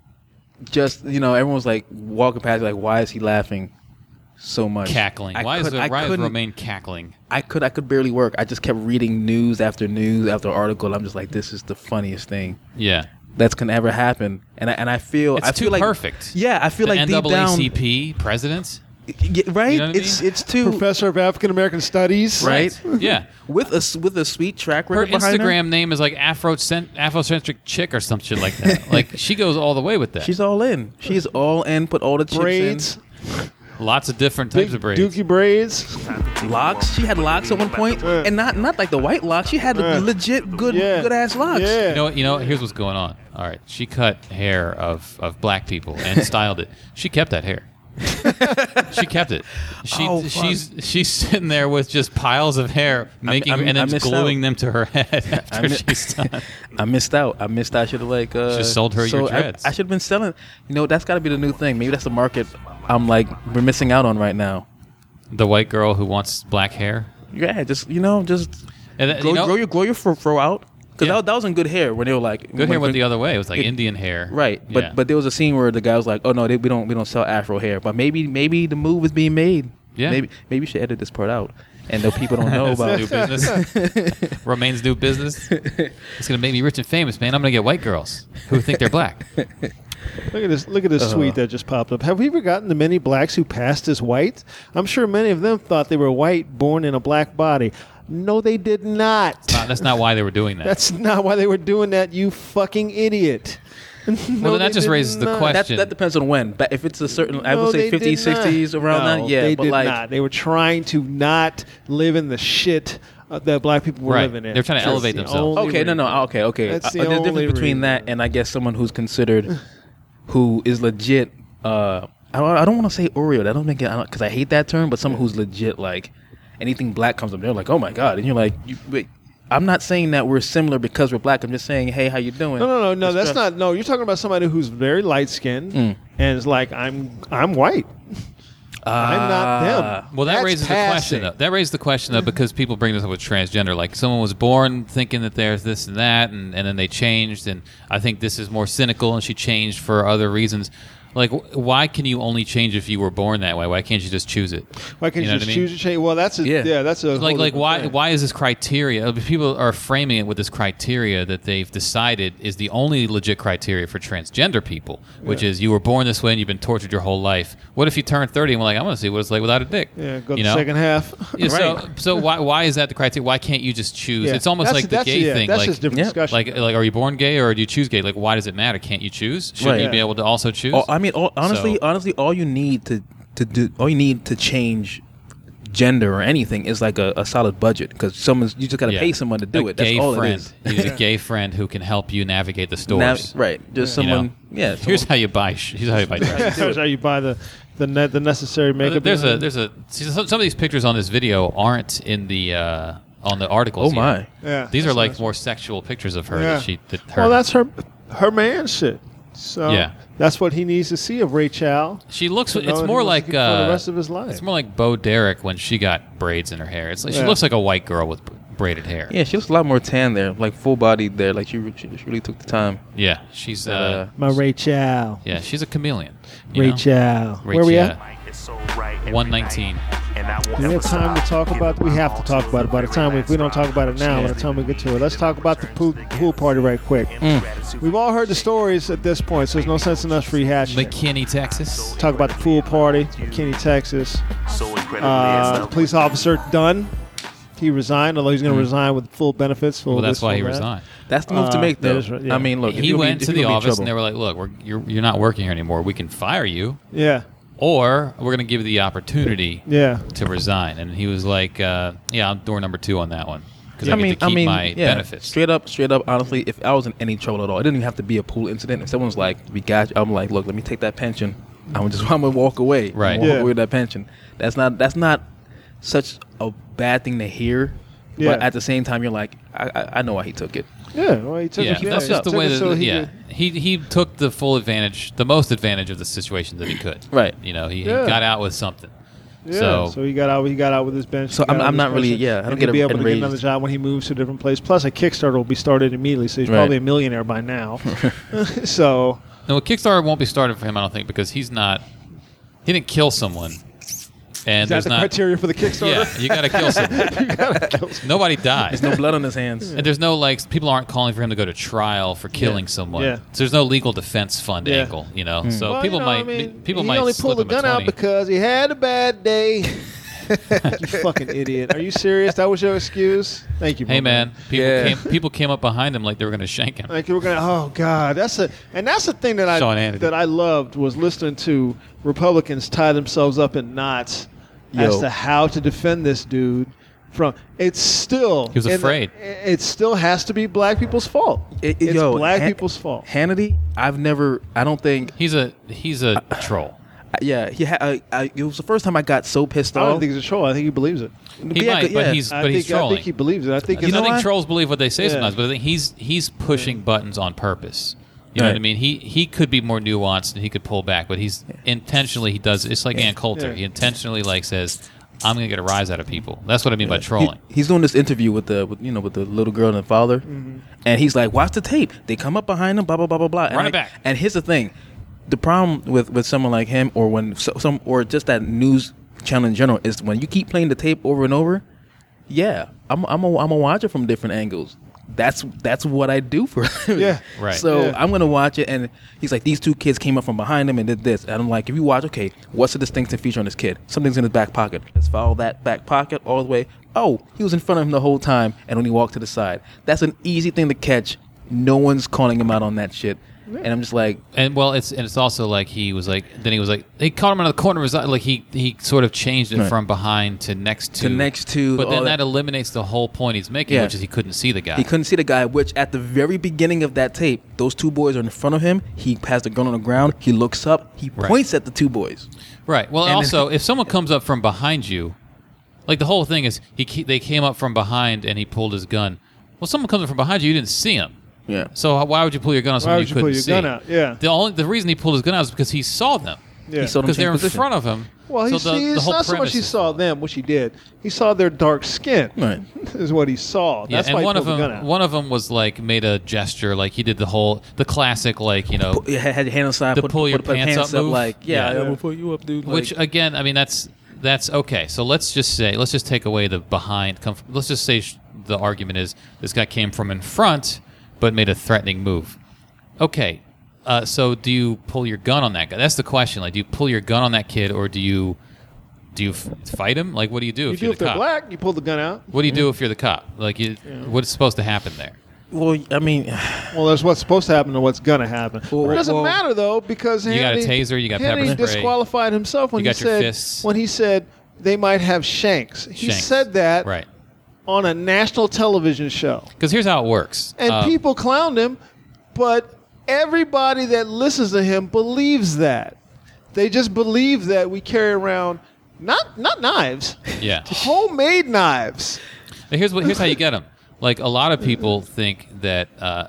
Speaker 4: just, everyone was like walking past, like, why is he laughing so much?
Speaker 3: Cackling. Why is Romaine cackling?
Speaker 4: I could barely work. I just kept reading news after article. I'm just like, this is the funniest thing.
Speaker 3: Yeah.
Speaker 4: That's gonna ever happen. And I feel
Speaker 3: too
Speaker 4: like
Speaker 3: perfect.
Speaker 4: Yeah, I feel like deep down,
Speaker 3: NAACP president.
Speaker 4: Yeah, right?
Speaker 3: You know what I mean?
Speaker 4: It's too
Speaker 2: Professor of African American Studies,
Speaker 4: right?
Speaker 3: Yeah,
Speaker 4: with a sweet track
Speaker 3: her
Speaker 4: record behind her.
Speaker 3: Instagram name is like Afrocentric chick or some shit like that. Like she goes all the way with that.
Speaker 4: She's all in. She's all in. Put all the chips
Speaker 2: braids,
Speaker 4: in.
Speaker 3: Lots of different types of braids.
Speaker 2: Dookie braids,
Speaker 4: locks. She had locks at one point, and not like the white locks. She had legit good ass locks.
Speaker 2: Yeah.
Speaker 3: You know. Here's what's going on. All right, she cut hair of black people and styled it. She kept that hair. She kept it. She's sitting there with just piles of hair, and then gluing them to her head after she's done.
Speaker 4: I missed out. I should have
Speaker 3: just sold her your dreads.
Speaker 4: I should have been selling. That's got to be the new thing. Maybe that's the market. We're missing out on right now.
Speaker 3: The white girl who wants black hair.
Speaker 4: Yeah, just grow your fro out. Because that wasn't good hair when they were like
Speaker 3: good hair went the other way. It was like Indian hair,
Speaker 4: right? But there was a scene where the guy was like, "Oh no, we don't sell Afro hair." But maybe the move is being made.
Speaker 3: Yeah,
Speaker 4: maybe you should edit this part out, and the people don't know about
Speaker 3: new business. Romaine's new business. It's gonna make me rich and famous, man. I'm gonna get white girls who think they're black.
Speaker 2: Look at this tweet that just popped up. Have we forgotten the many blacks who passed as white? I'm sure many of them thought they were white, born in a black body. No, they did not.
Speaker 3: That's not why they were doing that.
Speaker 2: That's not why they were doing that, you fucking idiot.
Speaker 3: Well, then that just raises the question.
Speaker 4: That depends on when. But if it's a certain, I would say 50s, 60s, around that, yeah.
Speaker 2: They
Speaker 4: but
Speaker 2: did
Speaker 4: like,
Speaker 2: not. They were trying to not live in the shit that black people were living in.
Speaker 3: They're trying to elevate themselves.
Speaker 4: Okay.
Speaker 2: That's the
Speaker 4: There's a
Speaker 2: only
Speaker 4: difference between
Speaker 2: reason.
Speaker 4: that and I guess someone who's considered, who is legit. I don't want to say Oreo. I don't think because I hate that term. But someone who's legit, like anything black comes up, they're like, oh my god, and you're like, wait. I'm not saying that we're similar because we're black. I'm just saying, hey, how you doing?
Speaker 2: No. That's not. No, you're talking about somebody who's very light skinned and is like, I'm white. I'm not them.
Speaker 3: Well, that
Speaker 2: That's
Speaker 3: raises
Speaker 2: passing.
Speaker 3: the question, though. That raises the question, though, because people bring this up with transgender. Like, someone was born thinking that there's this and that, and then they changed, and I think this is more cynical, and she changed for other reasons. Like, why can you only change if you were born that way? Why can't you just choose it?
Speaker 2: Why can't you just choose to change? Well, that's that's a
Speaker 3: like why is this criteria? People are framing it with this criteria that they've decided is the only legit criteria for transgender people, which is you were born this way and you've been tortured your whole life. What if you turn 30 and we're like, I want to see what it's like without a dick?
Speaker 2: Yeah, go to the second half.
Speaker 3: Yeah, right. So why is that the criteria? Why can't you just choose?
Speaker 2: Yeah.
Speaker 3: It's almost like the gay thing.
Speaker 2: That's
Speaker 3: like,
Speaker 2: just a different discussion.
Speaker 3: Like, are you born gay or do you choose gay? Like, why does it matter? Can't you choose? Shouldn't you be able to also choose?
Speaker 4: Honestly, all you need to change gender or anything is like a solid budget because you just got to pay someone to do it. That's all it is.
Speaker 3: You need a gay friend who can help you navigate the stores.
Speaker 4: Right. Just someone. Yeah.
Speaker 3: Here's how you buy. Here's how you buy.
Speaker 2: Here's how you buy the necessary makeup.
Speaker 3: Some of these pictures on this video aren't in the on the articles.
Speaker 4: Oh my.
Speaker 2: Yeah.
Speaker 3: These are like more sexual pictures of her
Speaker 2: Well, that's her man shit. So that's what he needs to see of Rachel.
Speaker 3: She looks. It's more like
Speaker 2: for the rest of his life.
Speaker 3: It's more like Bo Derek when she got braids in her hair. It's like she looks like a white girl with braided hair.
Speaker 4: Yeah, she looks a lot more tan there, like full bodied there. Like she really took the time.
Speaker 3: Yeah, she's
Speaker 2: my Rachel.
Speaker 3: Yeah, she's a chameleon.
Speaker 2: Rachel. Where we at?
Speaker 3: 119.
Speaker 9: and I won't
Speaker 2: Do we
Speaker 9: ever
Speaker 2: have time to
Speaker 9: stop.
Speaker 2: talk about? We have to talk about it. By the time if we don't talk about it now, by the time we get to it, let's talk about the pool party right quick. We've all heard the stories at this point, so there's no sense in us rehashing it.
Speaker 3: McKinney, Texas.
Speaker 2: Talk about the pool party, McKinney, Texas.
Speaker 9: So incredibly
Speaker 2: Police officer Dunn, he resigned, although he's going to resign with full benefits.
Speaker 3: Well, that's why he resigned.
Speaker 4: That's the move to make, though.
Speaker 2: that is right, yeah.
Speaker 4: I mean, look, if
Speaker 3: He
Speaker 4: you're
Speaker 3: went
Speaker 4: gonna
Speaker 3: to
Speaker 4: be-
Speaker 3: the
Speaker 4: if you're gonna be in
Speaker 3: office and they
Speaker 4: trouble-
Speaker 3: were like, "Look, you're not working here anymore. We can fire you,
Speaker 2: Yeah,
Speaker 3: or we're going to give you the opportunity
Speaker 2: yeah.
Speaker 3: to resign." And he was like, "Yeah, I'm door number 2 on that one because I
Speaker 4: I
Speaker 3: get
Speaker 4: mean,
Speaker 3: to keep my
Speaker 4: yeah,
Speaker 3: benefits."
Speaker 4: Straight up. Honestly, if I was in any trouble at all, it didn't even have to be a pool incident. If someone's like, "We got you," I'm like, "Look, let me take that pension. I'm gonna walk away.
Speaker 3: Right.
Speaker 4: I'm gonna walk
Speaker 2: Yeah.
Speaker 4: away with that pension." That's not such a bad thing to hear.
Speaker 2: Yeah.
Speaker 4: But at the same time, you're like, I know why he took it.
Speaker 2: Yeah, well, he took
Speaker 3: Yeah,
Speaker 2: it.
Speaker 3: that's just the
Speaker 2: took
Speaker 3: way
Speaker 2: it
Speaker 3: that.
Speaker 2: so he
Speaker 3: Yeah,
Speaker 2: could-
Speaker 3: he took the full advantage, the most advantage of the situation that he could.
Speaker 4: Right.
Speaker 3: You know, he
Speaker 2: Yeah.
Speaker 3: got out with something.
Speaker 2: Yeah,
Speaker 3: So-
Speaker 2: he got out. He got out with his bench.
Speaker 4: So
Speaker 2: He got
Speaker 4: I'm
Speaker 2: out with
Speaker 4: not
Speaker 2: his
Speaker 4: really-
Speaker 2: pension,
Speaker 4: yeah, I don't
Speaker 2: and
Speaker 4: get
Speaker 2: he'll be able to get
Speaker 4: enraged.
Speaker 2: another job when he moves to a different place. Plus, a Kickstarter will be started immediately, so he's
Speaker 4: Right.
Speaker 2: probably a millionaire by now. So
Speaker 3: No, Kickstarter won't be started for him, I don't think, because he didn't kill someone. And
Speaker 2: is that
Speaker 3: there's
Speaker 2: the
Speaker 3: not
Speaker 2: criteria for the Kickstarter?
Speaker 3: Yeah, you got to kill someone. Nobody dies.
Speaker 4: There's no blood on his hands.
Speaker 3: And there's no people aren't calling for him to go to trial for killing someone.
Speaker 2: Yeah.
Speaker 3: So there's no legal defense fund
Speaker 2: Yeah.
Speaker 3: angle, you know. So
Speaker 2: Well,
Speaker 3: people
Speaker 2: you know,
Speaker 3: might
Speaker 2: I mean,
Speaker 3: people
Speaker 2: he
Speaker 3: might
Speaker 2: only
Speaker 3: slip
Speaker 2: pulled the
Speaker 3: him a
Speaker 2: gun out
Speaker 3: 20.
Speaker 2: because he had a bad day. You fucking idiot! Are you serious? That was your excuse? Thank you.
Speaker 3: Hey
Speaker 2: Bowman.
Speaker 3: man, people came up behind him like they were going to shank him.
Speaker 2: Like we're gonna. Oh God, that's the thing that
Speaker 3: Sean Hannity.
Speaker 2: that I loved was listening to Republicans tie themselves up in knots as
Speaker 4: Yo.
Speaker 2: to how to defend this dude. It's still
Speaker 3: He was afraid.
Speaker 2: It still has to be black people's fault. It's black people's fault.
Speaker 4: Hannity, I don't think.
Speaker 3: He's a troll.
Speaker 4: Yeah, it was the first time I got so pissed
Speaker 2: I
Speaker 4: off.
Speaker 2: don't think it's a troll. I think he believes it.
Speaker 3: He might, but he's
Speaker 2: I think
Speaker 3: trolling.
Speaker 2: he believes it. I think
Speaker 3: I
Speaker 2: it's
Speaker 3: think trolls believe what they say
Speaker 2: Yeah.
Speaker 3: sometimes, but I think he's pushing buttons on purpose. You know
Speaker 4: Right.
Speaker 3: what I mean? He could be more nuanced and he could pull back, but he's intentionally he does. It's like Ann Coulter.
Speaker 2: Yeah.
Speaker 3: He intentionally says, "I'm going to get a rise out of people." That's what I mean by trolling.
Speaker 4: He's doing this interview with the little girl and the father, and he's like, "Watch the tape. They come up behind him, blah blah blah blah blah."
Speaker 3: Run it back.
Speaker 4: And here's the thing: the problem with someone like him, or when some or just that news channel in general, is when you keep playing the tape over and over. Yeah, I'm gonna watch it from different angles. That's what I do for him.
Speaker 2: Yeah.
Speaker 3: Right.
Speaker 4: So
Speaker 2: Yeah.
Speaker 4: I'm gonna watch it, and he's like, these two kids came up from behind him and did this, and I'm like, if you watch, okay, what's the distinctive feature on this kid? Something's in his back pocket. Let's follow that back pocket all the way. Oh, he was in front of him the whole time, and when he walked to the side, that's an easy thing to catch. No one's calling him out on that shit, and I'm just like,
Speaker 3: And it's also like he caught him out of the corner of his eye. Like he sort of changed it
Speaker 4: Right.
Speaker 3: from behind to next to.
Speaker 4: all
Speaker 3: But then
Speaker 4: that-
Speaker 3: that eliminates the whole point he's making,
Speaker 4: Yeah.
Speaker 3: which is he couldn't see the guy.
Speaker 4: He couldn't see the guy, which at the very beginning of that tape, those two boys are in front of him. He has the gun on the ground. He looks up. He
Speaker 3: Right.
Speaker 4: points at the two boys.
Speaker 3: Right. Well,
Speaker 4: And
Speaker 3: also,
Speaker 4: then-
Speaker 3: if someone comes up from behind you, like the whole thing is they came up from behind and he pulled his gun. Well, someone comes up from behind you, you didn't see him.
Speaker 4: Yeah.
Speaker 3: So why would you pull your gun on
Speaker 2: Why
Speaker 3: someone
Speaker 2: would you
Speaker 3: couldn't
Speaker 2: pull your
Speaker 3: see?
Speaker 2: gun out? Yeah.
Speaker 3: The reason he pulled his gun out is because he saw them.
Speaker 2: Yeah.
Speaker 4: He saw them
Speaker 3: Because they're
Speaker 4: change
Speaker 3: in
Speaker 4: position.
Speaker 3: front of him.
Speaker 2: Well,
Speaker 3: so
Speaker 2: it's
Speaker 3: whole
Speaker 2: not so much
Speaker 3: premise
Speaker 2: he
Speaker 3: is-
Speaker 2: saw them, which he did. He saw their dark skin.
Speaker 4: Right.
Speaker 2: Is what he saw.
Speaker 3: Yeah,
Speaker 2: That's
Speaker 3: and
Speaker 2: why he
Speaker 3: one of
Speaker 2: pulled the gun
Speaker 3: them,
Speaker 2: out.
Speaker 3: one of them was like made a gesture, like he did the classic, like
Speaker 4: You had your hand on the side,
Speaker 3: The
Speaker 4: put
Speaker 3: pull your
Speaker 4: put
Speaker 3: pants
Speaker 4: hands
Speaker 3: up move?
Speaker 4: like, yeah,
Speaker 3: Yeah.
Speaker 4: I'm gonna pull you up, dude.
Speaker 3: which
Speaker 4: Like,
Speaker 3: again, I mean that's okay. So let's just take away the behind. Let's just say the argument is this guy came from in front, but made a threatening move. Okay, so do you pull your gun on that guy? That's the question. Like, do you pull your gun on that kid, or do you fight him? Like, what do you do
Speaker 2: You
Speaker 3: if
Speaker 2: do
Speaker 3: you're
Speaker 2: if
Speaker 3: the
Speaker 2: they're
Speaker 3: cop?
Speaker 2: black, you pull the gun out.
Speaker 3: What do you do if you're the cop? Like, what's supposed to happen there?
Speaker 4: well, I mean,
Speaker 2: Well, there's what's supposed to happen and what's gonna happen.
Speaker 4: Well,
Speaker 2: It doesn't
Speaker 4: well-
Speaker 2: matter though because
Speaker 3: You got a
Speaker 2: Hannity-
Speaker 3: taser, you got pepper
Speaker 2: Hannity
Speaker 3: spray.
Speaker 2: disqualified himself when
Speaker 3: You
Speaker 2: he
Speaker 3: got your
Speaker 2: said
Speaker 3: fists.
Speaker 2: they might have shanks. He
Speaker 3: Shanks.
Speaker 2: said that
Speaker 3: Right.
Speaker 2: on a national television show,
Speaker 3: Because here's how it works.
Speaker 2: and people clowned him, but everybody that listens to him believes that. They just believe that we carry around not knives,
Speaker 3: Yeah.
Speaker 2: homemade knives.
Speaker 3: But here's how you get them. Like a lot of people think that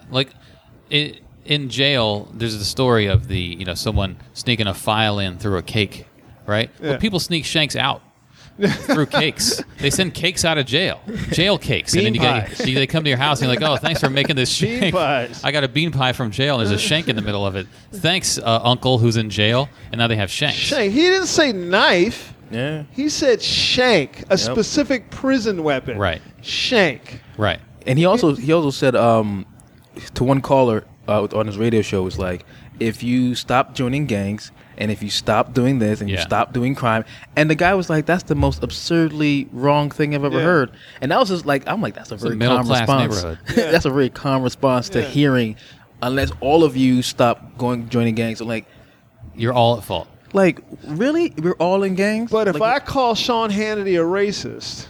Speaker 3: in jail, there's the story of someone sneaking a file in through a cake, right?
Speaker 2: Yeah.
Speaker 3: Well, people sneak shanks out through cakes. They send cakes out of jail cakes,
Speaker 2: Bean
Speaker 3: and then
Speaker 2: pies.
Speaker 3: they come to your house and you're like, oh, thanks for making this
Speaker 2: Bean
Speaker 3: shank.
Speaker 2: pies.
Speaker 3: I got a bean pie from jail, and there's a shank in the middle of it. Thanks, uncle who's in jail, and now they have shanks.
Speaker 2: Shank. He didn't say knife.
Speaker 4: Yeah.
Speaker 2: He said shank, a specific prison weapon.
Speaker 3: Right.
Speaker 2: Shank.
Speaker 3: Right.
Speaker 4: And he also said to one caller on his radio show, was like, if you stop joining gangs and if you stop doing this and you stop doing crime, and the guy was like, that's the most absurdly wrong thing I've ever heard. And that was just like, I'm like, that's a very calm response. That's a very calm response to hearing, unless all of you stop joining gangs. I'm like,
Speaker 3: you're all at fault.
Speaker 4: Like, really? We're all in gangs?
Speaker 2: But if
Speaker 4: like,
Speaker 2: I call Sean Hannity a racist,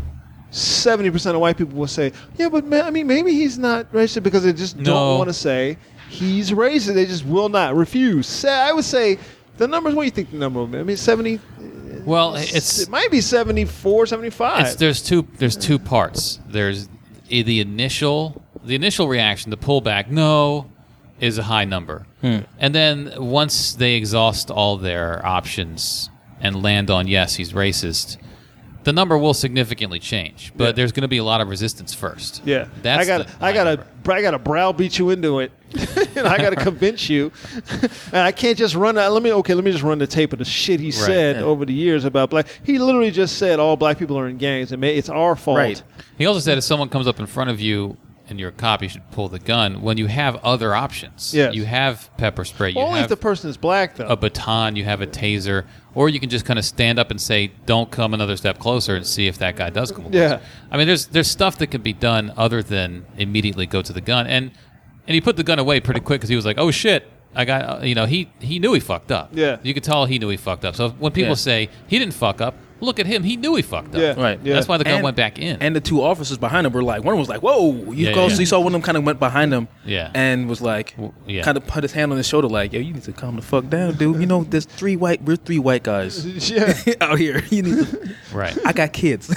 Speaker 2: 70% of white people will say, yeah, but I mean, maybe he's not racist because they just don't want to say he's racist. They just will not refuse. I would say the numbers, what do you think the number will be? I mean, 70.
Speaker 3: Well,
Speaker 2: it might be 74, 75.
Speaker 3: There's two parts. There's the initial reaction, the pullback, no, is a high number. And then once they exhaust all their options and land on yes, he's racist, the number will significantly change. But there's going to be a lot of resistance first.
Speaker 2: Yeah,
Speaker 3: That's
Speaker 2: I gotta browbeat you into it, and I gotta convince you. And I can't just run. Let me just run the tape of the shit he said over the years about black. He literally just said all black people are in gangs, and it's our fault.
Speaker 4: Right.
Speaker 3: He also said if someone comes up in front of you and you're a cop, you should pull the gun. When you have other options, you have pepper spray. You
Speaker 2: Only
Speaker 3: have
Speaker 2: if the person is black, though.
Speaker 3: A baton, you have a taser, or you can just kind of stand up and say, "Don't come another step closer," and see if that guy does come closer.
Speaker 2: Yeah.
Speaker 3: I mean, there's stuff that can be done other than immediately go to the gun, and he put the gun away pretty quick because he was like, "Oh shit." I got, he knew he fucked up.
Speaker 2: Yeah.
Speaker 3: You could tell he knew he fucked up. So when people say he didn't fuck up, look at him. He knew he fucked up.
Speaker 2: Yeah.
Speaker 4: Right.
Speaker 3: That's why the gun went back in.
Speaker 4: And the two officers behind him were like, one was like, whoa. You saw one of them kind of went behind him and was like, kind of put his hand on his shoulder like, yo, you need to calm the fuck down, dude. You know, we're three white guys out here. You need to,
Speaker 3: right.
Speaker 4: I got kids.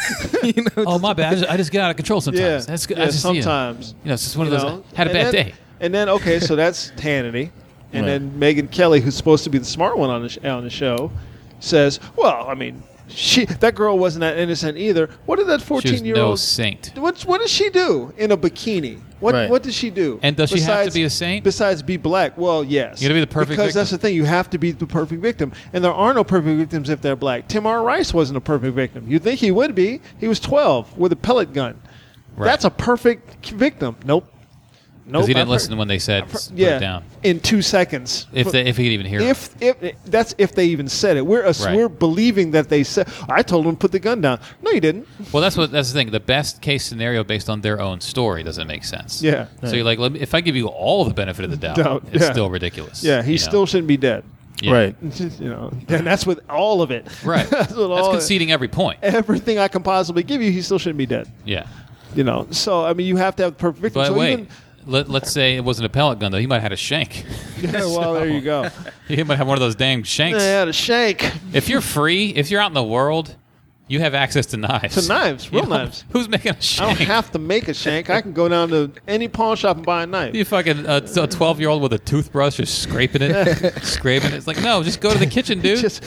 Speaker 3: Oh, my bad. I just get out of control sometimes.
Speaker 2: Yeah.
Speaker 3: That's
Speaker 2: sometimes.
Speaker 3: It's just one of those, had a bad day.
Speaker 2: And then, okay, so that's Hannity. And then Megyn Kelly, who's supposed to be the smart one on the show, says, well, I mean, that girl wasn't that innocent either. What did that 14-year-old...
Speaker 3: She was no saint.
Speaker 2: What did she do in a bikini? What did she do?
Speaker 3: And does she have to be a saint?
Speaker 2: Besides be black? Well, yes.
Speaker 3: You got to be the perfect
Speaker 2: because
Speaker 3: victim.
Speaker 2: That's the thing. You have to be the perfect victim. And there are no perfect victims if they're black. Tim R. Rice wasn't a perfect victim. You'd think he would be. He was 12 with a pellet gun. Right. That's a perfect victim. Nope.
Speaker 3: Because he didn't listen when they said put it down.
Speaker 2: In 2 seconds.
Speaker 3: If he could even hear it.
Speaker 2: That's if they even said it. We're believing that they said, I told him to put the gun down. No, you didn't.
Speaker 3: Well, that's the thing. The best case scenario based on their own story doesn't make sense.
Speaker 2: Yeah.
Speaker 3: So you're like, if I give you all the benefit of the doubt, it's still ridiculous.
Speaker 2: Yeah, he still shouldn't be dead.
Speaker 3: Yeah.
Speaker 4: Right.
Speaker 2: And that's with all of it.
Speaker 3: Right. That's conceding every point.
Speaker 2: Everything I can possibly give you, he still shouldn't be dead.
Speaker 3: Yeah.
Speaker 2: So, I mean, you have to have the perfect victim.
Speaker 3: But
Speaker 2: so
Speaker 3: wait. Let's say it wasn't a pellet gun, though. He might have had a shank.
Speaker 2: Yeah, well, there you go.
Speaker 3: He might have one of those dang shanks.
Speaker 2: Yeah, a shank.
Speaker 3: If you're free, if you're out in the world, you have access to knives.
Speaker 2: To knives, real knives.
Speaker 3: Who's making a shank?
Speaker 2: I don't have to make a shank. I can go down to any pawn shop and buy a knife.
Speaker 3: You fucking a 12-year-old with a toothbrush just scraping it, scraping it. It's like, no, just go to the kitchen, dude.
Speaker 2: just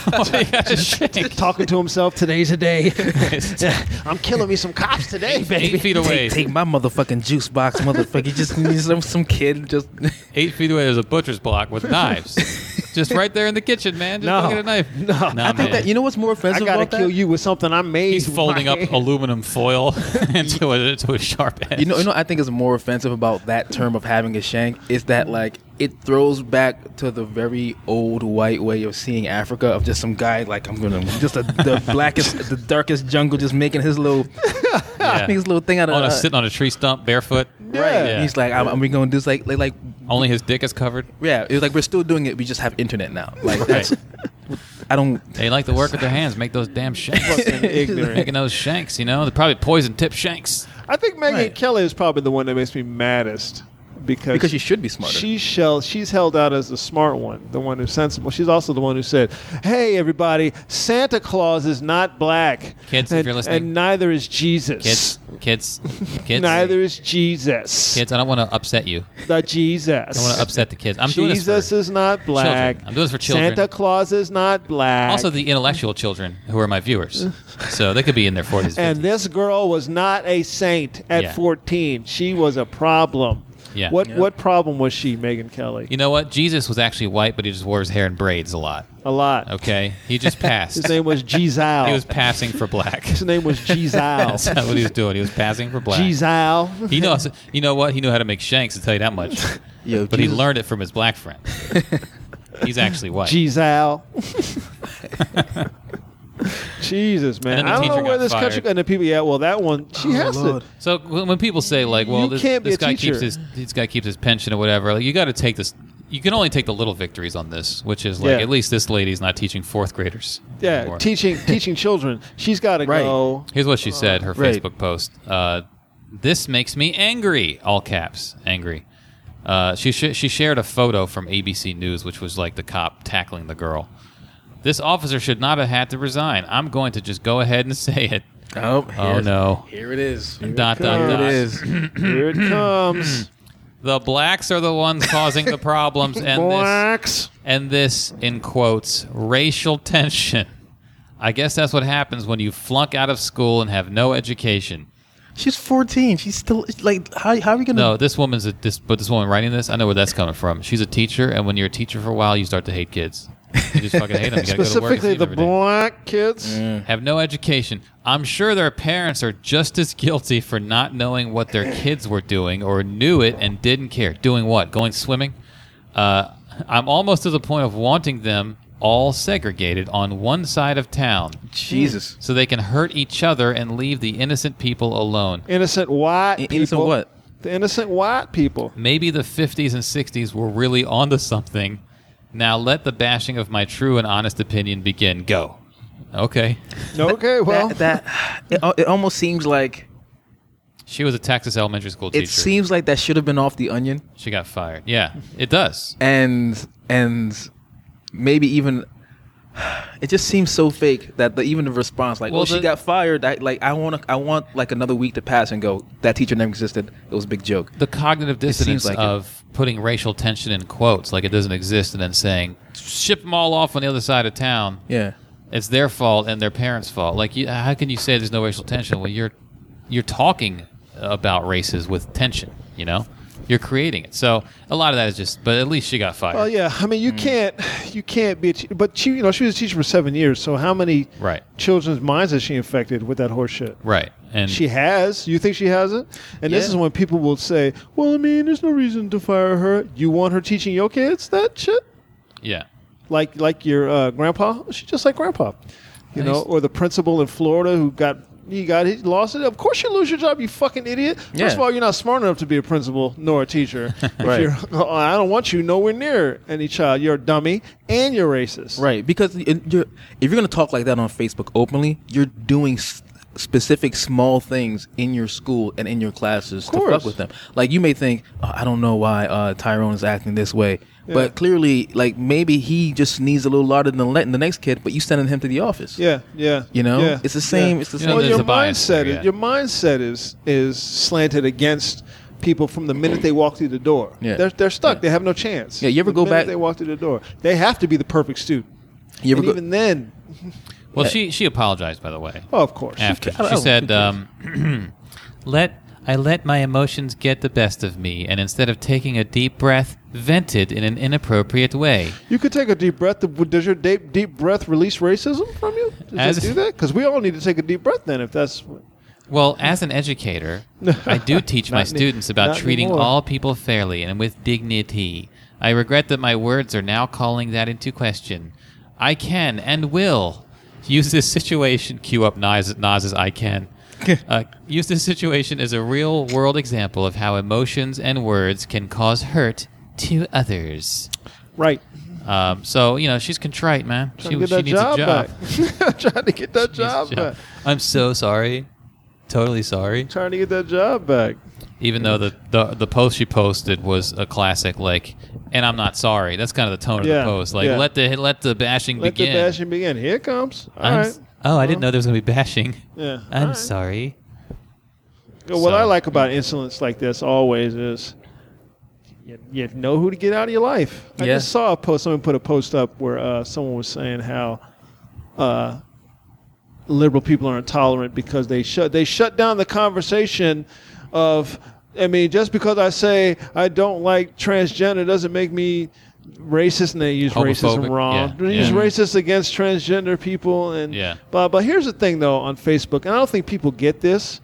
Speaker 3: talking
Speaker 2: to himself. Today's a day. I'm killing me some cops today, baby.
Speaker 3: 8 feet away.
Speaker 4: Take my motherfucking juice box, motherfucker. You just need some kid just
Speaker 3: 8 feet away. There's a butcher's block with knives. Just right there in the kitchen, man. Just look at a knife.
Speaker 2: No,
Speaker 4: I think that, you know what's more offensive about that?
Speaker 2: I gotta kill you with something I made.
Speaker 3: He's folding up aluminum foil into a sharp edge.
Speaker 4: You know, I think is more offensive about that term of having a shank is that like it throws back to the very old white way of seeing Africa of just some guy like I'm gonna just the blackest, the darkest jungle, just making his little his little thing out of
Speaker 3: sitting on a tree stump barefoot.
Speaker 2: Yeah.
Speaker 4: Right. Yeah. He's like, are we gonna do this like
Speaker 3: only his dick is covered?
Speaker 4: Yeah, it's like we're still doing it. We just have internet now. Like that's. I don't.
Speaker 3: They like to work with their hands, make those damn shanks. Making those shanks, they're probably poison tip shanks.
Speaker 2: I think Megyn Kelly is probably the one that makes me maddest. Because
Speaker 4: she should be smarter.
Speaker 2: She's held out as the smart one, the one who's sensible. She's also the one who said, "Hey, everybody, Santa Claus is not black,
Speaker 3: kids, if you're listening,
Speaker 2: and neither is Jesus.
Speaker 3: Kids,
Speaker 2: neither is Jesus.
Speaker 3: Kids, I don't want to upset you.
Speaker 2: The Jesus.
Speaker 3: I don't want to upset the kids. I'm doing this for
Speaker 2: Jesus is not black.
Speaker 3: Children. I'm doing this for children.
Speaker 2: Santa Claus is not black.
Speaker 3: Also, the intellectual children who are my viewers, so they could be in their 40s. 50s.
Speaker 2: And this girl was not a saint at 14. She was a problem.
Speaker 3: Yeah.
Speaker 2: What problem was she, Megyn Kelly?
Speaker 3: You know what? Jesus was actually white, but he just wore his hair in braids a lot.
Speaker 2: A lot.
Speaker 3: Okay? He just passed.
Speaker 2: His name was Jezal.
Speaker 3: He was passing for black.
Speaker 2: His name was Jezal.
Speaker 3: That's not what he was doing. He was passing for black.
Speaker 2: Jezal.
Speaker 3: You know what? He knew how to make shanks, to tell you that much.
Speaker 4: Yo,
Speaker 3: But he learned it from his black friend. He's actually white.
Speaker 2: Jezal. Jesus, man.
Speaker 3: And then the
Speaker 2: I don't
Speaker 3: teacher
Speaker 2: know where
Speaker 3: got
Speaker 2: this country
Speaker 3: fired.
Speaker 2: and the people. Yeah, well, that one she has
Speaker 4: Lord.
Speaker 2: to.
Speaker 3: So when people say like, well,
Speaker 2: You
Speaker 3: this
Speaker 2: can't be a
Speaker 3: guy
Speaker 2: teacher.
Speaker 3: this guy keeps his pension or whatever, like, you got to take this. You can only take the little victories on this, which is like
Speaker 2: Yeah.
Speaker 3: at least this lady's not teaching fourth graders.
Speaker 2: Yeah,
Speaker 3: anymore.
Speaker 2: teaching children. She's got to
Speaker 4: Right.
Speaker 2: go.
Speaker 3: Here's what she said. Her
Speaker 4: Right.
Speaker 3: Facebook post. This makes me angry. All caps. Angry. She shared a photo from ABC News, which was like the cop tackling the girl. This officer should not have had to resign. I'm going to just go ahead and say it.
Speaker 4: Oh,
Speaker 3: No.
Speaker 4: Here it is.
Speaker 3: Dot, dot,
Speaker 2: comes.
Speaker 3: dot.
Speaker 4: It is.
Speaker 2: Here it comes.
Speaker 3: The blacks are the ones causing the problems,
Speaker 2: Blacks.
Speaker 3: and this, in quotes, racial tension. I guess that's what happens when you flunk out of school and have no education.
Speaker 4: She's 14. She's still like, how are we gonna?
Speaker 3: No, this woman writing this, I know where that's coming from. She's a teacher, and when you're a teacher for a while, you start to hate kids. You just fucking hate them. You gotta go to work and
Speaker 2: Specifically
Speaker 3: see
Speaker 2: the
Speaker 3: them every day.
Speaker 2: black kids.
Speaker 3: Have no education. I'm sure their parents are just as guilty for not knowing what their kids were doing or knew it and didn't care. Doing what? Going swimming? I'm almost to the point of wanting them all segregated on one side of town
Speaker 4: Jesus.
Speaker 3: so they can hurt each other and leave the innocent people alone.
Speaker 2: Innocent white people.
Speaker 4: Innocent what?
Speaker 2: The innocent white people.
Speaker 3: Maybe the 50s and 60s were really onto something. Now let the bashing of my true and honest opinion begin. Go. Okay.
Speaker 2: Okay, well,
Speaker 4: It almost seems like
Speaker 3: She was a Texas elementary school teacher.
Speaker 4: it seems like that should have been off the Onion,
Speaker 3: She got fired. Yeah, it does.
Speaker 4: and maybe even it just seems so fake that even the response, like,
Speaker 3: Well,
Speaker 4: "Oh, she got fired." I want like another week to pass and go, "That teacher never existed. It was a big joke."
Speaker 3: The cognitive dissonance
Speaker 4: like it.
Speaker 3: of putting racial tension in quotes like it doesn't exist and then saying, ship them all off on the other side of town.
Speaker 4: Yeah.
Speaker 3: It's their fault and their parents' fault. Like, how can you say there's no racial tension? Well, you're talking about races with tension, you know? You're creating it. So a lot of that is just, but at least she got fired.
Speaker 2: well, yeah. I mean, you can't be. But she was a teacher for 7 years. So how many
Speaker 3: Right.
Speaker 2: children's minds has she infected with that horse shit?
Speaker 3: Right. And
Speaker 2: She has. You think she hasn't? And this
Speaker 4: Yeah.
Speaker 2: is when people will say, "Well, I mean, there's no reason to fire her. You want her teaching your kids that shit,
Speaker 3: yeah.
Speaker 2: like your grandpa? She's just like grandpa, you know, or the principal in Florida who he lost it. Of course, you lose your job, you fucking idiot. First
Speaker 4: Yeah.
Speaker 2: of all, you're not smart enough to be a principal nor a teacher.
Speaker 4: Right.
Speaker 2: I don't want you nowhere near any child. You're a dummy and you're racist.
Speaker 4: Right, because if you're going to talk like that on Facebook openly, you're doing specific small things in your school and in your classes to
Speaker 2: course.
Speaker 4: fuck with them. Like, you may think, I don't know why Tyrone is acting this way, but clearly, like, maybe he just needs a little louder than the next kid, but you sending him to the office.
Speaker 2: Yeah, yeah.
Speaker 4: You know?
Speaker 2: Yeah,
Speaker 4: It's the same.
Speaker 2: yeah.
Speaker 4: It's the
Speaker 3: You know,
Speaker 4: same.
Speaker 2: Well,
Speaker 3: there's
Speaker 2: your
Speaker 3: a bias there,
Speaker 2: mindset,
Speaker 3: yeah.
Speaker 2: your mindset is slanted against people from the minute they walk through the door.
Speaker 4: Yeah.
Speaker 2: They're stuck. They have no chance.
Speaker 4: Yeah, you ever
Speaker 2: The
Speaker 4: go
Speaker 2: minute
Speaker 4: back-
Speaker 2: They walk through the door. They have to be the perfect student.
Speaker 4: You ever
Speaker 2: And
Speaker 4: go-
Speaker 2: even then,
Speaker 3: Well, she apologized, by the way.
Speaker 2: oh, of course.
Speaker 3: After
Speaker 4: I
Speaker 3: she
Speaker 4: don't
Speaker 3: said,
Speaker 4: think
Speaker 3: I let my emotions get the best of me, and instead of taking a deep breath, vented in an inappropriate way.
Speaker 2: You could take a deep breath. Does your deep breath release racism from you? Does it do that? Because we all need to take a deep breath then. If that's
Speaker 3: Well, as an educator, I do teach my
Speaker 2: Not any-
Speaker 3: students about
Speaker 2: not
Speaker 3: treating
Speaker 2: anymore.
Speaker 3: all people fairly and with dignity. I regret that my words are now calling that into question. I can and will use this situation. Cue up Nas's I can. Use this situation as a real-world example of how emotions and words can cause hurt to others.
Speaker 2: right.
Speaker 3: So, you know, she's contrite, man. She
Speaker 2: Trying to get that
Speaker 3: needs
Speaker 2: job
Speaker 3: a job.
Speaker 2: back. Trying to get that
Speaker 3: She needs a
Speaker 2: job back.
Speaker 3: I'm so sorry. Totally sorry.
Speaker 2: Trying to get that job back.
Speaker 3: Even though the post she posted was a classic, like, and I'm not sorry. That's kind of the tone of
Speaker 2: Yeah,
Speaker 3: the post. Like,
Speaker 2: yeah.
Speaker 3: let the bashing
Speaker 2: Let
Speaker 3: begin.
Speaker 2: the bashing begin. Here it comes. All
Speaker 3: I'm
Speaker 2: right.
Speaker 3: s- Oh, I didn't know there was going to be bashing.
Speaker 2: Yeah.
Speaker 3: I'm
Speaker 2: All right.
Speaker 3: sorry.
Speaker 2: What
Speaker 3: So-
Speaker 2: I like about incidents like this always is you know who to get out of your life. I
Speaker 4: Yeah.
Speaker 2: just saw a post. Someone put a post up where someone was saying how liberal people are intolerant because they shut down the conversation of I mean, just because I say I don't like transgender doesn't make me racist, and they use racism
Speaker 3: Homophobic,
Speaker 2: wrong.
Speaker 3: yeah,
Speaker 2: They use
Speaker 3: yeah.
Speaker 2: racist against transgender people, and
Speaker 3: Yeah.
Speaker 2: But here's the thing, though, on Facebook, and I don't think people get this.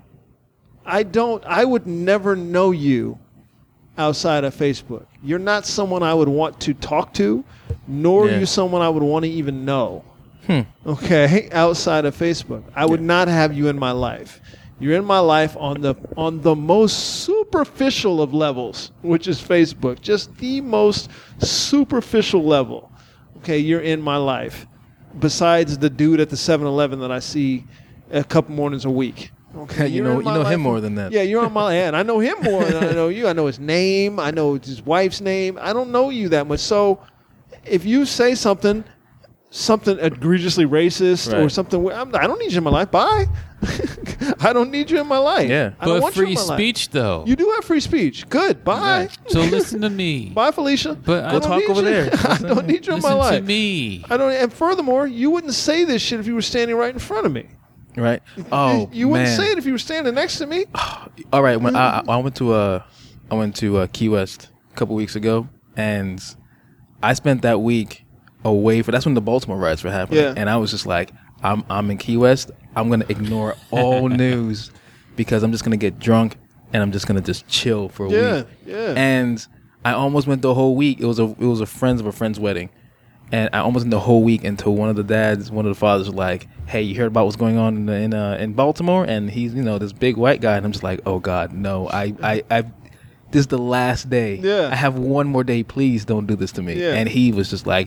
Speaker 2: I would never know you outside of Facebook. You're not someone I would want to talk to, nor are you someone I would want to even know. Okay, outside of Facebook, I would not have you in my life. You're in my life on the most superficial of levels, which is Facebook. Just the most superficial level. Okay, you're in my life. Besides the dude at the 7-Eleven that I see a couple mornings a week. Okay,
Speaker 4: You
Speaker 2: you're
Speaker 4: know
Speaker 2: in my
Speaker 4: him
Speaker 2: life.
Speaker 4: more than that.
Speaker 2: Yeah, you're on my hand. I know him more than I know you. I know his name. I know his wife's name. I don't know you that much. So if you say something egregiously racist or
Speaker 4: Right.
Speaker 2: something, I don't need you in my life. Bye. I don't need you in my life.
Speaker 4: Yeah.
Speaker 2: I don't
Speaker 3: But
Speaker 2: want you in
Speaker 3: free
Speaker 2: my life.
Speaker 3: speech, though.
Speaker 2: You do have free speech. Good. Bye.
Speaker 3: So listen to me.
Speaker 2: Bye, Felicia.
Speaker 3: But
Speaker 2: I
Speaker 3: Go
Speaker 2: don't
Speaker 4: talk
Speaker 2: need
Speaker 4: over
Speaker 2: you.
Speaker 4: there.
Speaker 2: I don't need you in my
Speaker 3: Listen
Speaker 2: life.
Speaker 3: to me.
Speaker 2: I don't. And furthermore, you wouldn't say this shit if you were standing right in front of me.
Speaker 4: Right? Oh,
Speaker 2: You wouldn't
Speaker 4: man.
Speaker 2: say it if you were standing next to me.
Speaker 4: All right, when I went to Key West a couple weeks ago, and I spent that week away that's when the Baltimore riots were happening,
Speaker 2: Yeah.
Speaker 4: and I was just like, I'm in Key West. I'm gonna ignore all news because I'm just gonna get drunk and I'm just gonna just chill for a week.
Speaker 2: Yeah.
Speaker 4: And I almost went the whole week. It was a friend's wedding. And I almost went the whole week until one of the fathers was like, "Hey, you heard about what's going on in Baltimore?" And he's, this big white guy, and I'm just like, "Oh God, no! I this is the last day.
Speaker 2: Yeah.
Speaker 4: I have one more day. Please don't do this to me."
Speaker 2: Yeah.
Speaker 4: And he was just like,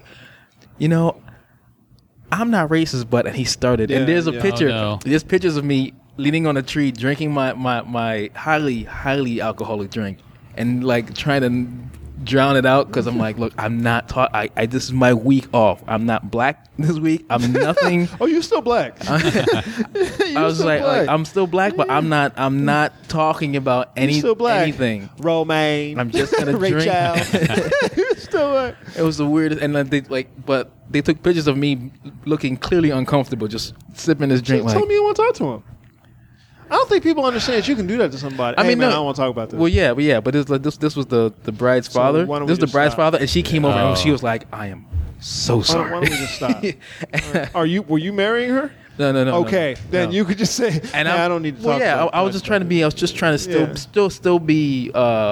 Speaker 4: I'm not racist, but and he started.
Speaker 2: Yeah,
Speaker 4: and there's a
Speaker 2: yeah.
Speaker 4: picture.
Speaker 3: Oh, no.
Speaker 4: There's pictures of me leaning on a tree, drinking my highly highly alcoholic drink, and like trying to drown it out because I'm like, look, I'm not taught. I this is my week off. I'm not black this week. I'm nothing.
Speaker 2: Oh, you're still black.
Speaker 4: I was
Speaker 2: still
Speaker 4: like,
Speaker 2: black.
Speaker 4: I'm still black, but I'm not talking about
Speaker 2: You're still black.
Speaker 4: anything.
Speaker 2: Romaine.
Speaker 4: I'm just gonna drink.
Speaker 2: Rachel. You're still black.
Speaker 4: It was the weirdest, and but they took pictures of me looking clearly uncomfortable, just sipping this drink.
Speaker 2: Tell me you want to talk to him. I don't think people understand that you can do that to somebody.
Speaker 4: I
Speaker 2: Hey,
Speaker 4: mean,
Speaker 2: man,
Speaker 4: no.
Speaker 2: I don't want to talk about this.
Speaker 4: Well, yeah, but this was the bride's
Speaker 2: So
Speaker 4: father.
Speaker 2: why don't
Speaker 4: This
Speaker 2: we
Speaker 4: was the
Speaker 2: just
Speaker 4: bride's
Speaker 2: stop?
Speaker 4: father, and she came over and she was like, "I am so
Speaker 2: Why
Speaker 4: sorry."
Speaker 2: don't we just stop? Were you marrying her?
Speaker 4: No.
Speaker 2: Okay, then
Speaker 4: no.
Speaker 2: you could just say,
Speaker 4: And
Speaker 2: I don't need to
Speaker 4: well,
Speaker 2: talk
Speaker 4: yeah,
Speaker 2: about
Speaker 4: I was just trying to be. I was just trying to
Speaker 2: Yeah.
Speaker 4: still be.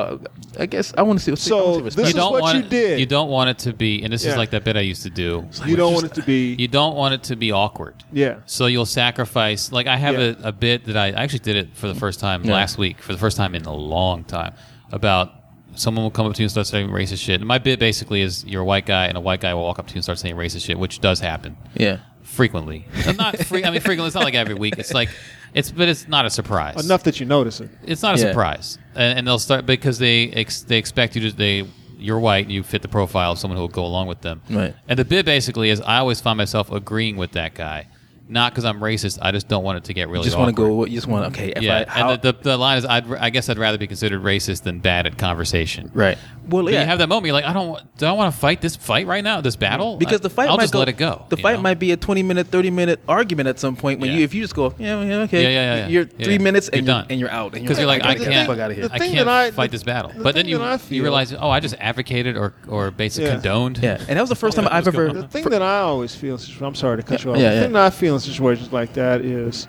Speaker 4: I guess I want to see.
Speaker 2: So,
Speaker 4: I wanna see
Speaker 2: this
Speaker 4: respect.
Speaker 2: is what you did.
Speaker 3: You don't want it to be, and this
Speaker 2: Yeah.
Speaker 3: is like that bit I used to do.
Speaker 2: You don't want it to be.
Speaker 3: You don't want it to be awkward.
Speaker 2: Yeah.
Speaker 3: So you'll sacrifice. Like I have
Speaker 2: Yeah.
Speaker 3: a bit that I actually did it for the first time
Speaker 4: Yeah.
Speaker 3: last week, for the first time in a long time, about someone will come up to you and start saying racist shit. And my bit basically is you're a white guy, and a white guy will walk up to you and start saying racist shit, which does happen
Speaker 4: Yeah.
Speaker 3: frequently. Not frequently. It's not like every week. It's like but it's not a surprise.
Speaker 2: Enough that you notice it.
Speaker 3: It's not a
Speaker 4: Yeah.
Speaker 3: surprise, and they'll start because they expect you to you're white, you fit the profile of someone who will go along with them.
Speaker 4: Right.
Speaker 3: And the bit basically is I always find myself agreeing with that guy, not because I'm racist. I just don't want it to get really.
Speaker 4: You just want to
Speaker 3: awkward.
Speaker 4: go. You just want okay. If
Speaker 3: Yeah,
Speaker 4: I, how,
Speaker 3: and the line is I guess I'd rather be considered racist than bad at conversation.
Speaker 4: right. Well,
Speaker 3: But
Speaker 4: yeah.
Speaker 3: you have that moment. You're like, do I want to fight this fight right now? This battle?
Speaker 4: Because the fight
Speaker 3: I'll
Speaker 4: might
Speaker 3: just
Speaker 4: go,
Speaker 3: let it go.
Speaker 4: The
Speaker 3: you
Speaker 4: fight
Speaker 3: know?
Speaker 4: might be a 20-minute, 30-minute argument at some point. When
Speaker 3: Yeah.
Speaker 4: if you just go, yeah, okay,
Speaker 3: Yeah.
Speaker 4: You're
Speaker 3: Yeah.
Speaker 4: 3 minutes and
Speaker 3: You're done.
Speaker 4: and you're out.
Speaker 3: Because you're like, I
Speaker 2: the
Speaker 3: can't,
Speaker 2: thing-
Speaker 4: fuck out of here.
Speaker 2: the
Speaker 3: I
Speaker 2: thing
Speaker 3: can't
Speaker 2: that
Speaker 3: fight this battle.
Speaker 2: the
Speaker 3: But then
Speaker 2: thing
Speaker 3: you
Speaker 2: that I feel-
Speaker 3: you realize, I just advocated or basically
Speaker 2: Yeah.
Speaker 3: condoned.
Speaker 4: Yeah, and that was the first time I've
Speaker 3: what's going
Speaker 4: ever.
Speaker 2: The thing that I always feel, I'm sorry to cut you off.
Speaker 4: Yeah,
Speaker 2: the
Speaker 4: yeah.
Speaker 2: thing that I feel in situations like that is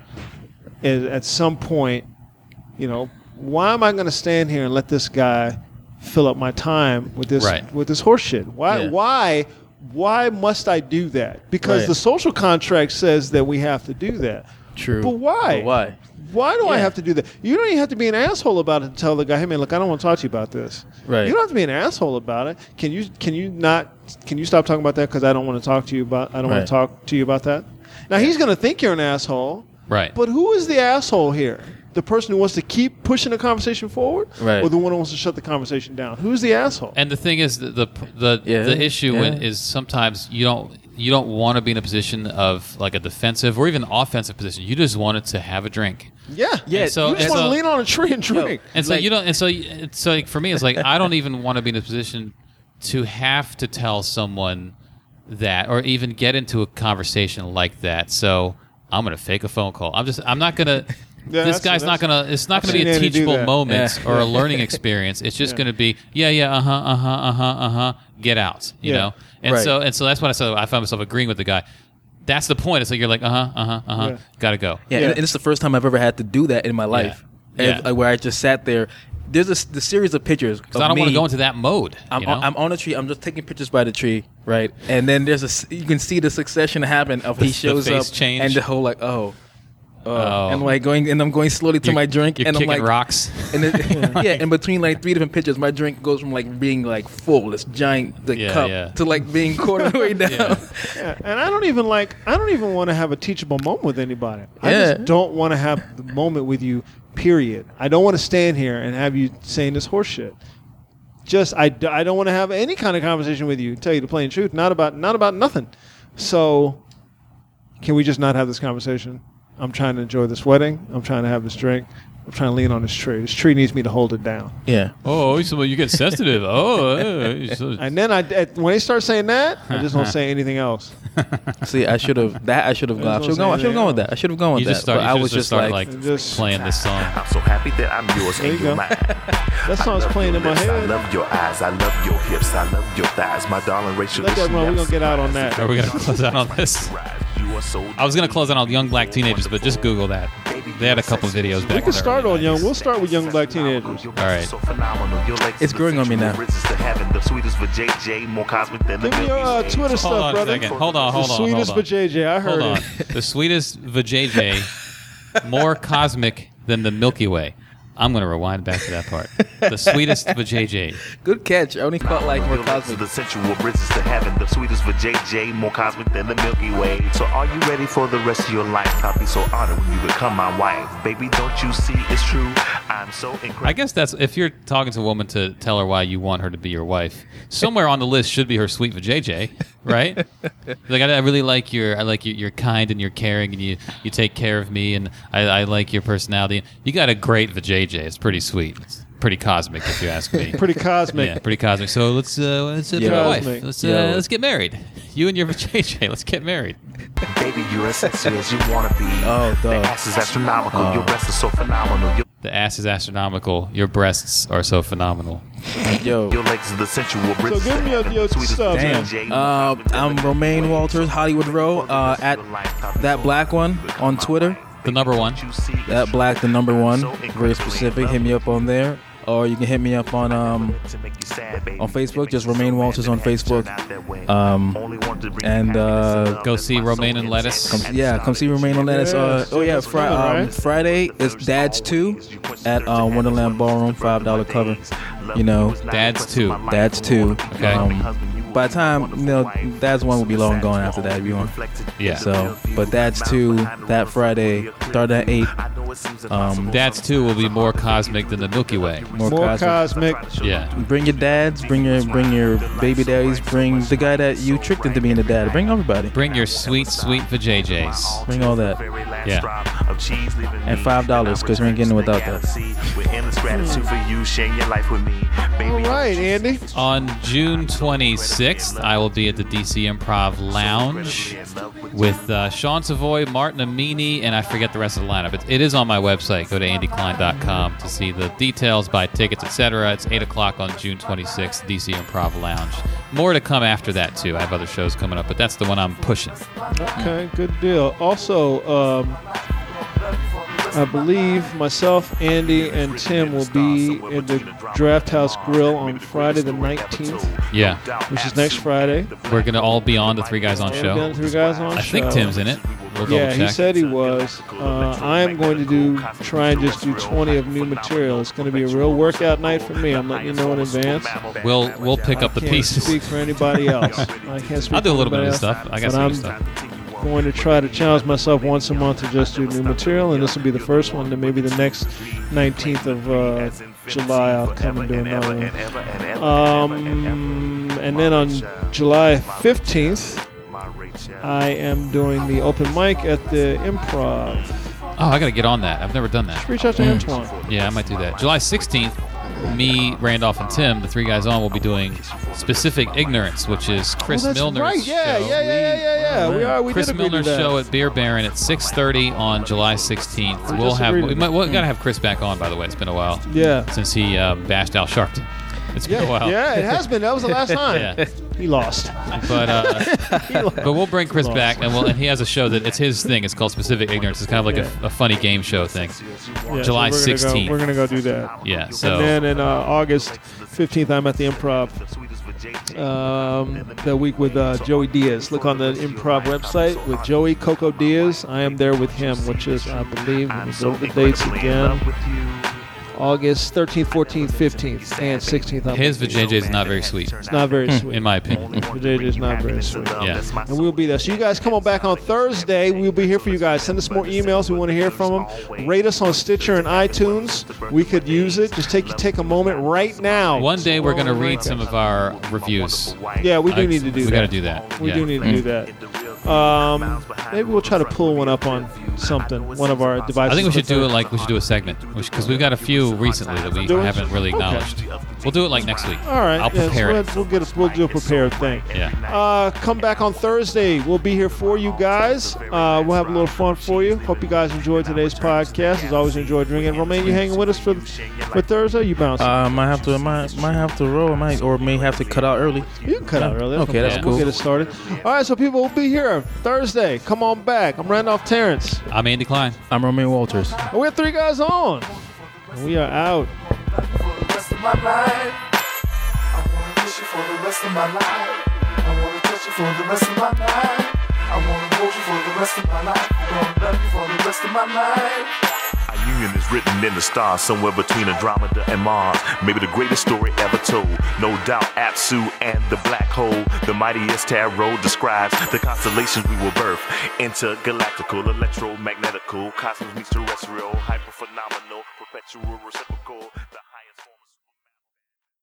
Speaker 2: at some point, why am I going to stand here and let this guy fill up my time with this
Speaker 3: Right.
Speaker 2: with this horse shit? Why
Speaker 4: Yeah.
Speaker 2: why must I do that? Because
Speaker 4: Right.
Speaker 2: the social contract says that we have to do that.
Speaker 4: True.
Speaker 2: But why?
Speaker 4: But why?
Speaker 2: Why do I
Speaker 4: Yeah.
Speaker 2: have to do that? You don't even have to be an asshole about it and tell the guy, hey man, look, I don't want to talk to you about this.
Speaker 4: Right.
Speaker 2: You don't have to be an asshole about it. Can you stop talking about that because I don't want to talk to you about want
Speaker 4: Right.
Speaker 2: to talk to you about that. Now he's going to think you're an asshole.
Speaker 3: Right.
Speaker 2: But who is the asshole here? The person who wants to keep pushing the conversation forward,
Speaker 4: Right.
Speaker 2: or the one who wants to shut the conversation down? Who's the asshole?
Speaker 3: And the thing is, the
Speaker 4: Yeah,
Speaker 3: issue
Speaker 4: yeah.
Speaker 3: is sometimes you don't want to be in a position of like a defensive or even offensive position. You just want it to have a drink.
Speaker 2: Yeah,
Speaker 4: Yeah,
Speaker 3: And so
Speaker 2: You just
Speaker 3: and
Speaker 2: want to
Speaker 3: so-
Speaker 2: lean on a tree and drink.
Speaker 3: And so
Speaker 4: Like-
Speaker 3: you don't. And so it's like for me, it's like I don't even want to be in a position to have to tell someone that, or even get into a conversation like that. So I'm gonna fake a phone call. I'm not gonna. this guy's not gonna. It's not
Speaker 2: I've
Speaker 3: gonna be
Speaker 2: seen
Speaker 3: a
Speaker 2: Andy do
Speaker 3: teachable
Speaker 2: that.
Speaker 3: moment or a learning experience. It's just gonna be get out. You
Speaker 2: Yeah.
Speaker 3: know. And
Speaker 4: Right.
Speaker 3: so that's what I said. I found myself agreeing with the guy. That's the point. It's like you're like
Speaker 2: Yeah.
Speaker 3: gotta go.
Speaker 4: Yeah,
Speaker 2: Yeah.
Speaker 4: And it's the first time I've ever had to do that in my life.
Speaker 3: Yeah.
Speaker 4: And, where I just sat there. There's the series of pictures.
Speaker 3: Because I don't want to go into that mode.
Speaker 4: I'm,
Speaker 3: you know?
Speaker 4: I'm on a tree. I'm just taking pictures by the tree, right? And then you can see the succession happen of he shows
Speaker 3: face
Speaker 4: up
Speaker 3: change.
Speaker 4: and the whole like
Speaker 3: Oh.
Speaker 4: and I'm going slowly to my drink
Speaker 3: You're
Speaker 4: and I'm
Speaker 3: kicking
Speaker 4: like
Speaker 3: rocks.
Speaker 4: and then, in between like 3 different pictures, my drink goes from like being like full, this giant cup, to like being quarter way down.
Speaker 2: Yeah, and I don't even want to have a teachable moment with anybody. I
Speaker 4: Yeah.
Speaker 2: just don't want to have the moment with you. Period. I don't want to stand here and have you saying this horse shit. I don't want to have any kind of conversation with you. To tell you the plain truth, not about nothing. So, can we just not have this conversation? I'm trying to enjoy this wedding. I'm trying to have this drink. I'm trying to lean on this tree. This tree needs me to hold it down.
Speaker 4: Yeah.
Speaker 3: Oh, so you get sensitive.
Speaker 2: And then when they start saying that, I just don't say anything else.
Speaker 4: See, I should have gone. I should have gone with that. I should have gone with
Speaker 3: You
Speaker 4: that.
Speaker 3: just start.
Speaker 4: But I
Speaker 3: You
Speaker 4: was
Speaker 3: just
Speaker 4: just
Speaker 3: start
Speaker 4: like,
Speaker 2: just-
Speaker 3: playing this song.
Speaker 9: I'm so happy that I'm yours
Speaker 2: There
Speaker 9: and
Speaker 2: you
Speaker 9: you're
Speaker 2: go.
Speaker 9: mine.
Speaker 2: That song's
Speaker 9: I love
Speaker 2: playing
Speaker 9: your
Speaker 2: in my
Speaker 9: lips, I
Speaker 2: head.
Speaker 9: love your eyes. I love your hips. I love your thighs. My darling Rachel.
Speaker 2: Let that run. We're gonna get out on that.
Speaker 3: Are we gonna close out on this?
Speaker 9: You are so
Speaker 3: I was gonna close out on Young Black Teenagers, but just Google that. They had a couple videos back.
Speaker 2: We can start on young. We'll start with Young Black Teenagers.
Speaker 3: All right.
Speaker 4: It's growing on me now.
Speaker 2: Give me your Twitter
Speaker 3: Hold
Speaker 2: stuff,
Speaker 3: on a
Speaker 2: brother.
Speaker 3: second. Hold on.
Speaker 2: The sweetest
Speaker 3: hold on.
Speaker 2: vajayjay. I heard
Speaker 3: Hold on.
Speaker 2: it.
Speaker 3: The sweetest vajayjay, more cosmic than the Milky Way. I'm going to rewind back to that part. The sweetest vajayjay.
Speaker 4: good catch. I only caught like more cosmic.
Speaker 9: The sensual bridges to heaven, the sweetest for JJ, more cosmic than the Milky Way. So are you ready for the rest of your life? I'll be so honored when you become my wife. Baby, don't you see it's true? I'm so incredible.
Speaker 3: I guess that's if you're talking to a woman to tell her why you want her to be your wife. Somewhere on the list should be her sweet vajayjay, right? Like I really like you're kind and you're caring and you take care of me and I like your personality. You got a great vajayjay. It's pretty sweet. It's pretty cosmic if you ask me.
Speaker 2: Pretty cosmic.
Speaker 3: Yeah, pretty cosmic. So let's be
Speaker 4: Yo.
Speaker 3: my wife.
Speaker 2: Cosmic.
Speaker 3: Let's get married. You and your vajayjay. Let's get married.
Speaker 9: Baby, you're as sexy as you wanna be.
Speaker 4: Oh,
Speaker 9: The
Speaker 4: dog.
Speaker 9: ass is astronomical. Your breasts are so phenomenal.
Speaker 3: The ass is astronomical. Your breasts are so phenomenal.
Speaker 4: Yo.
Speaker 9: Your legs are the sensual
Speaker 2: So
Speaker 9: bridges.
Speaker 2: give me your stuff, man.
Speaker 4: I'm Romaine Walters, Hollywood Row, at that black one on Twitter.
Speaker 3: The number one.
Speaker 4: That black, the number one, very specific. Hit me up on there, or you can hit me up on Facebook. Just Romaine Walters on Facebook.
Speaker 3: Go see Romaine and Lettuce.
Speaker 4: Come see Romaine on Lettuce. Friday is Dad's 2 at Wonderland Ballroom, $5 cover. You know,
Speaker 3: Dad's 2.
Speaker 4: Dad's 2.
Speaker 3: Okay.
Speaker 4: By the time, Dad's 1 will be long gone after that if you want.
Speaker 3: Yeah.
Speaker 4: So, but Dad's 2 that Friday, start at 8.
Speaker 3: Dad's 2 will be more cosmic than the Milky Way.
Speaker 2: More cosmic.
Speaker 3: Yeah.
Speaker 4: Bring your dads, bring your baby daddies, bring the guy that you tricked into being a dad. Bring everybody.
Speaker 3: Bring your sweet vajayjays.
Speaker 4: Bring all that.
Speaker 3: Yeah.
Speaker 4: And $5 because we ain't getting it without that.
Speaker 2: All right, Andy.
Speaker 3: On June 26th, I will be at the DC Improv Lounge with Sean Savoy, Martin Amini, and I forget the rest of the lineup. It is on my website. Go to andyklein.com to see the details, buy tickets, etc. It's 8 o'clock on June 26th, DC Improv Lounge. More to come after that, too. I have other shows coming up, but that's the one I'm pushing.
Speaker 2: Okay, good deal. Also, I believe myself, Andy, and Tim will be in the Draft House Grill on Friday the 19th,
Speaker 3: Yeah.
Speaker 2: which is next Friday.
Speaker 3: We're going to all be on the Three Guys on
Speaker 2: And
Speaker 3: show.
Speaker 2: down to Three Guys on
Speaker 3: I think
Speaker 2: show.
Speaker 3: Tim's in it. We'll
Speaker 2: Yeah,
Speaker 3: double
Speaker 2: he
Speaker 3: check.
Speaker 2: said he was. I am going to try and just do 20 of new material. It's going to be a real workout night for me. I'm letting you know in advance.
Speaker 3: We'll pick up the
Speaker 2: Can't
Speaker 3: pieces.
Speaker 2: speak for anybody else. I can't speak
Speaker 3: I'll do a
Speaker 2: for
Speaker 3: little bit of
Speaker 2: anybody
Speaker 3: new
Speaker 2: else,
Speaker 3: stuff. I got
Speaker 2: but
Speaker 3: some
Speaker 2: I'm
Speaker 3: new stuff.
Speaker 2: going to try to challenge myself once a month to just do new material, and this will be the first one. Then maybe the next 19th of July, I'll come and do another one. And then on July 15th, I am doing the open mic at the Improv.
Speaker 3: Oh, I got to get on that. I've never done that.
Speaker 2: Reach out to Antoine.
Speaker 3: Yeah, I might do that. July 16th, me, Randolph, and Tim, the 3 guys on, will be doing Specific Ignorance, which is Chris
Speaker 2: that's
Speaker 3: Milner's
Speaker 2: right. Yeah,
Speaker 3: show.
Speaker 2: yeah. We
Speaker 3: Chris
Speaker 2: did agree to
Speaker 3: Milner's
Speaker 2: that.
Speaker 3: show at Beer Baron at 6:30 on July 16th.
Speaker 2: We
Speaker 3: We'll
Speaker 2: just
Speaker 3: have.
Speaker 2: agreed to
Speaker 3: We gotta have Chris back on. By the way, it's been a while.
Speaker 2: Yeah.
Speaker 3: Since he bashed Al Sharpton. It's been a while.
Speaker 2: Yeah, it has been. That was the last time.
Speaker 3: Yeah.
Speaker 2: He lost.
Speaker 3: But we'll bring Chris back, and he has a show that it's his thing. It's called Specific Ignorance. It's kind of like a funny game show thing.
Speaker 2: Yeah,
Speaker 3: July
Speaker 2: so
Speaker 3: 16th.
Speaker 2: We're gonna go do that.
Speaker 3: Yeah. So
Speaker 2: And then in August 15th, I'm at the Improv. The week with Joey Diaz. Look on the Improv website with Joey Coco Diaz. I am there with him, which is, I believe, let me go to the dates again. August 13th, 14th, 15th, and 16th.
Speaker 3: his VJJ is not very sweet,
Speaker 2: It's not very sweet.
Speaker 3: in my opinion.
Speaker 2: VJJ is not very sweet.
Speaker 3: Yeah.
Speaker 2: And we'll be there. So you guys come on back on Thursday. We'll be here for you guys. Send us more emails. We want to hear from them. Rate us on Stitcher and iTunes. We could use it. Just take a moment right now.
Speaker 3: One day we're gonna read some of our reviews.
Speaker 2: Yeah, we do need to do that.
Speaker 3: We gotta do that.
Speaker 2: We
Speaker 3: Yeah.
Speaker 2: do need to do that. Maybe we'll try to pull one up on something, one of our devices.
Speaker 3: I think we should do it like we should do a segment because we've got a few recently that we
Speaker 2: Do it?
Speaker 3: haven't really
Speaker 2: Okay.
Speaker 3: acknowledged. We'll do it like next week.
Speaker 2: All right.
Speaker 3: I'll prepare it.
Speaker 2: We'll do a prepared thing.
Speaker 3: Yeah.
Speaker 2: Come back on Thursday. We'll be here for you guys. We'll have a little fun for you. Hope you guys enjoyed today's podcast. As always, enjoy drinking. Romain, you hanging with us for Thursday? You bouncing?
Speaker 4: Might have to roll. Or may have to cut out early.
Speaker 2: You can cut out early.
Speaker 4: Okay, that's
Speaker 2: We'll
Speaker 4: cool.
Speaker 2: get it started. All right, so people will be here Thursday. Come on back. I'm Randolph Terrence.
Speaker 3: I'm Andy Klein.
Speaker 4: I'm Romain Walters.
Speaker 2: And we have 3 guys on. And we are out.
Speaker 8: For the rest of my life, I wanna kiss you for the rest of my life. I wanna touch you for the rest of my life. I wanna hold you for the rest of my life. I'm gonna love you for the rest of my life.
Speaker 9: Our union is written in the stars, somewhere between Andromeda and Mars. Maybe the greatest story ever told. No doubt, Apsu and the black hole. The mightiest tarot describes the constellations we will birth. Intergalactical, electromagnetical, cosmos meets terrestrial, hyperphenomenal, perpetual reciprocal.